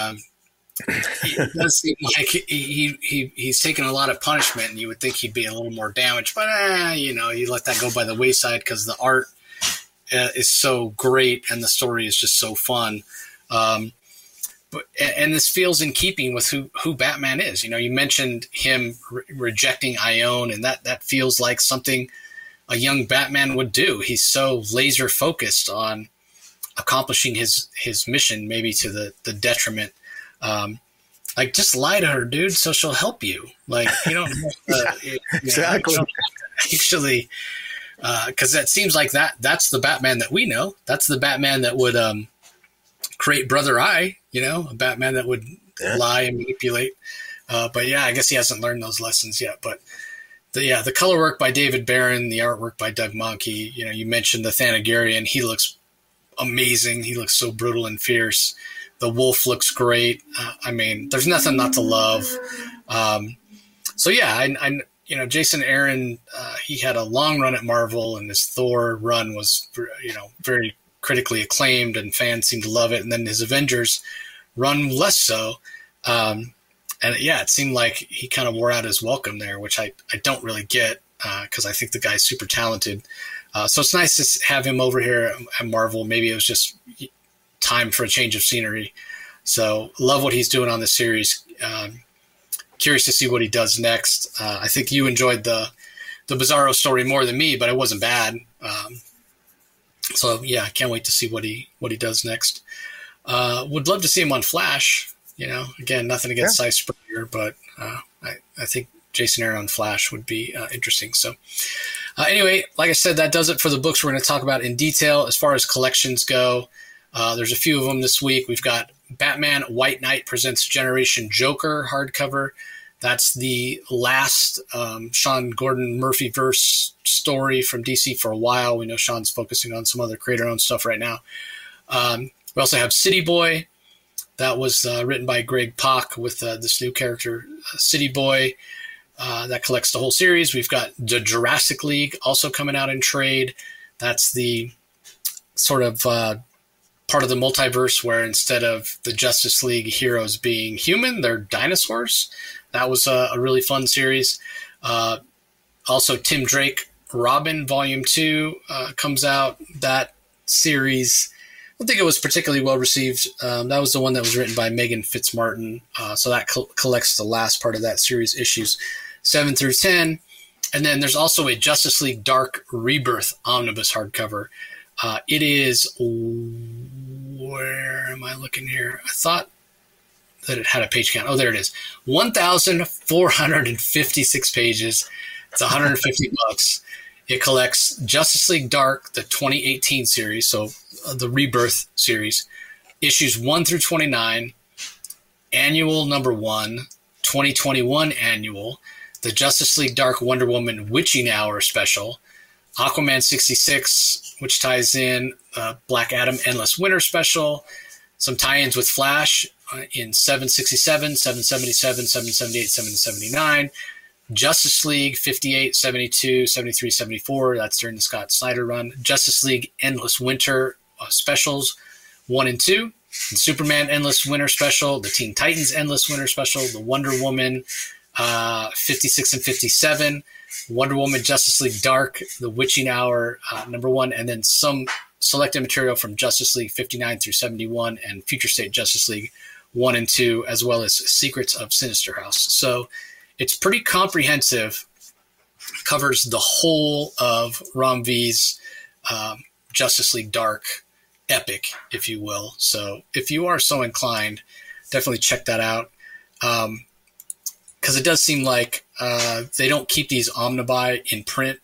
it does seem like he's taken a lot of punishment, and you would think he'd be a little more damaged. But you let that go by the wayside because the art is so great and the story is just so fun. And this feels in keeping with who Batman is. You mentioned him rejecting Ione, and that feels like something a young Batman would do. He's so laser focused on accomplishing his mission, maybe to the detriment. Like, just lie to her, dude, so she'll help you. Like, you don't exactly. Actually, because that seems like that's the Batman that we know. That's the Batman that would create Brother Eye, a Batman that would lie and manipulate. But yeah, I guess he hasn't learned those lessons yet. But the color work by David Barron, the artwork by Doug Mahnke. You mentioned the Thanagarian. He looks amazing. He looks so brutal and fierce. The wolf looks great. There's nothing not to love. So yeah, Jason Aaron, he had a long run at Marvel, and his Thor run was, very critically acclaimed and fans seem to love it. And then his Avengers run less so. And yeah, it seemed like he kind of wore out his welcome there, which I don't really get because I think the guy's super talented. So it's nice to have him over here at Marvel. Maybe it was just time for a change of scenery. So love what he's doing on the series. Curious to see what he does next. I think you enjoyed the Bizarro story more than me, but it wasn't bad. So yeah, I can't wait to see what he does next. Would love to see him on Flash. Again, nothing against Cy Springer, but I think Jason Aaron on Flash would be interesting. So anyway, like I said, that does it for the books we're going to talk about in detail. As far as collections go, there's a few of them this week. We've got Batman White Knight Presents Generation Joker hardcover. That's the last Sean Gordon Murphy-verse story from DC for a while. We know Sean's focusing on some other creator-owned stuff right now. We also have City Boy. That was written by Greg Pak with this new character, City Boy. That collects the whole series. We've got the Jurassic League also coming out in trade. That's the sort of part of the multiverse where instead of the Justice League heroes being human, they're dinosaurs. That was a really fun series. Also, Tim Drake Robin Volume 2 comes out. That series, I don't think it was particularly well received. That was the one that was written by Megan Fitzmartin. So that collects the last part of that series, issues 7 through 10. And then there's also a Justice League Dark Rebirth omnibus hardcover. It is, where am I looking here? I thought that it had a page count. Oh, there it is. 1,456 pages. It's $150. It collects Justice League Dark, the 2018 series, so the Rebirth series, issues 1 through 29, annual number 1, 2021 annual, the Justice League Dark Wonder Woman Witching Hour special, Aquaman 66, which ties in Black Adam Endless Winter special, some tie-ins with Flash in 767, 777, 778, 779, Justice League 58, 72, 73, 74. That's during the Scott Snyder run. Justice League Endless Winter specials 1 and 2. The Superman Endless Winter special. The Teen Titans Endless Winter special. The Wonder Woman 56 and 57. Wonder Woman Justice League Dark. The Witching Hour number 1. And then some selected material from Justice League 59 through 71 and Future State Justice League 1 and 2, as well as Secrets of Sinister House. So it's pretty comprehensive, covers the whole of Ram V's Justice League Dark epic, if you will. So if you are so inclined, definitely check that out. Because it does seem like they don't keep these omnibuy in print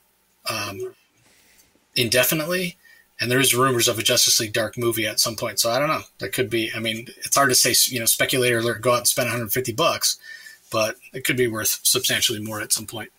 indefinitely. And there is rumors of a Justice League Dark movie at some point. So I don't know. That could be, I mean, it's hard to say, speculator alert, go out and spend $150, but it could be worth substantially more at some point.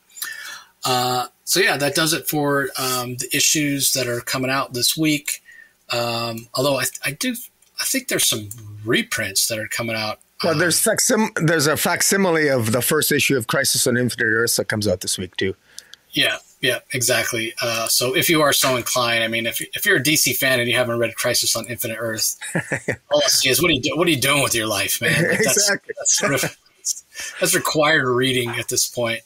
So yeah, that does it for the issues that are coming out this week. Although I think there's some reprints that are coming out. Well, there's a facsimile of the first issue of Crisis on Infinite Earths that comes out this week too. Yeah, exactly. So if you are so inclined, I mean, if you're a DC fan and you haven't read Crisis on Infinite Earths, all I see is what are you doing with your life, man? Like, Exactly. That's required reading at this point.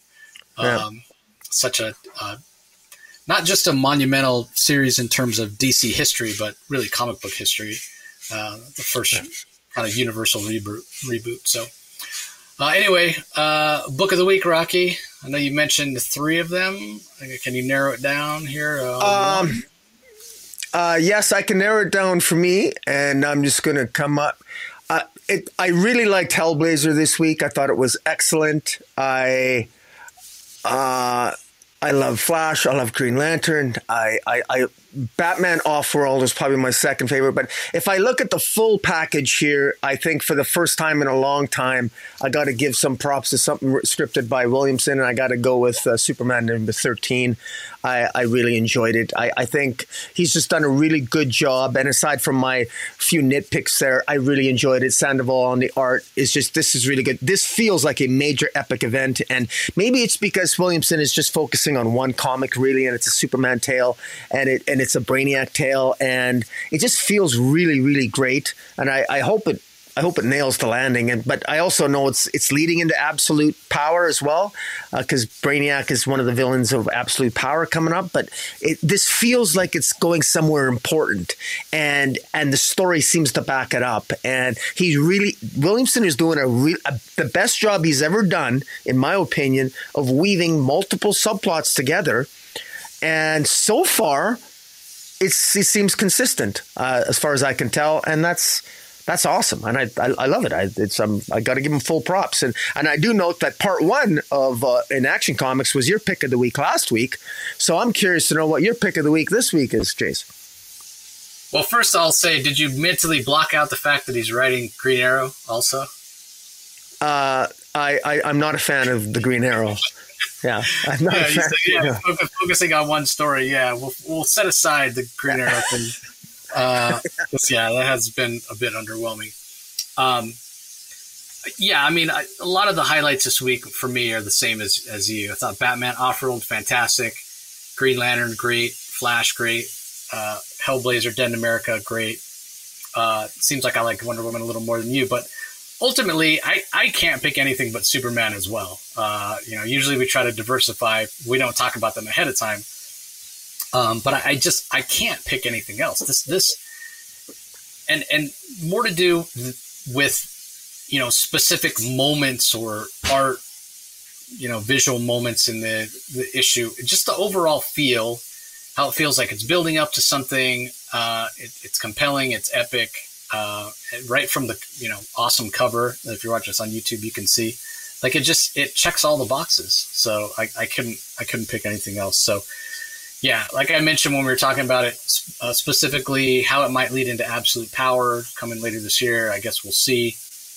Such a not just a monumental series in terms of DC history, but really comic book history. The first kind of universal reboot. So anyway, book of the week, Rocky. I know you mentioned 3 of them. Can you narrow it down here? Yes, I can narrow it down for me, and I'm just going to come up. I really liked Hellblazer this week. I thought it was excellent. I love Flash. I love Green Lantern. Batman Offworld is probably my second favorite. But if I look at the full package here, I think for the first time in a long time, I got to give some props to something scripted by Williamson, and I got to go with Superman number 13. I really enjoyed it. I think he's just done a really good job. And aside from my few nitpicks there, I really enjoyed it. Sandoval on the art is just, this is really good. This feels like a major epic event. And maybe it's because Williamson is just focusing focusing on one comic really, and it's a Superman tale, and it's a Brainiac tale, and it just feels really, really great. And I hope it nails the landing. But I also know it's leading into Absolute Power as well, because Brainiac is one of the villains of Absolute Power coming up. But this feels like it's going somewhere important, and the story seems to back it up. And Williamson is doing the best job he's ever done, in my opinion, of weaving multiple subplots together. And so far, it seems consistent as far as I can tell, and that's awesome, and I love it. I got to give him full props, and I do note that part one of in Action Comics was your pick of the week last week. So I'm curious to know what your pick of the week this week is, Jace. Well, first I'll say, did you mentally block out the fact that he's writing Green Arrow also? I'm not a fan of the Green Arrow. Yeah, I'm not a fan. Focusing on one story. Yeah, we'll set aside the Green Arrow thing. That has been a bit underwhelming. I mean, a lot of the highlights this week for me are the same as you. I thought Batman Off-World, fantastic. Green Lantern, great. Flash, great. Hellblazer, Dead in America, great. Seems like I like Wonder Woman a little more than you, but ultimately, I can't pick anything but Superman as well. Usually we try to diversify. We don't talk about them ahead of time. But I can't pick anything else. This and more to do with, specific moments or art, visual moments in the issue. Just the overall feel, how it feels like it's building up to something. It's compelling. It's epic. Right from the, awesome cover. If you're watching this on YouTube, you can see, like, it checks all the boxes. So I couldn't pick anything else. So, yeah, like I mentioned when we were talking about it, specifically how it might lead into Absolute Power coming later this year, I guess we'll see.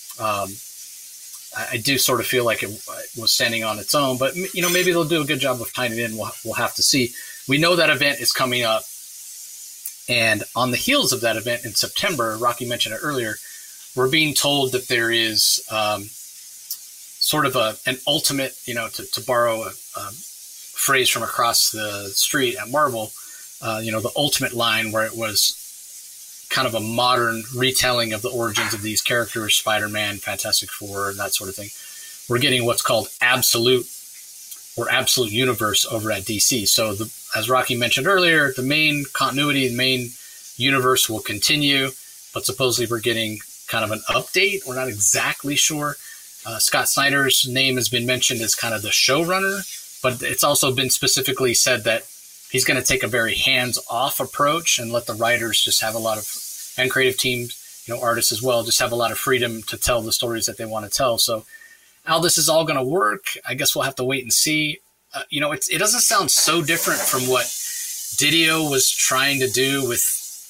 I do sort of feel like it was standing on its own, but maybe they'll do a good job of tying it in. We'll have to see. We know that event is coming up, and on the heels of that event in September, Rocky mentioned it earlier, we're being told that there is sort of an ultimate, to borrow a phrase from across the street at Marvel, the ultimate line, where it was kind of a modern retelling of the origins of these characters, Spider-Man, Fantastic Four, and that sort of thing. We're getting what's called Absolute Universe over at DC. So as Rocky mentioned earlier, the main continuity, the main universe will continue, but supposedly we're getting kind of an update. We're not exactly sure. Scott Snyder's name has been mentioned as kind of the showrunner, but it's also been specifically said that he's going to take a very hands-off approach and let the writers just have and creative teams, artists as well, just have a lot of freedom to tell the stories that they want to tell. So how this is all going to work, I guess we'll have to wait and see. It doesn't sound so different from what Didio was trying to do with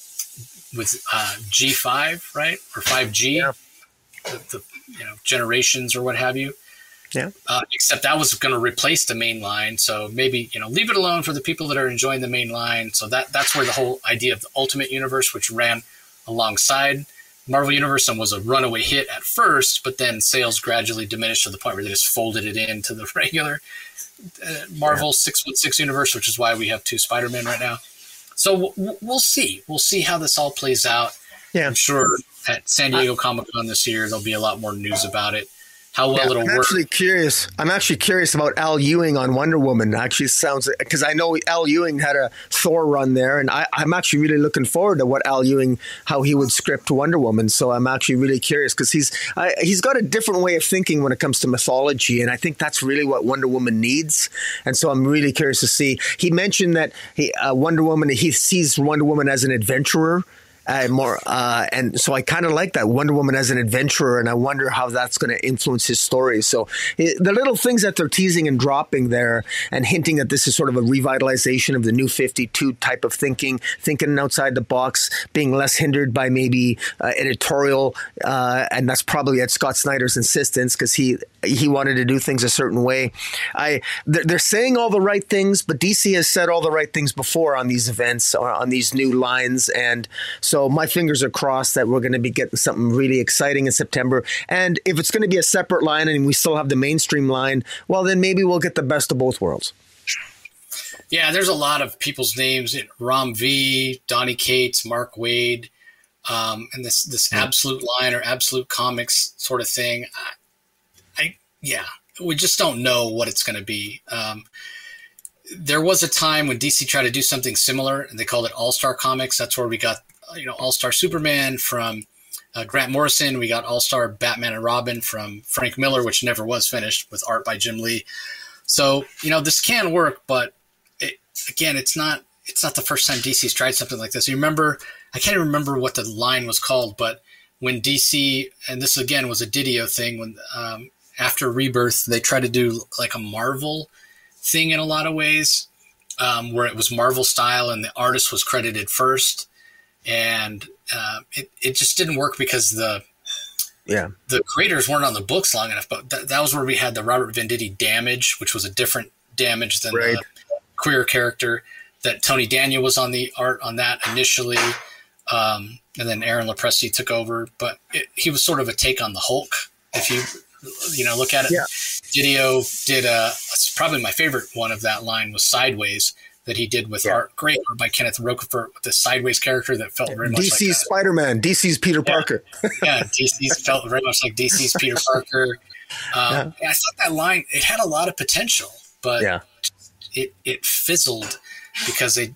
G5, right? Or 5G, yeah. the generations or what have you. Yeah. Except that was going to replace the main line. So maybe, leave it alone for the people that are enjoying the main line. So that's where the whole idea of the Ultimate Universe, which ran alongside Marvel Universe and was a runaway hit at first, but then sales gradually diminished to the point where they just folded it into the regular Marvel 616 universe, which is why we have 2 Spider-Men right now. So we'll see. We'll see how this all plays out. Yeah. I'm sure at San Diego Comic-Con this year, there'll be a lot more news about it. How well it'll work. I'm actually curious about Al Ewing on Wonder Woman. Actually, sounds, because I know Al Ewing had a Thor run there, and I'm actually really looking forward to what Al Ewing, how he would script Wonder Woman. So I'm actually really curious, because he's got a different way of thinking when it comes to mythology, and I think that's really what Wonder Woman needs. And so I'm really curious to see. He mentioned that Wonder Woman, he sees Wonder Woman as an adventurer. And so I kind of like that, Wonder Woman as an adventurer, and I wonder how that's going to influence his story. So the little things that they're teasing and dropping there and hinting that this is sort of a revitalization of the New 52 type of thinking outside the box, being less hindered by maybe editorial, and that's probably at Scott Snyder's insistence, because he wanted to do things a certain way. They're saying all the right things, but DC has said all the right things before on these events or on these new lines, and so my fingers are crossed that we're going to be getting something really exciting in September. And if it's going to be a separate line and we still have the mainstream line, well, then maybe we'll get the best of both worlds. Yeah, there's a lot of people's names: Rom V, Donny Cates, Mark Waid, and this Absolute Line or Absolute Comics sort of thing. We just don't know what it's going to be. There was a time when DC tried to do something similar, and they called it All-Star Comics. That's where we got, All-Star Superman from Grant Morrison. We got All-Star Batman and Robin from Frank Miller, which never was finished, with art by Jim Lee. So, this can work, but it's not the first time DC's tried something like this. You remember, I can't even remember what the line was called, but when DC, and this again was a Didio thing, when after Rebirth, they tried to do like a Marvel thing in a lot of ways, where it was Marvel style and the artist was credited first. And it just didn't work because the creators weren't on the books long enough. But that was where we had the Robert Venditti Damage, which was a different Damage than the queer character. That Tony Daniel was on the art on that initially, and then Aaron Lopresti took over. But he was sort of a take on the Hulk, if you look at it. Yeah. Didio did probably my favorite one of that line was Sideways, that he did with great art by Kenneth Rocafort, with the Sideways character that felt very much like DC's Spider-Man, DC's Peter Parker. DC's felt very much like DC's Peter Parker. I thought that line, it had a lot of potential, but it fizzled because the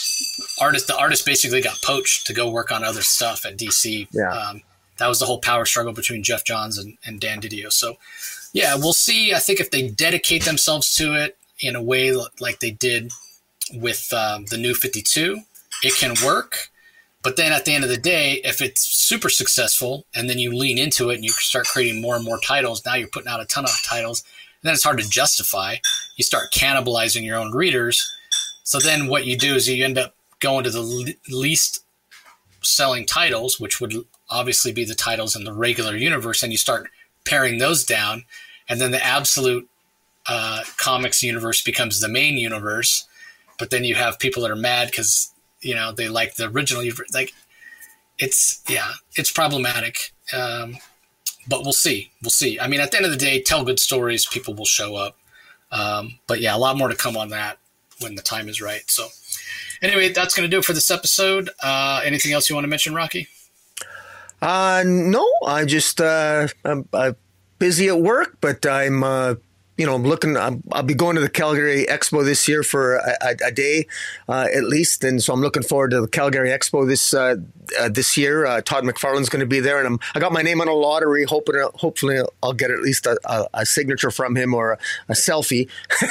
artist basically got poached to go work on other stuff at DC. That was the whole power struggle between Jeff Johns and Dan Didio. So we'll see. I think if they dedicate themselves to it in a way like they did with the New 52, it can work. But then at the end of the day, if it's super successful and then you lean into it and you start creating more and more titles, now you're putting out a ton of titles, and then it's hard to justify. You start cannibalizing your own readers. So then what you do is you end up going to the least selling titles, which would obviously be the titles in the regular universe, and you start paring those down, and then the Absolute Comics universe becomes the main universe. But then you have people that are mad because they like the original universe. Like it's problematic. But we'll see. I mean, at the end of the day, tell good stories, people will show up. But a lot more to come on that when the time is right. So anyway, that's going to do it for this episode. Anything else you want to mention, Rocky? No, I just I'm busy at work, but I'm looking. I'll be going to the Calgary Expo this year for a day at least, and so I'm looking forward to the Calgary Expo this year. Todd McFarlane's going to be there, and I got my name on a lottery, hopefully I'll get at least a signature from him or a selfie.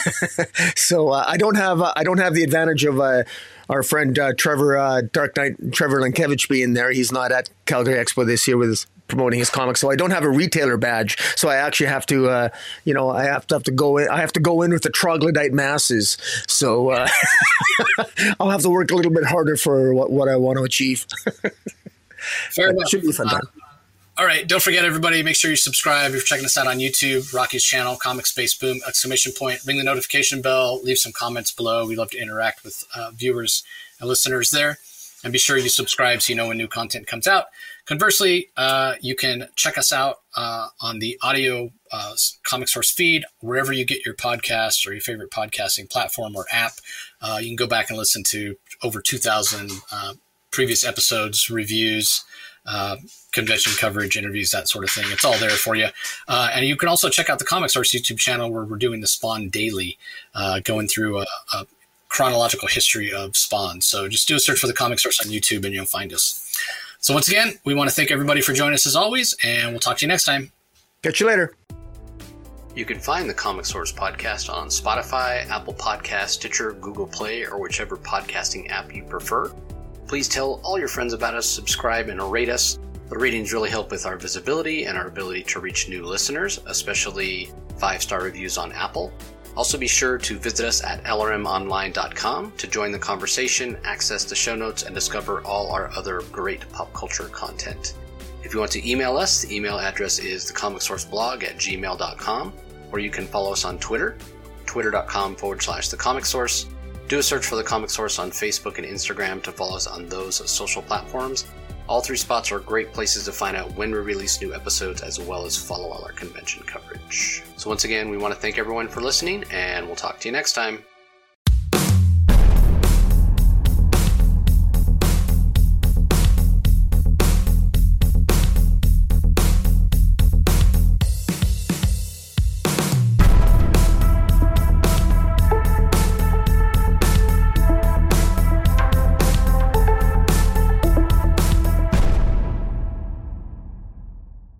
So I don't have the advantage of our friend Trevor Dark Knight Trevor Lankevich being there. He's not at Calgary Expo this year promoting his comics, so I don't have a retailer badge. So I actually have to, I have to go in. I have to go in with the troglodyte masses. So I'll have to work a little bit harder for what I want to achieve. Fair enough. Should be a fun time. All right, don't forget, everybody, make sure you subscribe. If you're checking us out on YouTube, Rocky's channel, Comic Space Boom, ! Ring the notification bell, leave some comments below. We love to interact with viewers and listeners there. And be sure you subscribe so you know when new content comes out. Conversely, you can check us out on the audio Comic Source feed, wherever you get your podcasts or your favorite podcasting platform or app. You can go back and listen to over 2,000 previous episodes, reviews, convention coverage, interviews, that sort of thing. It's all there for you. And you can also check out the Comic Source YouTube channel, where we're doing the Spawn Daily, going through a chronological history of Spawn. So just do a search for the Comic Source on YouTube and you'll find us. So once again, we want to thank everybody for joining us as always, and we'll talk to you next time. Catch you later. You can find the Comic Source podcast on Spotify, Apple Podcasts, Stitcher, Google Play, or whichever podcasting app you prefer. Please tell all your friends about us, subscribe, and rate us. The ratings really help with our visibility and our ability to reach new listeners, especially 5-star reviews on Apple. Also be sure to visit us at lrmonline.com to join the conversation, access the show notes, and discover all our other great pop culture content. If you want to email us, the email address is thecomicsourceblog@gmail.com, or you can follow us on Twitter, twitter.com/thecomicsource. Do a search for The Comic Source on Facebook and Instagram to follow us on those social platforms. All 3 spots are great places to find out when we release new episodes, as well as follow all our convention coverage. So once again, we want to thank everyone for listening, and we'll talk to you next time.